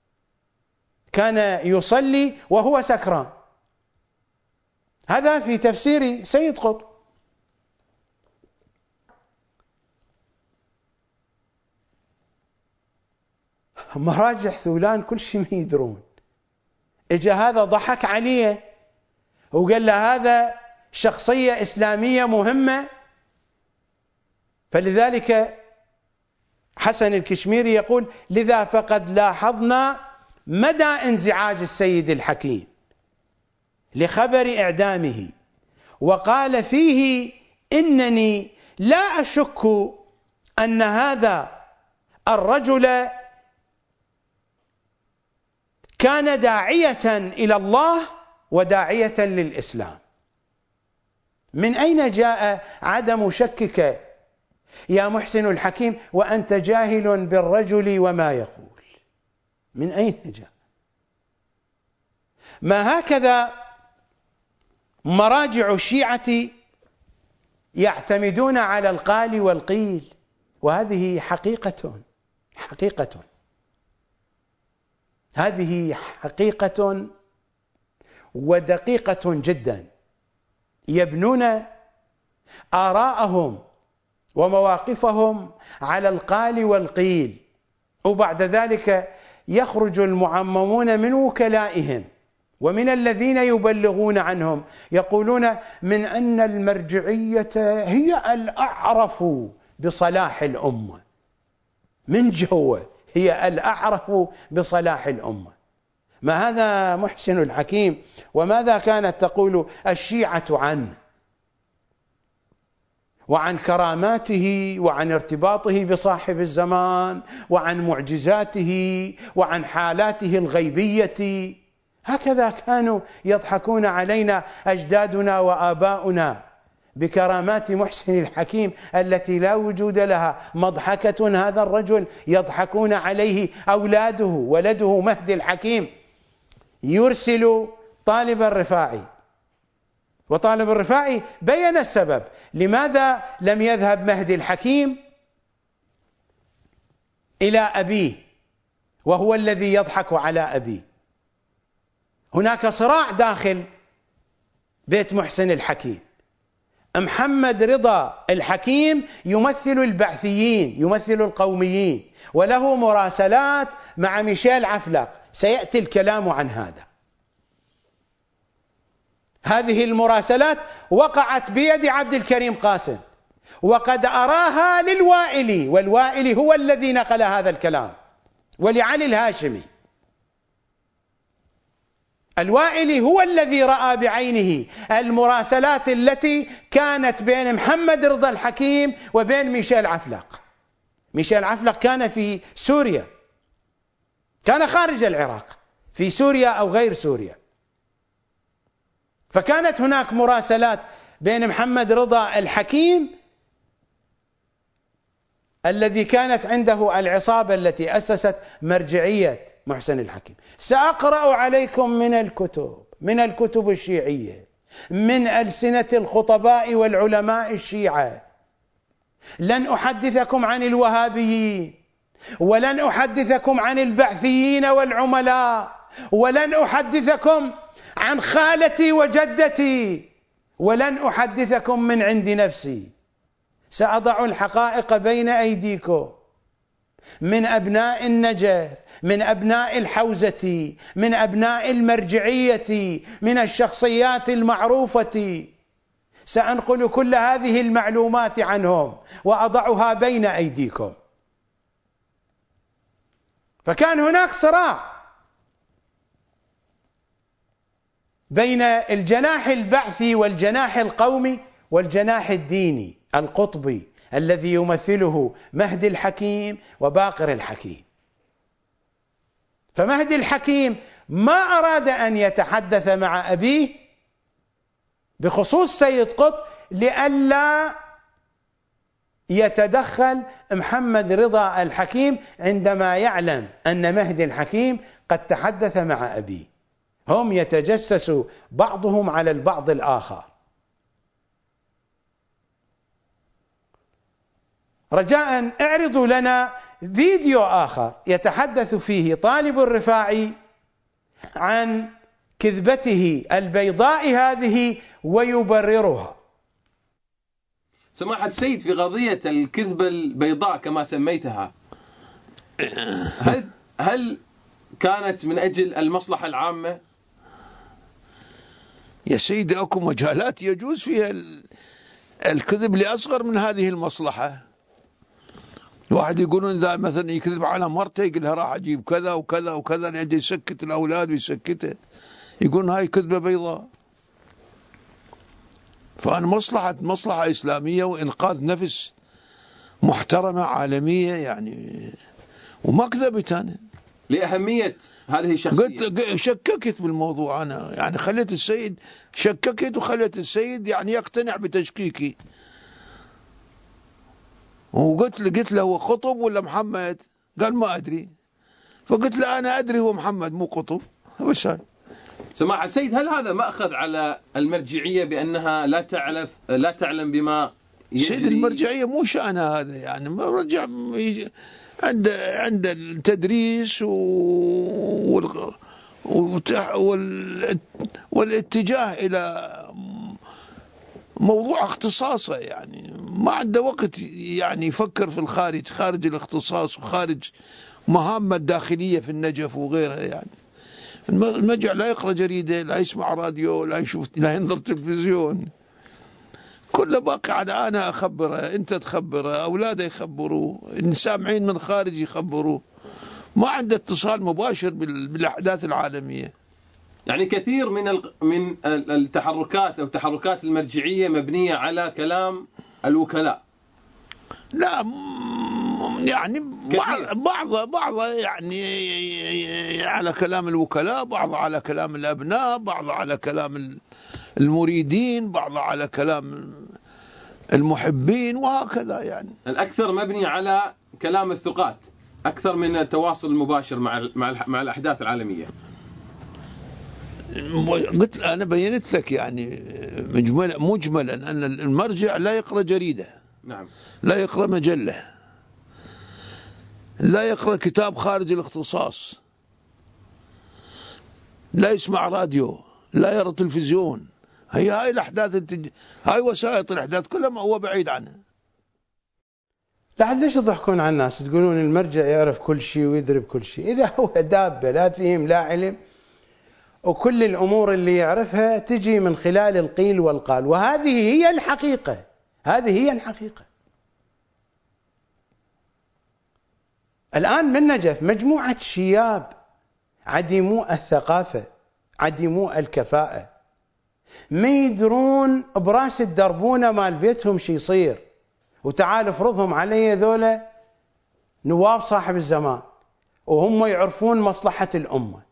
كان يصلي وهو سكران. هذا في تفسير سيد قطب. مراجع ثولان كل شيء ما يدرون. اجا هذا ضحك عليه وقال له هذا شخصية إسلامية مهمة، فلذلك حسن الكشميري يقول: لذا فقد لاحظنا مدى انزعاج السيد الحكيم لخبر إعدامه، وقال فيه: إنني لا أشك أن هذا الرجل كان داعية إلى الله وداعية للإسلام. من أين جاء عدم شكك يا محسن الحكيم وأنت جاهل بالرجل وما يقول؟ من أين جاء؟ ما هكذا مراجع الشيعة يعتمدون على القال والقيل، وهذه حقيقة حقيقة هذه حقيقة ودقيقة جدا. يبنون آراءهم ومواقفهم على القال والقيل، وبعد ذلك يخرج المعممون من وكلائهم ومن الذين يبلغون عنهم يقولون من أن المرجعية هي الأعرف بصلاح الأمة. من جوه هي الأعرف بصلاح الأمة. ما هذا محسن الحكيم؟ وماذا كانت تقول الشيعة عنه وعن كراماته وعن ارتباطه بصاحب الزمان وعن معجزاته وعن حالاته الغيبية؟ هكذا كانوا يضحكون علينا أجدادنا وآباؤنا بكرامات محسن الحكيم التي لا وجود لها. مضحكة هذا الرجل يضحكون عليه أولاده. ولده مهدي الحكيم يرسل طالب الرفاعي، وطالب الرفاعي بين السبب لماذا لم يذهب مهدي الحكيم إلى أبيه وهو الذي يضحك على أبيه. هناك صراع داخل بيت محسن الحكيم. محمد رضا الحكيم يمثل البعثيين، يمثل القوميين، وله مراسلات مع ميشيل عفلق، سيأتي الكلام عن هذا. هذه المراسلات وقعت بيد عبد الكريم قاسم، وقد أراها للوائلي، والوائلي هو الذي نقل هذا الكلام، ولعلي الهاشمي. الوائلي هو الذي رأى بعينه المراسلات التي كانت بين محمد رضا الحكيم وبين ميشيل عفلق. ميشيل عفلق كان في سوريا، كان خارج العراق، في سوريا أو غير سوريا، فكانت هناك مراسلات بين محمد رضا الحكيم الذي كانت عنده العصابة التي أسست مرجعية محسن الحكيم. سأقرأ عليكم من الكتب، من الكتب الشيعية، من ألسنة الخطباء والعلماء الشيعة. لن أحدثكم عن الوهابيين، ولن أحدثكم عن البعثيين والعملاء، ولن أحدثكم عن خالتي وجدتي، ولن أحدثكم من عند نفسي. سأضع الحقائق بين أيديكم، من أبناء النجف، من أبناء الحوزة، من أبناء المرجعية، من الشخصيات المعروفة. سأنقل كل هذه المعلومات عنهم وأضعها بين أيديكم. فكان هناك صراع بين الجناح البعثي والجناح القومي والجناح الديني القطبي الذي يمثله مهدي الحكيم وباقر الحكيم. فمهدي الحكيم ما أراد أن يتحدث مع أبيه بخصوص سيد قطب لئلا يتدخل محمد رضا الحكيم عندما يعلم أن مهدي الحكيم قد تحدث مع أبيه. هم يتجسس بعضهم على البعض الآخر. رجاء اعرضوا لنا فيديو آخر يتحدث فيه طالب الرفاعي عن كذبته البيضاء هذه ويبررها. سماحة السيد، في قضية الكذبة البيضاء كما سميتها، هل هل كانت من أجل المصلحة العامة؟ يا سيدي أكو مجالات يجوز فيها الكذب لأصغر من هذه المصلحة. الواحد يقولون إذا مثلا يكذب على مرته يقول لها راح أجيب كذا وكذا وكذا لأجل يسكت الأولاد ويسكته، يقولون هاي كذبة بيضاء. فأنا مصلحة مصلحة إسلامية وإنقاذ نفس محترمة عالمية يعني، وما كذبت أنا لأهمية هذه الشخصية. قلت شككت بالموضوع أنا يعني، خليت السيد شككت وخليت السيد يعني يقتنع بتشكيكي. وقلت له قلت له هو قطب ولا محمد؟ قال ما أدري. فقلت له أنا أدري هو محمد مو قطب. وش هاي؟ سماحة السيد، هل هذا مأخذ على المرجعية بأنها لا تعرف لا تعلم بما يجري؟ سيد المرجعية مو شأنها هذا يعني، مرجع عند عند التدريس وال وال والاتجاه إلى موضوع اختصاصه يعني، ما عنده وقت يعني يفكر في الخارج، خارج الاختصاص وخارج مهامه الداخلية في النجف وغيرها يعني. المرجع لا يقرأ جريدة، لا يسمع راديو، لا يشوف، لا ينظر تلفزيون، كله باقي على أنا أخبره، أنت تخبره، أولاده يخبروه، السامعين من خارج يخبروه، ما عنده اتصال مباشر بالأحداث العالمية. يعني كثير من من التحركات أو تحركات المرجعية مبنية على كلام الوكلاء. لا يعني بعض بعض يعني على كلام الوكلاء، بعض على كلام الأبناء، بعض على كلام المريدين، بعض على كلام المحبين، وهكذا يعني. الأكثر مبني على كلام الثقات أكثر من التواصل المباشر مع مع مع الأحداث العالمية. قلت أنا بينت لك يعني مجملا مجملا أن المرجع لا يقرأ جريدة، نعم، لا يقرأ مجلة، لا يقرأ كتاب خارج الاختصاص، لا يسمع راديو، لا يرى تلفزيون. هي هاي الأحداث التج... هاي وسائط الأحداث كلها ما هو بعيد عنها. لحد ليش تضحكون على الناس تقولون المرجع يعرف كل شيء ويدري بكل شيء؟ إذا هو دابة لا فهم لا علم، وكل الأمور اللي يعرفها تجي من خلال القيل والقال، وهذه هي الحقيقة، هذه هي الحقيقة. الآن من نجف مجموعة شياب عديمو الثقافة، عديمو الكفاءة، ما يدرون براس الدربونة مال بيتهم شي يصير، وتعال افرضهم علي ذولا نواب صاحب الزمان وهم يعرفون مصلحة الأمة.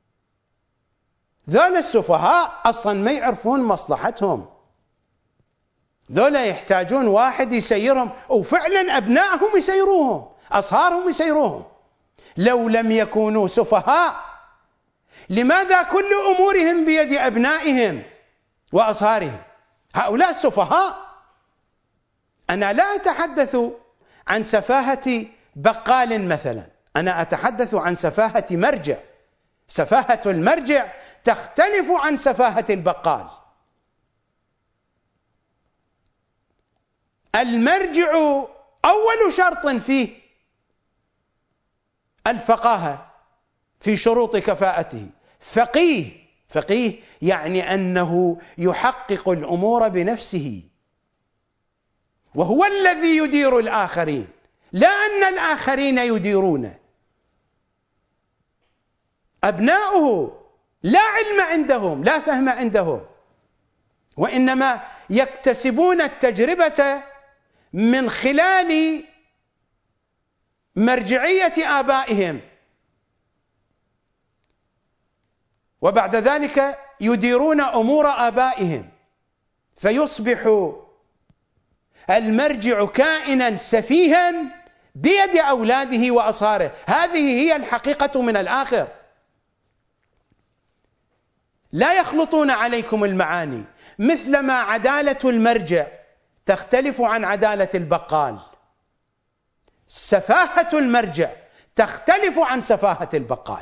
ذولا السفهاء أصلا ما يعرفون مصلحتهم، ذولا يحتاجون واحد يسيرهم، وفعلا أبنائهم يسيروهم، أصهارهم يسيروهم. لو لم يكونوا سفهاء لماذا كل أمورهم بيد أبنائهم وأصهارهم؟ هؤلاء السفهاء. أنا لا أتحدث عن سفاهة بقال مثلا، أنا أتحدث عن سفاهة مرجع. سفاهة المرجع تختلف عن سفاهة البقال. المرجع أول شرط فيه الفقاهة في شروط كفاءته. فقيه، فقيه يعني أنه يحقق الأمور بنفسه، وهو الذي يدير الآخرين، لا أن الآخرين يديرونه. أبناؤه لا علم عندهم، لا فهم عندهم، وإنما يكتسبون التجربة من خلال مرجعية آبائهم، وبعد ذلك يديرون أمور آبائهم، فيصبح المرجع كائنا سفيها بيد أولاده وأصهاره. هذه هي الحقيقة من الآخر. لا يخلطون عليكم المعاني، مثلما عدالة المرجع تختلف عن عدالة البقال، سفاهة المرجع تختلف عن سفاهة البقال.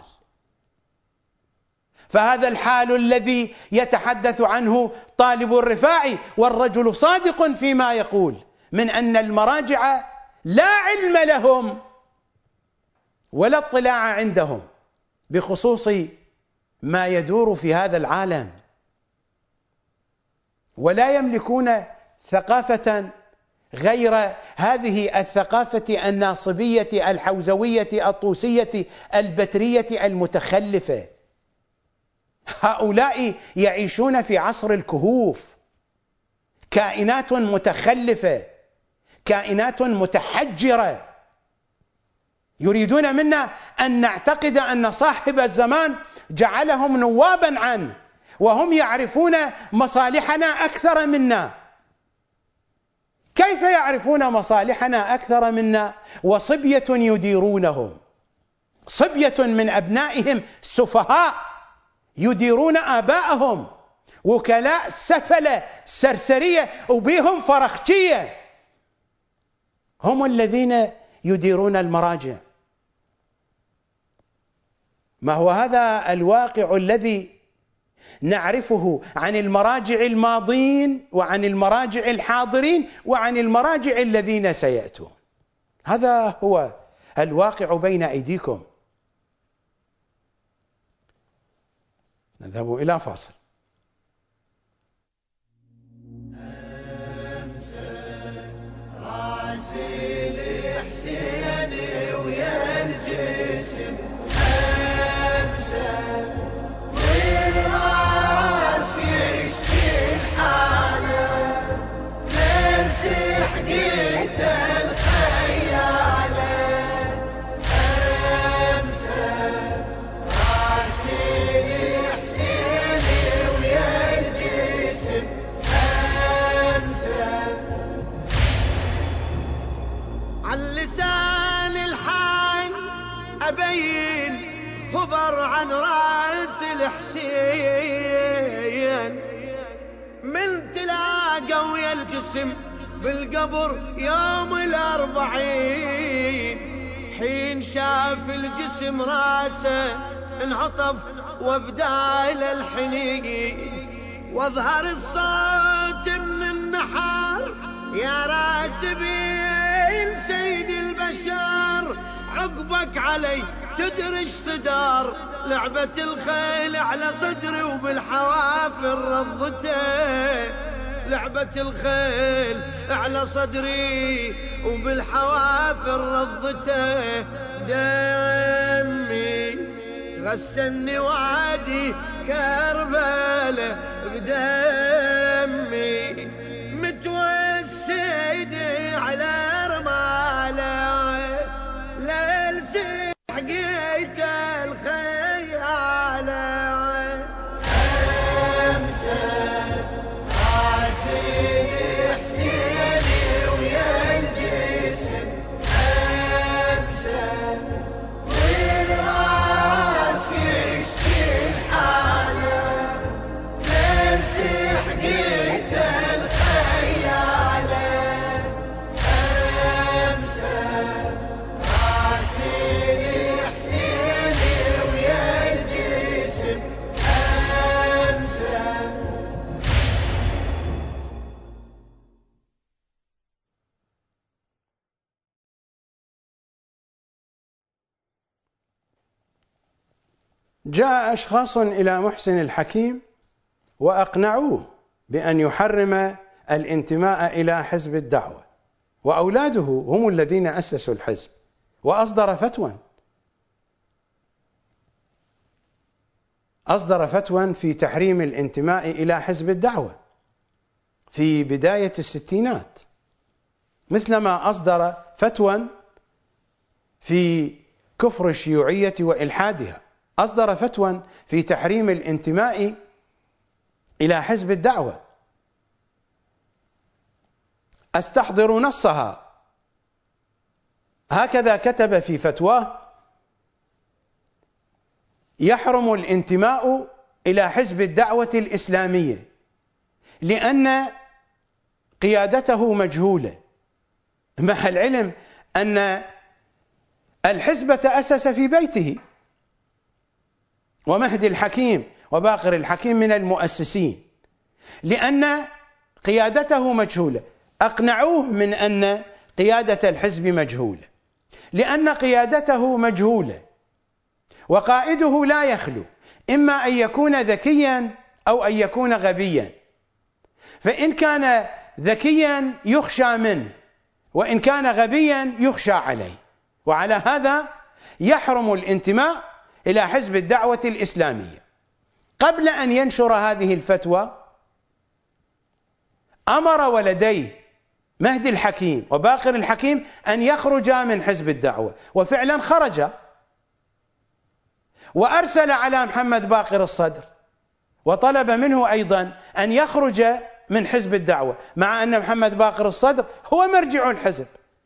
فهذا الحال الذي يتحدث عنه طالب الرفاعي والرجل صادق فيما يقول من أن المراجع لا علم لهم ولا اطلاع عندهم بخصوص ما يدور في هذا العالم، ولا يملكون ثقافة غير هذه الثقافة الناصبية الحوزوية الطوسية البترية المتخلفة. هؤلاء يعيشون في عصر الكهوف، كائنات متخلفة، كائنات متحجرة، يريدون منا أن نعتقد أن صاحب الزمان جعلهم نوابا عنه، وهم يعرفون مصالحنا أكثر منا. كيف يعرفون مصالحنا أكثر منا وصبية يديرونهم؟ صبية من أبنائهم سفهاء يديرون آباءهم، وكلاء سفلة سرسرية وبيهم فرخشية، هم الذين يديرون المراجع. ما هو هذا الواقع الذي نعرفه عن المراجع الماضين وعن المراجع الحاضرين وعن المراجع الذين سيأتون. هذا هو الواقع بين أيديكم. نذهب إلى فاصل. أبين خبر عن رأس الحسين من تلاقى ويا الجسم بالقبر يوم الأربعين، حين شاف الجسم راسه انعطف وبدال الحنين، واظهر الصوت من النحار يا راس بين سيد البشر، عقبك علي تدرج صدار، لعبة الخيل على صدري وبالحوافر رضته، لعبة الخيل على صدري وبالحوافر رضته، دمي غسلني وادي كربله بدمي، متوسدي على رماله للسي حقيت الخيال، امسى عاسي حسيني ويا الجسم، امسى والراس يشتي الحاله للسي حقيت الخيال، امسى جاء أشخاص إلى محسن الحكيم وأقنعوه بأن يحرم الانتماء إلى حزب الدعوة، وأولاده هم الذين أسسوا الحزب، وأصدر فتوى أصدر فتوى في تحريم الانتماء إلى حزب الدعوة في بداية الستينات، مثلما أصدر فتوى في كفر الشيوعية وإلحادها، أصدر فتوى في تحريم الانتماء إلى حزب الدعوة. أستحضر نصها، هكذا كتب في فتواه: يحرم الانتماء إلى حزب الدعوة الإسلامية لأن قيادته مجهولة، مع العلم أن الحزب تأسس في بيته، ومهدي الحكيم وباقر الحكيم من المؤسسين، لأن قيادته مجهولة. أقنعوه من أن قيادة الحزب مجهولة، لأن قيادته مجهولة وقائده لا يخلو إما أن يكون ذكيا أو أن يكون غبيا، فإن كان ذكيا يخشى منه، وإن كان غبيا يخشى عليه، وعلى هذا يحرم الانتماء إلى حزب الدعوة الإسلامية. قبل أن ينشر هذه الفتوى أمر ولديه مهدي الحكيم وباقر الحكيم أن يخرجا من حزب الدعوة، وفعلا خرجا، وأرسل على محمد باقر الصدر وطلب منه أيضا أن يخرج من حزب الدعوة، مع أن محمد باقر الصدر هو مرجع الحزب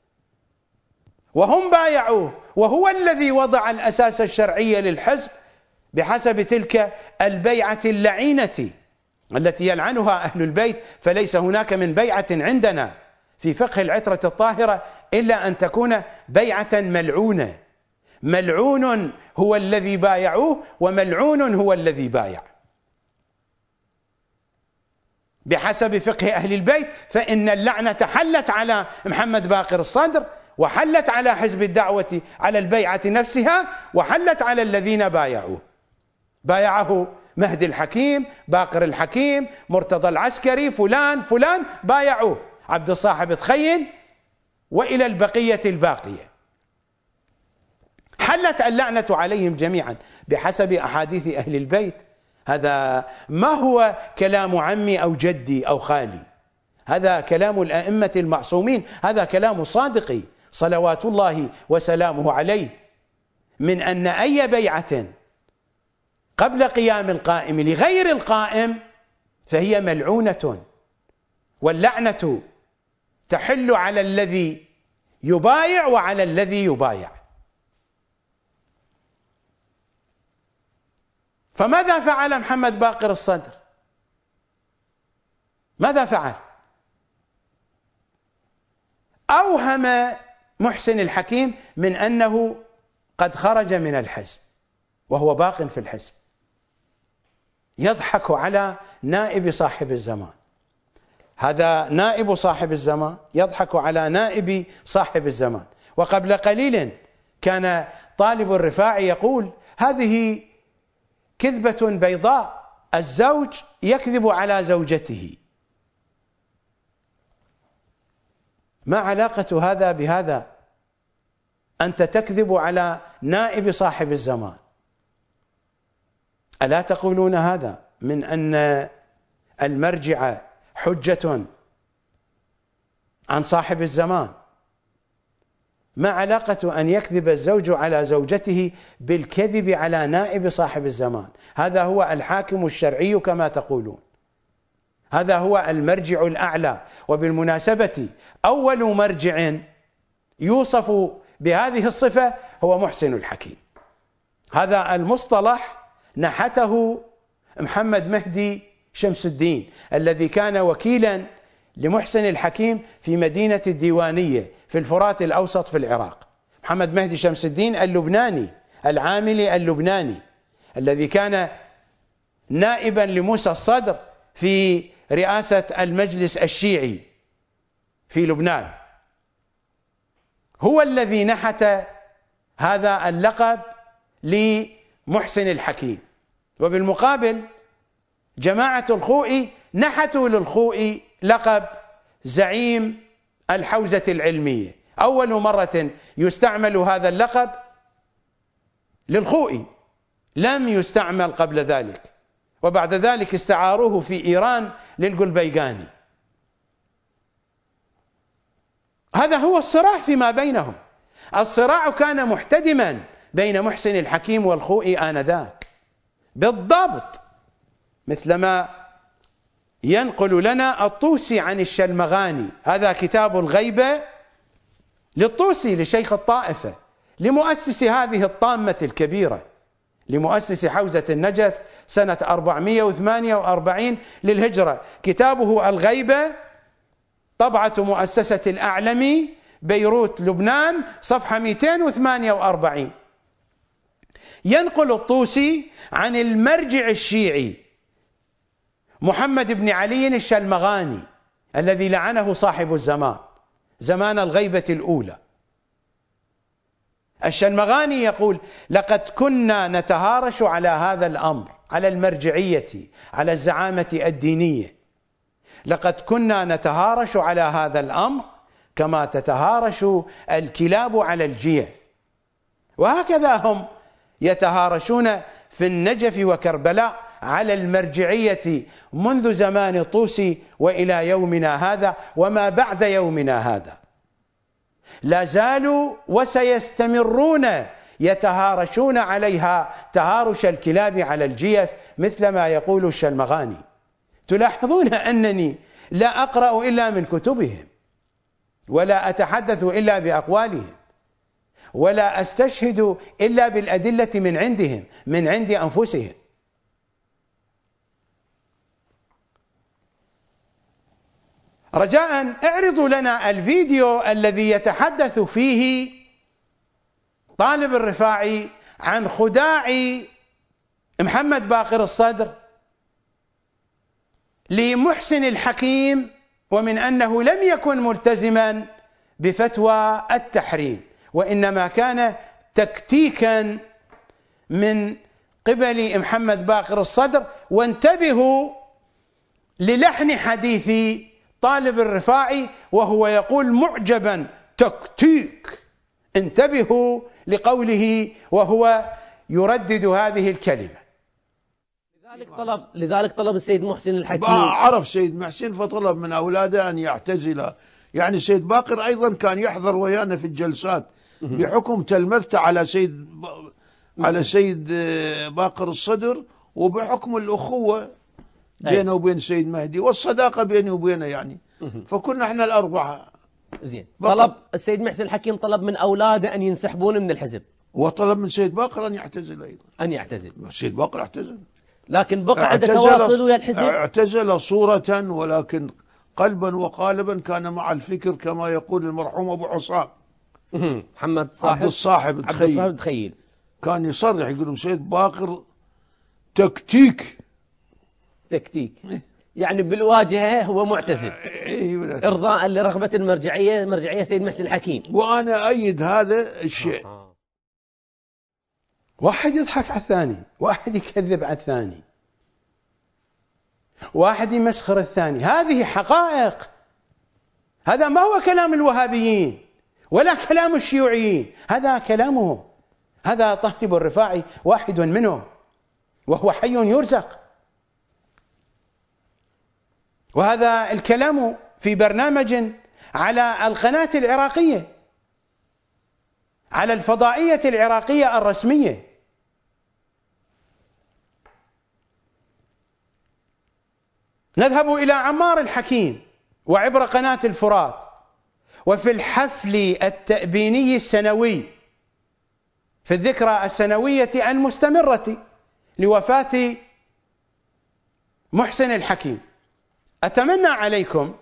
وهم بايعوه، وهو الذي وضع الأساس الشرعي للحزب بحسب تلك البيعة اللعينة التي يلعنها أهل البيت. فليس هناك من بيعة عندنا في فقه العترة الطاهرة إلا أن تكون بيعة ملعونة. ملعون هو الذي بايعوه، وملعون هو الذي بايع بحسب فقه أهل البيت. فإن اللعنة حلت على محمد باقر الصدر، وحلت على حزب الدعوة على البيعة نفسها، وحلت على الذين بايعوه. بايعه مهدي الحكيم، باقر الحكيم، مرتضى العسكري، فلان فلان بايعوه، عبد الصاحب تخين، وإلى البقية الباقية. حلت اللعنة عليهم جميعا بحسب أحاديث أهل البيت. هذا ما هو كلام عمي أو جدي أو خالي، هذا كلام الأئمة المعصومين، هذا كلام صادق صلوات الله وسلامه عليه، من أن أي بيعة قبل قيام القائم لغير القائم فهي ملعونة، واللعنة تحل على الذي يبايع وعلى الذي يبايع. فماذا فعل محمد باقر الصدر؟ ماذا فعل؟ أوهم محسن الحكيم من أنه قد خرج من الحزب وهو باق في الحزب، يضحك على نائب صاحب الزمان. هذا نائب صاحب الزمان يضحك على نائب صاحب الزمان. وقبل قليل كان طالب الرفاعي يقول هذه كذبة بيضاء، الزوج يكذب على زوجته. ما علاقة هذا بهذا؟ أنت تكذب على نائب صاحب الزمان. ألا تقولون هذا من أن المرجع حجة عن صاحب الزمان؟ ما علاقة أن يكذب الزوج على زوجته بالكذب على نائب صاحب الزمان؟ هذا هو الحاكم الشرعي كما تقولون، هذا هو المرجع الأعلى. وبالمناسبة أول مرجع يوصف بهذه الصفة هو محسن الحكيم. هذا المصطلح نحته محمد مهدي شمس الدين الذي كان وكيلا لمحسن الحكيم في مدينة الديوانية في الفرات الأوسط في العراق. محمد مهدي شمس الدين اللبناني العاملي اللبناني الذي كان نائبا لموسى الصدر في رئاسة المجلس الشيعي في لبنان، هو الذي نحت هذا اللقب لمحسن الحكيم. وبالمقابل جماعة الخوئي نحتوا للخوئي لقب زعيم الحوزة العلمية. أول مرة يستعمل هذا اللقب للخوئي، لم يستعمل قبل ذلك، وبعد ذلك استعاروه في إيران للقلبيقاني. هذا هو الصراع فيما بينهم. الصراع كان محتدما بين محسن الحكيم والخوئي آنذاك بالضبط مثلما ينقل لنا الطوسي عن الشلمغاني. هذا كتاب الغيبة للطوسي لشيخ الطائفة، لمؤسس هذه الطامة الكبيرة، لمؤسس حوزة النجف سنة أربعمئة وثمانية وأربعين للهجرة. كتابه الغيبة، طبعة مؤسسة الأعلمي، بيروت لبنان، صفحة مئتين وثمانية وأربعين. ينقل الطوسي عن المرجع الشيعي محمد بن علي الشلمغاني الذي لعنه صاحب الزمان زمان الغيبة الأولى. الشلمغاني يقول: لقد كنا نتهارش على هذا الأمر، على المرجعية، على الزعامة الدينية، لقد كنا نتهارش على هذا الأمر كما تتهارش الكلاب على الجيف، وهكذا هم يتهارشون في النجف وكربلاء على المرجعية منذ زمان طوسي وإلى يومنا هذا وما بعد يومنا هذا. لا زالوا وسيستمرون يتهارشون عليها تهارش الكلاب على الجيف مثل ما يقول الشلمغاني. تلاحظون أنني لا أقرأ إلا من كتبهم، ولا أتحدث إلا بأقوالهم، ولا أستشهد إلا بالأدلة من عندهم من عند أنفسهم. رجاء اعرضوا لنا الفيديو الذي يتحدث فيه طالب الرفاعي عن خداع محمد باقر الصدر لمحسن الحكيم، ومن أنه لم يكن ملتزما بفتوى التحريم، وإنما كان تكتيكا من قبل محمد باقر الصدر. وانتبهوا للحن حديث طالب الرفاعي وهو يقول معجبا تكتيك، انتبهوا لقوله وهو يردد هذه الكلمة. لذلك طلب لذلك طلب السيد محسن الحكيم، عرف سيد محسن فطلب من أولاده أن يعتزل. يعني سيد باقر أيضا كان يحضر ويانا في الجلسات بحكم تلمذته على سيد على سيد باقر الصدر، وبحكم الأخوة بينه وبين سيد مهدي والصداقة بيني وبينه، يعني فكنا احنا الأربعة. زين. طلب السيد محسن الحكيم طلب من أولاده أن ينسحبون من الحزب، وطلب من سيد باقر أن يعتزل أيضا. أن يعتزل. سيد باقر اعتزل، لكن بقى عنده تواصل ويا الحزب. اعتزل صورة، ولكن قلبا وقالبا كان مع الفكر كما يقول المرحوم أبو عصام محمد صاحب عبد الصاحب تخيل. تخيل كان يصرح يقول سيد باقر تكتيك تكتيك يعني بالواجهة هو معتزل إرضاء لرغبة المرجعية مرجعية سيد محسن الحكيم. وأنا أيد هذا الشيء. آه. واحد يضحك على الثاني، واحد يكذب على الثاني، واحد يمسخر الثاني. هذه حقائق، هذا ما هو كلام الوهابيين ولا كلام الشيوعيين، هذا كلامهم. هذا طالب الرفاعي واحد منهم، وهو حي يرزق. وهذا الكلام في برنامج على القناة العراقية، على الفضائية العراقية الرسمية. نذهب إلى عمار الحكيم وعبر قناة الفرات، وفي الحفل التأبيني السنوي في الذكرى السنوية المستمرة لوفاة محسن الحكيم، أتمنى عليكم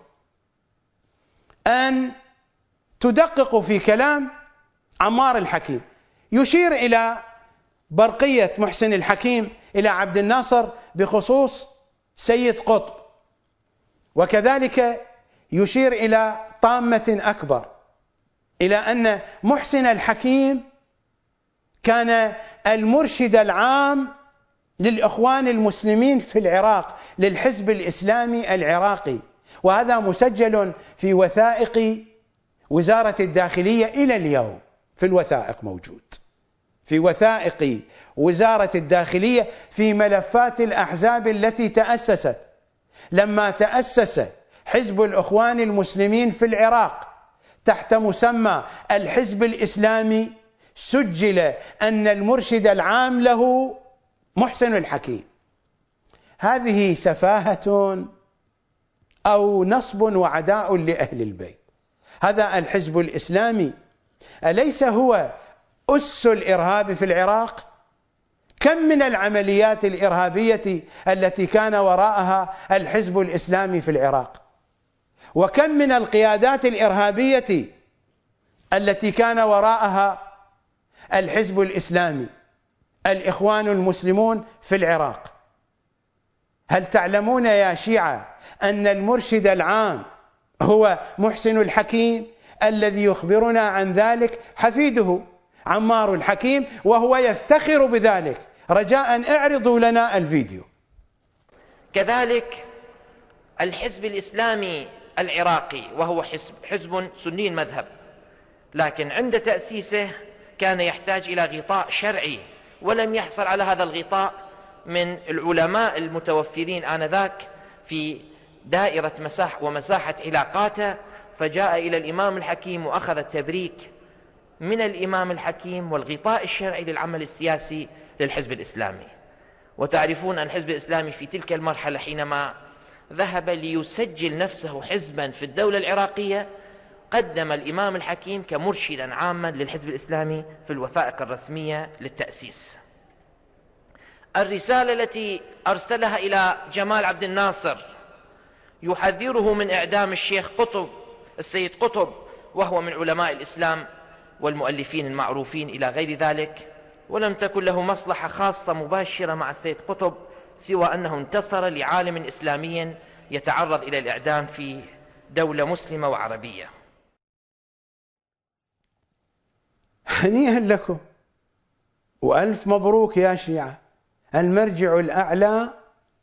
أن تدققوا في كلام عمار الحكيم. يشير إلى برقية محسن الحكيم إلى عبد الناصر بخصوص سيد قطب، وكذلك يشير إلى طامة أكبر، إلى أن محسن الحكيم كان المرشد العام للإخوان المسلمين في العراق، للحزب الإسلامي العراقي، وهذا مسجل في وثائق وزارة الداخلية إلى اليوم. في الوثائق موجود، في وثائق وزارة الداخلية في ملفات الأحزاب التي تأسست. لما تأسس حزب الإخوان المسلمين في العراق تحت مسمى الحزب الإسلامي، سجل أن المرشد العام له محسن الحكيم. هذه سفاهة أو نصب وعداء لأهل البيت. هذا الحزب الإسلامي أليس هو أس الإرهاب في العراق؟ كم من العمليات الإرهابية التي كان وراءها الحزب الإسلامي في العراق، وكم من القيادات الإرهابية التي كان وراءها الحزب الإسلامي، الإخوان المسلمون في العراق. هل تعلمون يا شيعة أن المرشد العام هو محسن الحكيم الذي يخبرنا عن ذلك حفيده عمار الحكيم، وهو يفتخر بذلك؟ رجاء اعرضوا لنا الفيديو. كذلك الحزب الإسلامي العراقي، وهو حزب, حزب سني المذهب، لكن عند تأسيسه كان يحتاج إلى غطاء شرعي، ولم يحصل على هذا الغطاء من العلماء المتوفرين آنذاك في دائرة مساح ومساحة علاقاته، فجاء إلى الإمام الحكيم وأخذ التبريك من الإمام الحكيم والغطاء الشرعي للعمل السياسي للحزب الإسلامي. وتعرفون أن الحزب الإسلامي في تلك المرحلة حينما ذهب ليسجل نفسه حزبا في الدولة العراقية، قدم الإمام الحكيم كمرشدا عاما للحزب الإسلامي في الوثائق الرسمية للتأسيس. الرسالة التي أرسلها إلى جمال عبد الناصر يحذره من إعدام الشيخ قطب السيد قطب، وهو من علماء الإسلام والمؤلفين المعروفين إلى غير ذلك، ولم تكن له مصلحة خاصة مباشرة مع السيد قطب سوى أنه انتصر لعالم إسلامي يتعرض إلى الإعدام في دولة مسلمة وعربية. هنيئا لكم وألف مبروك يا شيعة. المرجع الأعلى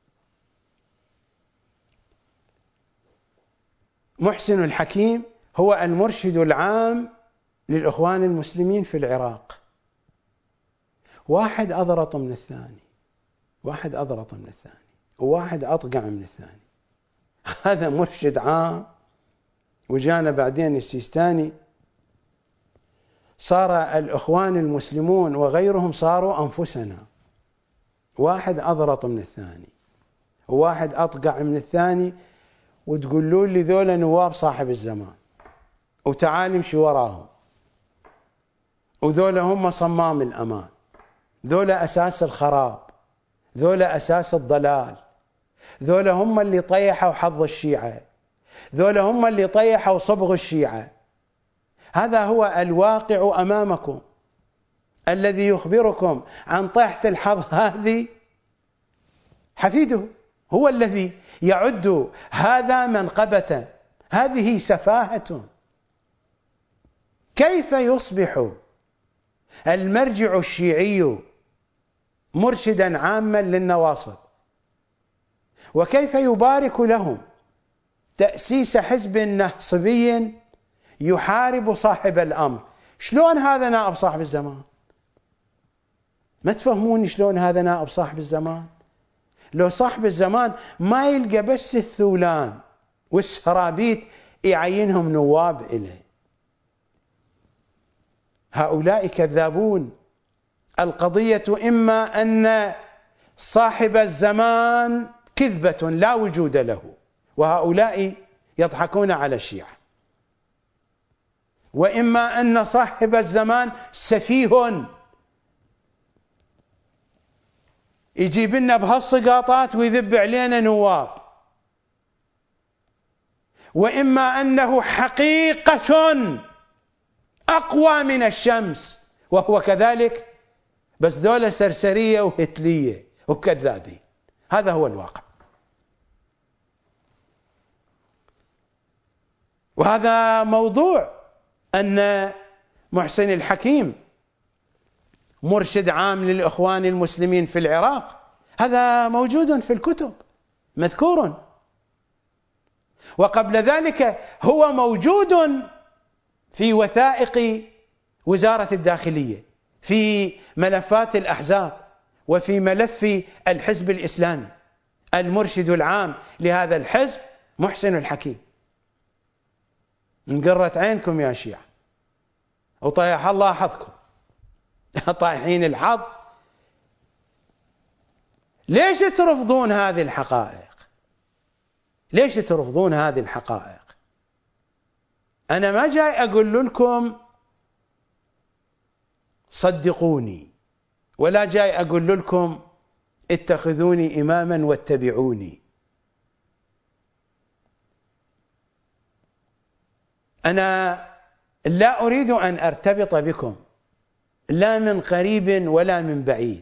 محسن الحكيم هو المرشد العام للإخوان المسلمين في العراق. واحد أضرط من الثاني، واحد أضرط من الثاني، وواحد أطقع من الثاني. هذا مرشد عام، وجانا بعدين السيستاني، صار الإخوان المسلمون وغيرهم صاروا أنفسنا. واحد أضرط من الثاني، وواحد أطقع من الثاني، وتقولون لي ذولا نواب صاحب الزمان، وتعال امشي وراهم، وذولا هم صمام الأمان، ذولا أساس الخراب، ذولا أساس الضلال، ذولا هم اللي طيحوا حظ الشيعة، ذولا هم اللي طيحوا صبغ الشيعة. هذا هو الواقع أمامكم، الذي يخبركم عن طيحة الحظ هذه حفيده، هو الذي يعد هذا منقبة. هذه سفاهة. كيف يصبح المرجع الشيعي مرشدا عاما للنواصب، وكيف يبارك لهم تأسيس حزب نهصبي يحارب صاحب الأمر؟ شلون هذا نائب صاحب الزمان؟ ما تفهموني شلون هذا نائب صاحب الزمان؟ لو صاحب الزمان ما يلقى بس الثولان والسرابيت يعينهم نواب إليه. هؤلاء كذابون. القضية إما أن صاحب الزمان كذبة لا وجود له، وهؤلاء يضحكون على الشيعة، وإما أن صاحب الزمان سفيه يجيب لنا بهالسقاطات ويذب علينا نواب، وإما أنه حقيقة أقوى من الشمس وهو كذلك، بس دولة سرسرية وهتلية وكذابين. هذا هو الواقع. وهذا موضوع أن محسن الحكيم مرشد عام للإخوان المسلمين في العراق، هذا موجود في الكتب مذكور، وقبل ذلك هو موجود في وثائق وزارة الداخلية، في ملفات الأحزاب، وفي ملف الحزب الإسلامي. المرشد العام لهذا الحزب محسن الحكيم. انقرت عينكم يا شيعة، وطيح الله حظكم، طايحين الحظ. ليش ترفضون هذه الحقائق؟ ليش ترفضون هذه الحقائق؟ أنا ما جاي أقول لكم صدقوني، ولا جاي أقول لكم اتخذوني إماما واتبعوني. أنا لا أريد أن أرتبط بكم لا من قريب ولا من بعيد.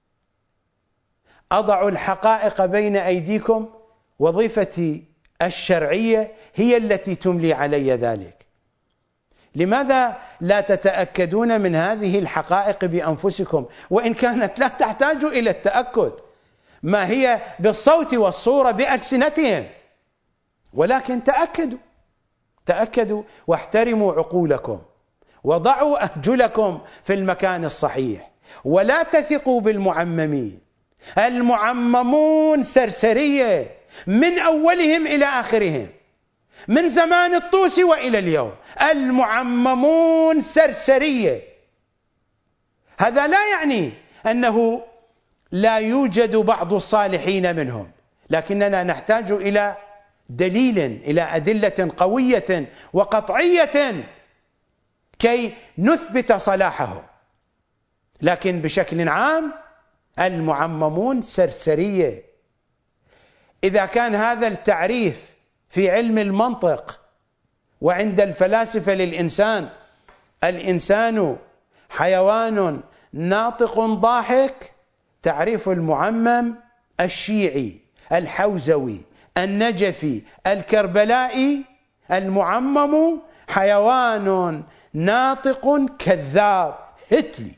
أضع الحقائق بين أيديكم، وظيفتي الشرعية هي التي تملي علي ذلك. لماذا لا تتأكدون من هذه الحقائق بأنفسكم، وإن كانت لا تحتاج إلى التأكد؟ ما هي بالصوت والصورة بألسنتهم، ولكن تأكدوا تأكدوا واحترموا عقولكم وضعوا أهجلكم في المكان الصحيح، ولا تثقوا بالمعممين. المعممون سرسرية من أولهم إلى آخرهم، من زمان الطوسي وإلى اليوم المعممون سرسرية. هذا لا يعني أنه لا يوجد بعض الصالحين منهم، لكننا نحتاج إلى دليل، إلى أدلة قوية وقطعية كي نثبت صلاحه. لكن بشكل عام المعممون سرسرية. إذا كان هذا التعريف في علم المنطق وعند الفلاسفة للإنسان، الإنسان حيوان ناطق ضاحك، تعريف المعمم الشيعي الحوزوي النجفي الكربلائي: المعمم حيوان ناطق كذاب هتلي.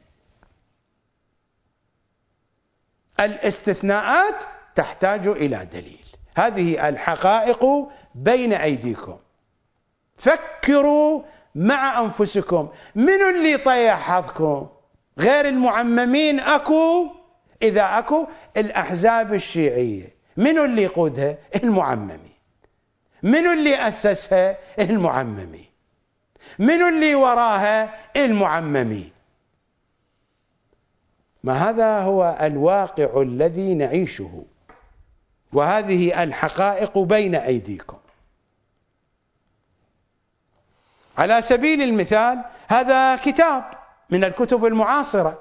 الاستثناءات تحتاج إلى دليل. هذه الحقائق بين أيديكم، فكروا مع أنفسكم. من اللي طيح حظكم؟ غير المعممين أكو؟ إذا أكو الأحزاب الشيعية، من اللي يقودها؟ المعممين. من اللي أسسها؟ المعممين. من اللي وراها؟ المعممين. ما هذا هو الواقع الذي نعيشه، وهذه الحقائق بين أيديكم. على سبيل المثال، هذا كتاب من الكتب المعاصرة: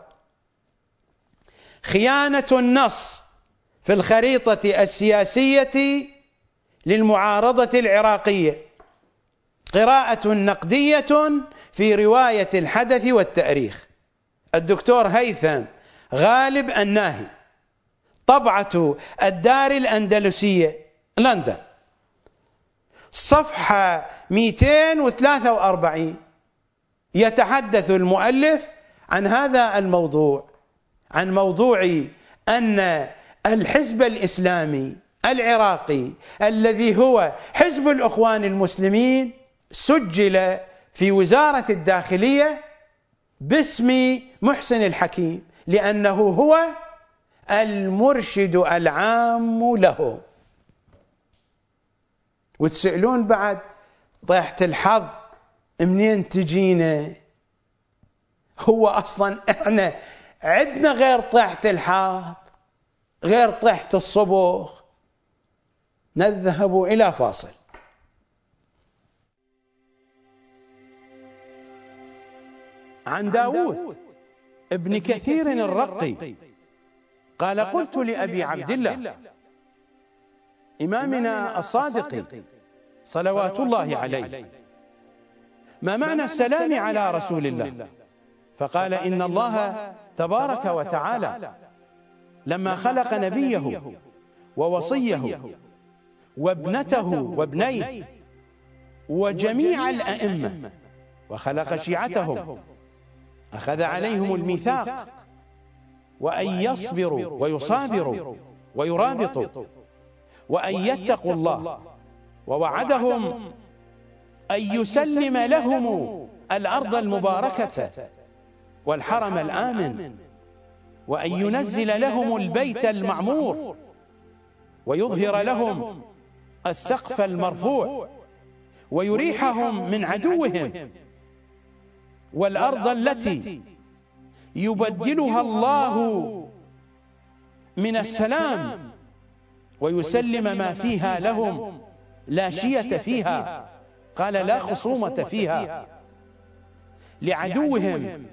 خيانة النص في الخريطة السياسية للمعارضة العراقية، قراءة نقدية في رواية الحدث والتاريخ، الدكتور هيثم غالب الناهي، طبعة الدار الأندلسية، لندن، صفحة مئتين وثلاثة وأربعين. يتحدث المؤلف عن هذا الموضوع، عن موضوع أن الحزب الإسلامي العراقي الذي هو حزب الإخوان المسلمين سجل في وزارة الداخلية باسم محسن الحكيم، لأنه هو المرشد العام له. وتسألون بعد طيحة الحظ منين تجينا؟ هو أصلا احنا عندنا غير طيحة الحظ، غير طيحة الصبغ. نذهب إلى فاصل. عن داود ابن كثير الرقي قال: قلت لأبي عبد الله إمامنا الصادق صلوات الله عليه: ما معنى السلام على رسول الله؟ فقال: إن الله تبارك وتعالى لما خلق نبيه ووصيه وابنته وابنيه وجميع الأئمة وخلق شيعتهم أخذ عليهم الميثاق وأن يصبروا ويصابروا ويرابطوا وأن يتقوا الله، ووعدهم أن يسلم لهم الأرض المباركة والحرم الآمن، وأن ينزل لهم البيت المعمور، ويظهر لهم السقف المرفوع، ويريحهم من عدوهم، والأرض التي يبدلها الله من السلام ويسلم ما فيها لهم، لا شية فيها، قال لا خصومة فيها لعدوهم،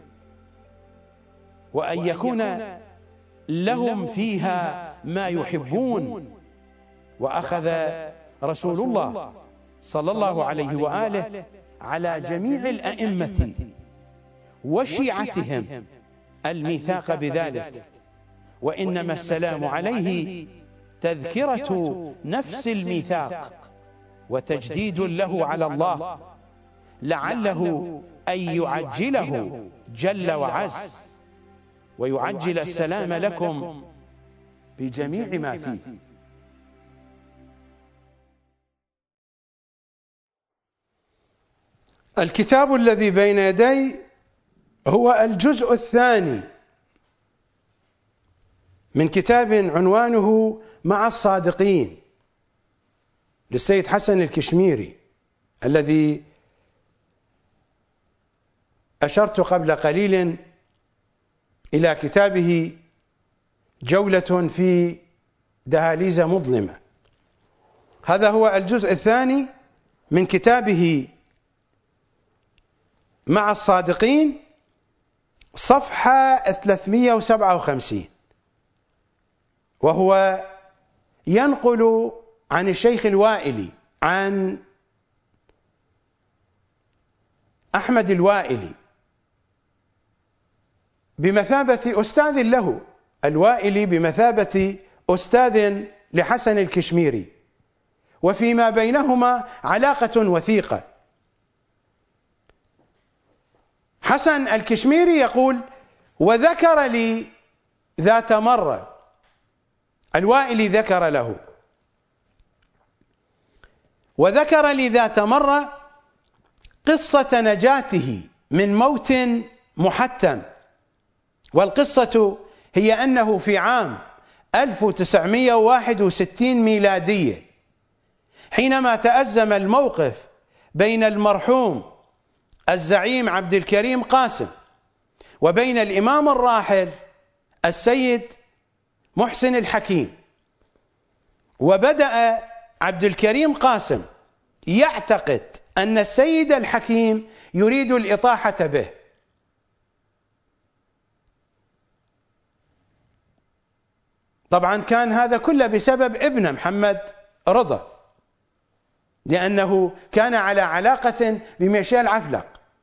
وأن يكون لهم فيها ما يحبون. وأخذ رسول الله صلى الله عليه وآله على جميع الأئمة وشيعتهم الميثاق بذلك، وإنما السلام عليه تذكرة نفس الميثاق وتجديد له على الله، لعله أن يعجله جل وعز ويعجل السلام لكم بجميع ما فيه. الكتاب الذي بين يدي هو الجزء الثاني من كتاب عنوانه مع الصادقين للسيد حسن الكشميري، الذي أشرت قبل قليل إلى كتابه جولة في دهاليز مظلمة. هذا هو الجزء الثاني من كتابه مع الصادقين، صفحة ثلاثمئة وسبعة وخمسين، وهو ينقل عن الشيخ الوائلي عن أحمد الوائلي بمثابة أستاذ له، الوائلي بمثابة أستاذ لحسن الكشميري، وفيما بينهما علاقة وثيقة. حسن الكشميري يقول: وذكر لي ذات مرة، الوائلي ذكر له، وذكر لي ذات مرة قصة نجاته من موت محتم. والقصة هي أنه في عام ألف وتسعمئة وواحد وستين ميلادية، حينما تأزم الموقف بين المرحوم الزعيم عبد الكريم قاسم وبين الإمام الراحل السيد محسن الحكيم، وبدأ عبد الكريم قاسم يعتقد أن السيد الحكيم يريد الإطاحة به، طبعا كان هذا كله بسبب ابنه محمد رضا، لأنه كان على علاقة بميشيل عفلق.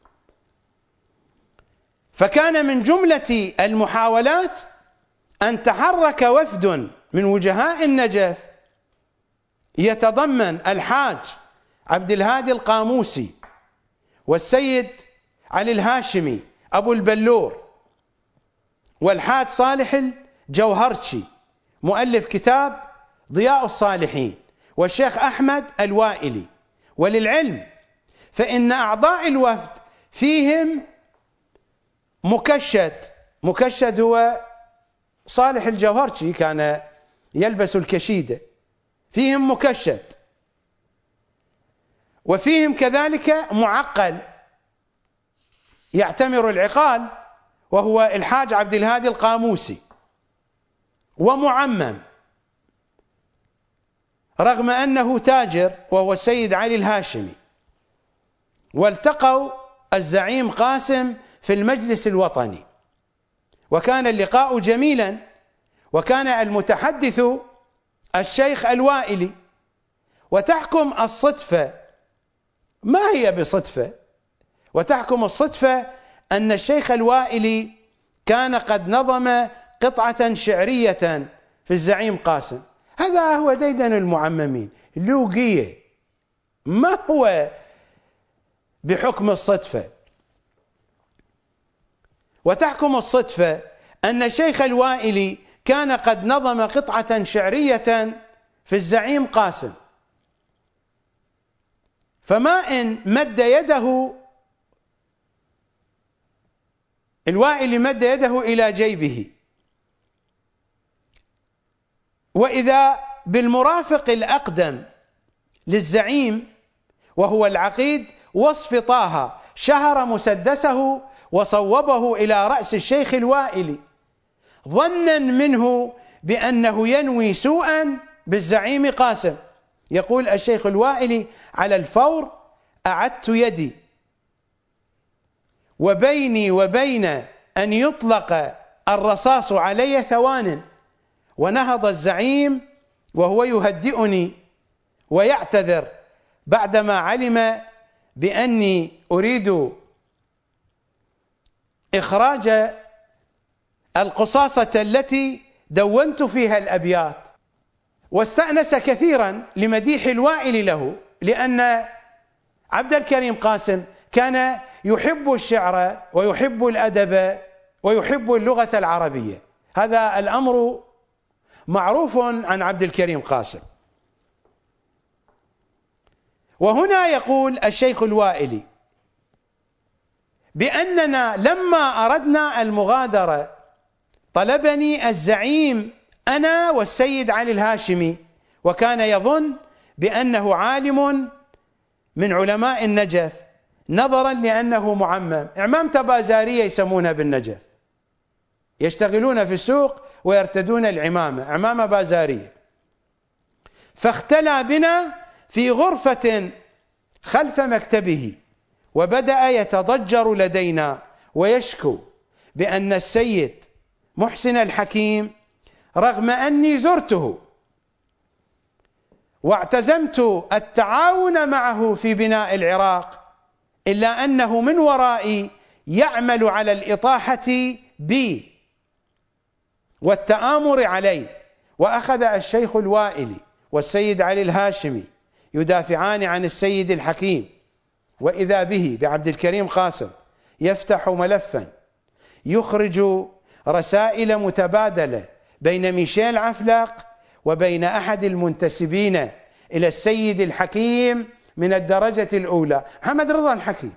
فكان من جملة المحاولات أن تحرك وفد من وجهاء النجف يتضمن الحاج عبد الهادي القاموسي والسيد علي الهاشمي أبو البلور والحاج صالح الجوهرشي مؤلف كتاب ضياء الصالحين والشيخ أحمد الوائلي. وللعلم فإن أعضاء الوفد فيهم مكشد، مكشد هو صالح الجوهرشي، كان يلبس الكشيدة، فيهم مكشد، وفيهم كذلك معقل يعتمر العقال وهو الحاج عبد الهادي القاموسي، ومعمم رغم أنه تاجر وهو السيد علي الهاشمي. والتقوا الزعيم قاسم في المجلس الوطني، وكان اللقاء جميلا، وكان المتحدث الشيخ الوائلي. وتحكم الصدفة، ما هي بصدفة، وتحكم الصدفة أن الشيخ الوائلي كان قد نظم قطعة شعرية في الزعيم قاسم. هذا هو ديدن المعممين، لوقية، ما هو بحكم الصدفة. وتحكم الصدفة أن الشيخ الوائلي كان قد نظم قطعة شعرية في الزعيم قاسم، فما إن مد يده الوائلي مد يده إلى جيبه، وإذا بالمرافق الأقدم للزعيم وهو العقيد وصف طه شهر مسدسه وصوبه إلى رأس الشيخ الوائلي ظنا منه بأنه ينوي سوءا بالزعيم قاسم. يقول الشيخ الوائلي: على الفور أعدت يدي، وبيني وبين أن يطلق الرصاص علي ثوان، ونهض الزعيم وهو يهدئني ويعتذر بعدما علم بأني أريد إخراج القصاصة التي دونت فيها الأبيات. واستأنس كثيرا لمديح الوائلي له، لأن عبد الكريم قاسم كان يحب الشعر ويحب الأدب ويحب اللغة العربية. هذا الأمر معروف عن عبد الكريم قاسم. وهنا يقول الشيخ الوائلي: بأننا لما أردنا المغادرة طلبني الزعيم أنا والسيد علي الهاشمي، وكان يظن بأنه عالم من علماء النجف نظرا لأنه معمم، إعمامة بازارية يسمونها بالنجف، يشتغلون في السوق ويرتدون العمامة، عمامة بازارية. فاختلى بنا في غرفة خلف مكتبه، وبدأ يتضجر لدينا ويشكو بأن السيد محسن الحكيم رغم أني زرته واعتزمت التعاون معه في بناء العراق، إلا أنه من ورائي يعمل على الإطاحة بي والتآمر علي. وأخذ الشيخ الوائلي والسيد علي الهاشمي يدافعان عن السيد الحكيم، وإذا به بعبد الكريم قاسم يفتح ملفا يخرج رسائل متبادلة بين ميشيل عفلق وبين أحد المنتسبين إلى السيد الحكيم من الدرجة الأولى، محمد رضا الحكيم.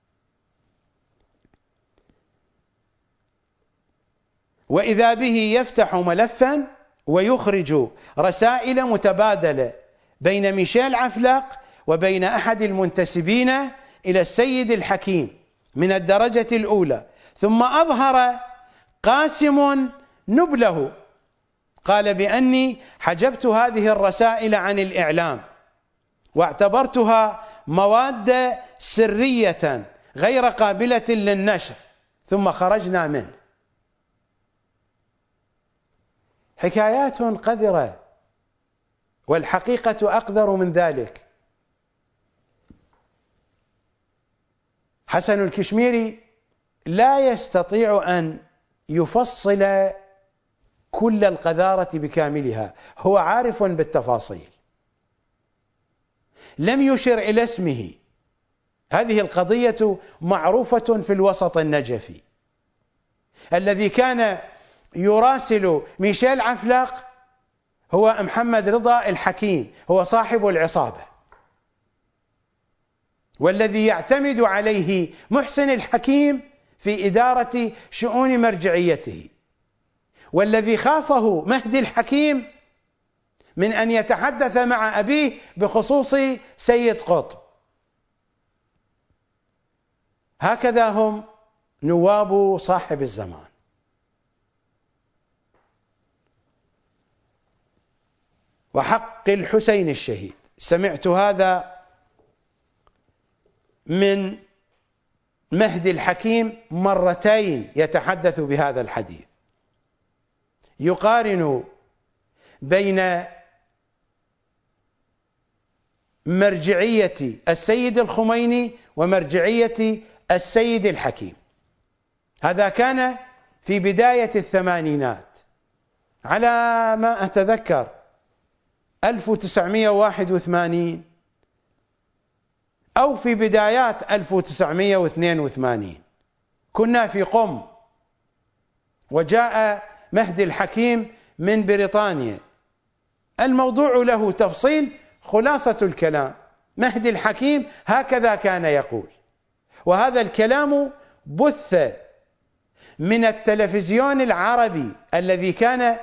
وإذا به يفتح ملفا ويخرج رسائل متبادلة بين ميشيل عفلق وبين أحد المنتسبين إلى السيد الحكيم من الدرجة الأولى. ثم أظهر قاسم نبله، قال بأني حجبت هذه الرسائل عن الإعلام واعتبرتها مواد سرية غير قابلة للنشر، ثم خرجنا منه. حكايات قذرة، والحقيقة أقذر من ذلك. حسن الكشميري لا يستطيع أن يفصل كل القذارة بكاملها، هو عارف بالتفاصيل، لم يشر إلى اسمه. هذه القضية معروفة في الوسط النجفي. الذي كان يراسل ميشيل عفلق هو محمد رضا الحكيم، هو صاحب العصابة، والذي يعتمد عليه محسن الحكيم في إدارة شؤون مرجعيته، والذي خافه مهدي الحكيم من أن يتحدث مع أبيه بخصوص سيد قطب. هكذا هم نواب صاحب الزمان. وحق الحسين الشهيد، سمعت هذا من مهدي الحكيم مرتين يتحدث بهذا الحديث، يقارن بين مرجعية السيد الخميني ومرجعية السيد الحكيم. هذا كان في بداية الثمانينات، على ما أتذكر ألف وتسعمئة وواحد وثمانين أو في بدايات ألف وتسعمئة واثنين وثمانين. كنا في قم، وجاء مهدي الحكيم من بريطانيا. الموضوع له تفصيل، خلاصة الكلام مهدي الحكيم هكذا كان يقول، وهذا الكلام بث من التلفزيون العربي الذي كان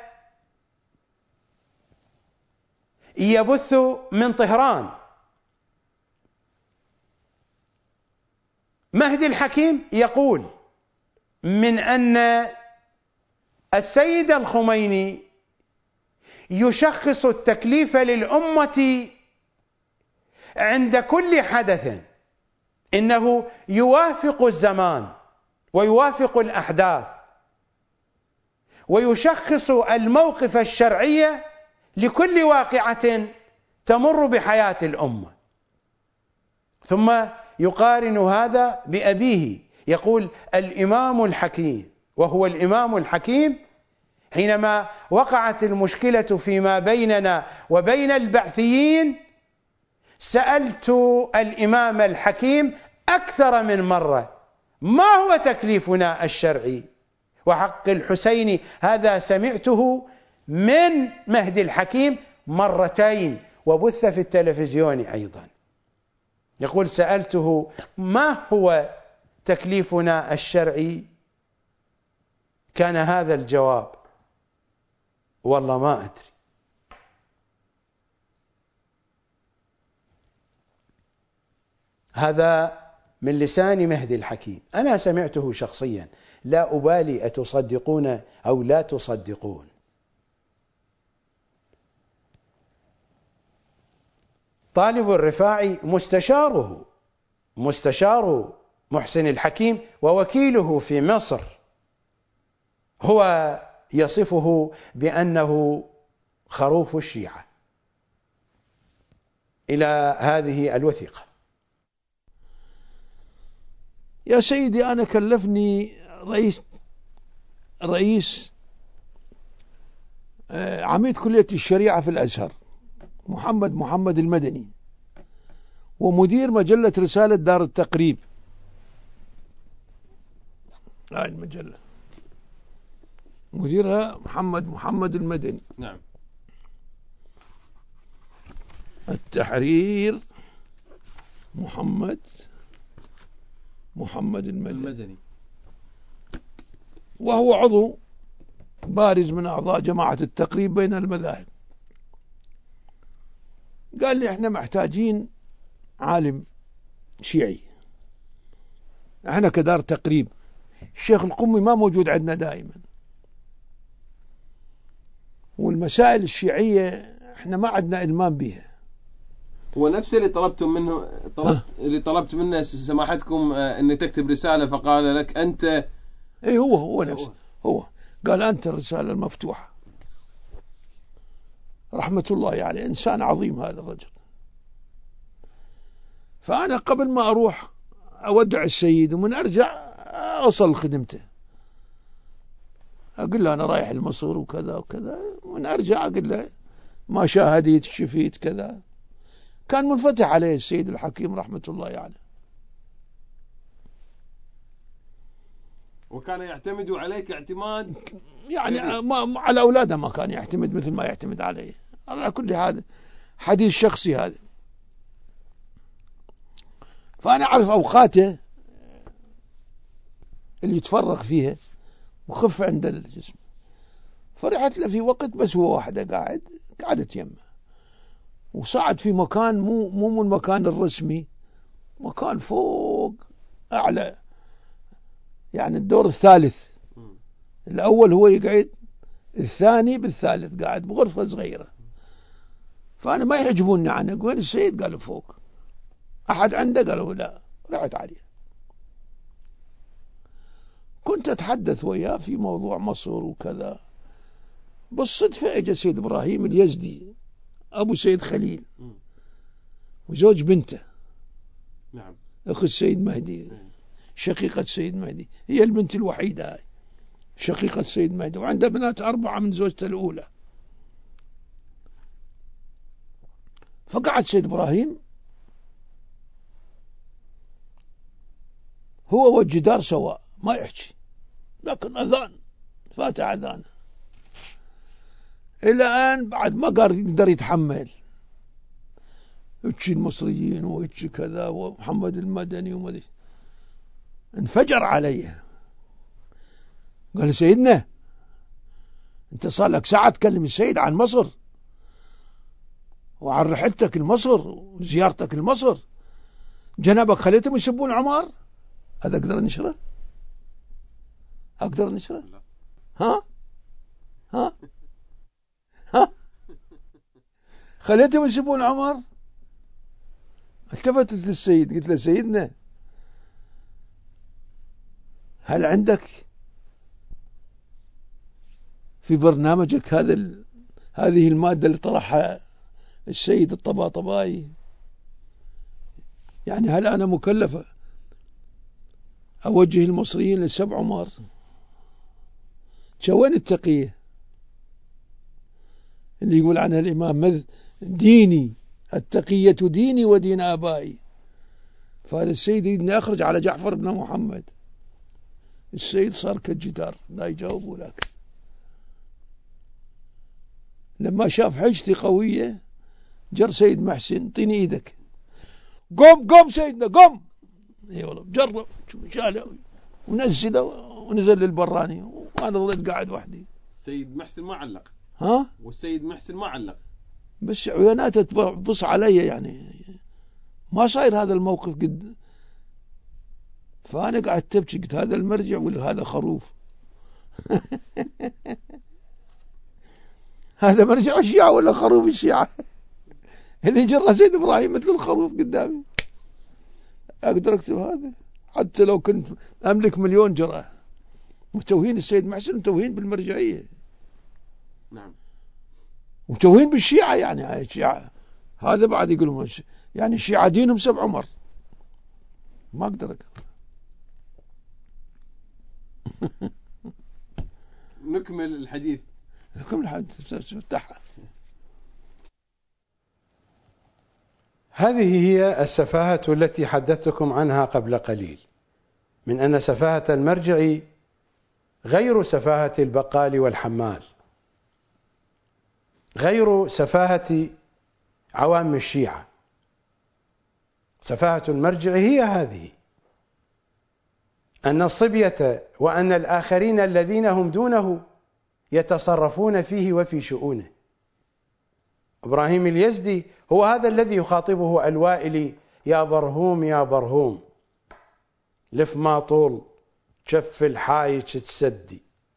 يبث من طهران. مهدي الحكيم يقول من أن السيد الخميني يشخص التكليف للأمة عند كل حدث، إنه يوافق الزمان ويوافق الأحداث، ويشخص الموقف الشرعي لكل واقعة تمر بحياة الأمة. ثم يقارن هذا بأبيه، يقول الإمام الحكيم، وهو الإمام الحكيم حينما وقعت المشكلة فيما بيننا وبين البعثيين سألت الإمام الحكيم أكثر من مرة ما هو تكليفنا الشرعي. وحق الحسين هذا سمعته من مهدي الحكيم مرتين، وبث في التلفزيون أيضا. يقول سألته ما هو تكليفنا الشرعي كان هذا الجواب: والله ما أدري. هذا من لسان مهدي الحكيم، أنا سمعته شخصيا، لا أبالي أتصدقون أو لا تصدقون. طالب الرفاعي مستشاره مستشار محسن الحكيم ووكيله في مصر، هو يصفه بأنه خروف الشيعة إلى هذه الوثيقة. يا سيدي، أنا كلفني رئيس رئيس عميد كلية الشريعة في الأزهر محمد محمد المدني، ومدير مجلة رسالة دار التقريب، هاي المجلة مديرها محمد محمد المدني. نعم. التحرير محمد محمد المدني, المدني. وهو عضو بارز من أعضاء جماعة التقريب بين المذاهب. قال لي احنا محتاجين عالم شيعي، احنا كدار تقريب الشيخ القمي ما موجود عندنا دائما، والمسائل الشيعية احنا ما عندنا إلمام بها. هو نفس اللي طلبتم منه طلبت اللي طلبت منه سماحتكم ان تكتب رسالة، فقال لك انت اي هو هو نفسه هو قال انت الرسالة المفتوحة. رحمة الله عليه، يعني إنسان عظيم هذا الرجل. فأنا قبل ما أروح أودع السيد ومن أرجع أوصل خدمته، أقول له أنا رايح لمصر وكذا وكذا، ومن أرجع أقول له ما شاهديت شفيت كذا. كان منفتح عليه السيد الحكيم رحمة الله عليه، يعني. وكان يعتمد عليك اعتماد يعني ما على أولاده ما كان يعتمد مثل ما يعتمد عليه. على كل هذا حديث شخصي هذا. فأنا أعرف أوقاته اللي يتفرغ فيها وخف عند الجسم، فرحت له في وقت بس هو واحدة قاعد قعدت يمه، وصعد في مكان مو مو من المكان الرسمي، مكان فوق أعلى، يعني الدور الثالث. الأول هو يقعد، الثاني بالثالث قاعد بغرفة صغيرة. فأنا ما يعجبوني عنه. وين السيد؟ قالوا فوق. أحد عنده؟ قالوا لا. رحت عليه، كنت أتحدث وياه في موضوع مصر وكذا. بالصدفة اجى سيد إبراهيم اليزدي أبو سيد خليل وزوج بنته، نعم، أخو السيد مهدي، شقيقة السيد مهدي، هي البنت الوحيدة هاي شقيقة السيد مهدي، وعنده بنات أربعة من زوجته الأولى. فقعد سيد إبراهيم هو والجدار سواء ما يحكي، لكن أذان فاتح أذانه إلى أن بعد ما قدر يقدر يتحمل، يحكي المصريين ويحكي كذا ومحمد المدني ومدري، انفجر عليه. قال سيدنا انت صار لك ساعة تكلم السيد عن مصر وعن رحلتك لمصر وزيارتك لمصر، جنابك خليتهم يسبون عمار؟ هذا اقدر نشره؟ اقدر نشره؟ ها ها ها خليتهم يسبون عمار؟ التفتت للسيد قلت له سيدنا هل عندك في برنامجك هذا ال... هذه المادة اللي طرحها السيد الطباطبائي؟ يعني هل أنا مكلفة أوجه المصريين للسبع عمار؟ شوين التقية اللي يقول عنها الإمام مذ ديني التقية ديني ودين آبائي. فهذا السيد يريدني أخرج على جعفر بن محمد. السيد صار كالجدار لا يجاوبوا لك. لما شاف حجتي قوية جر سيد محسن طيني إيدك، قم قم سيدنا قم، اي والله جرب شاله ونزله ونزل للبراني وانا ظليت قاعد وحدي. السيد محسن ما علق. ها؟ والسيد محسن ما علق. بس عيوناته تبص علي يعني ما صاير هذا الموقف قد. فانا قاعد تبكي قلت هذا المرجع ولا هذا خروف؟ هذا مرجع الشيعة ولا خروف الشيعة؟ اللي جرى سيد ابراهيم مثل الخروف قدامي. اقدر اكتب هذا حتى لو كنت املك مليون جرأة. متوهين السيد محسن متوهين بالمرجعية. نعم. متوهين بالشيعة يعني هاي الشيعة هذا بعد يقولون يعني الشيعة دينهم سبع عمر. ما اقدر اكتب. نكمل الحديث. نكمل الحديث افتحها. هذه هي السفاهة التي حدثتكم عنها قبل قليل، من أن سفاهة المرجع غير سفاهة البقال والحمال، غير سفاهة عوام الشيعة. سفاهة المرجع هي هذه، أن الصبية وأن الآخرين الذين هم دونه يتصرفون فيه وفي شؤونه. إبراهيم اليزدي هو هذا الذي يخاطبه الوائلي: يا برهوم يا برهوم لف ما طول شف الحايج تسدي.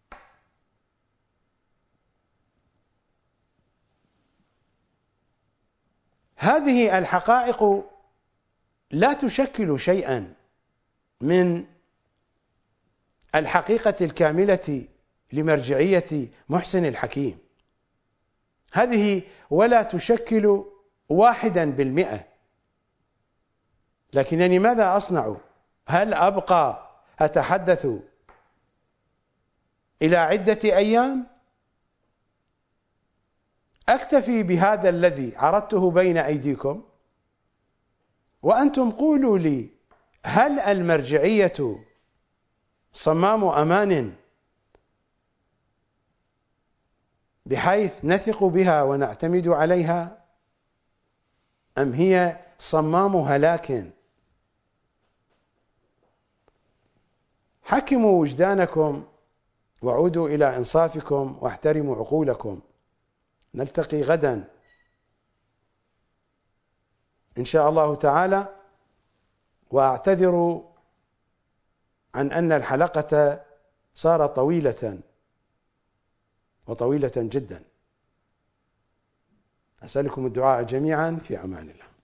هذه الحقائق لا تشكل شيئا من الحقيقة الكاملة لمرجعية محسن الحكيم، هذه ولا تشكل واحدا بالمئة. لكنني ماذا أصنع؟ هل أبقى أتحدث إلى عدة أيام؟ أكتفي بهذا الذي عرضته بين أيديكم، وأنتم قولوا لي: هل المرجعية صمام أمان بحيث نثق بها ونعتمد عليها، أم هي صمام هلاك؟ حكموا وجدانكم وعودوا إلى إنصافكم واحترموا عقولكم. نلتقي غدا إن شاء الله تعالى، وأعتذر عن أن الحلقة صارت طويلة وطويلة جدا. أسألكم الدعاء جميعا، في أمان الله.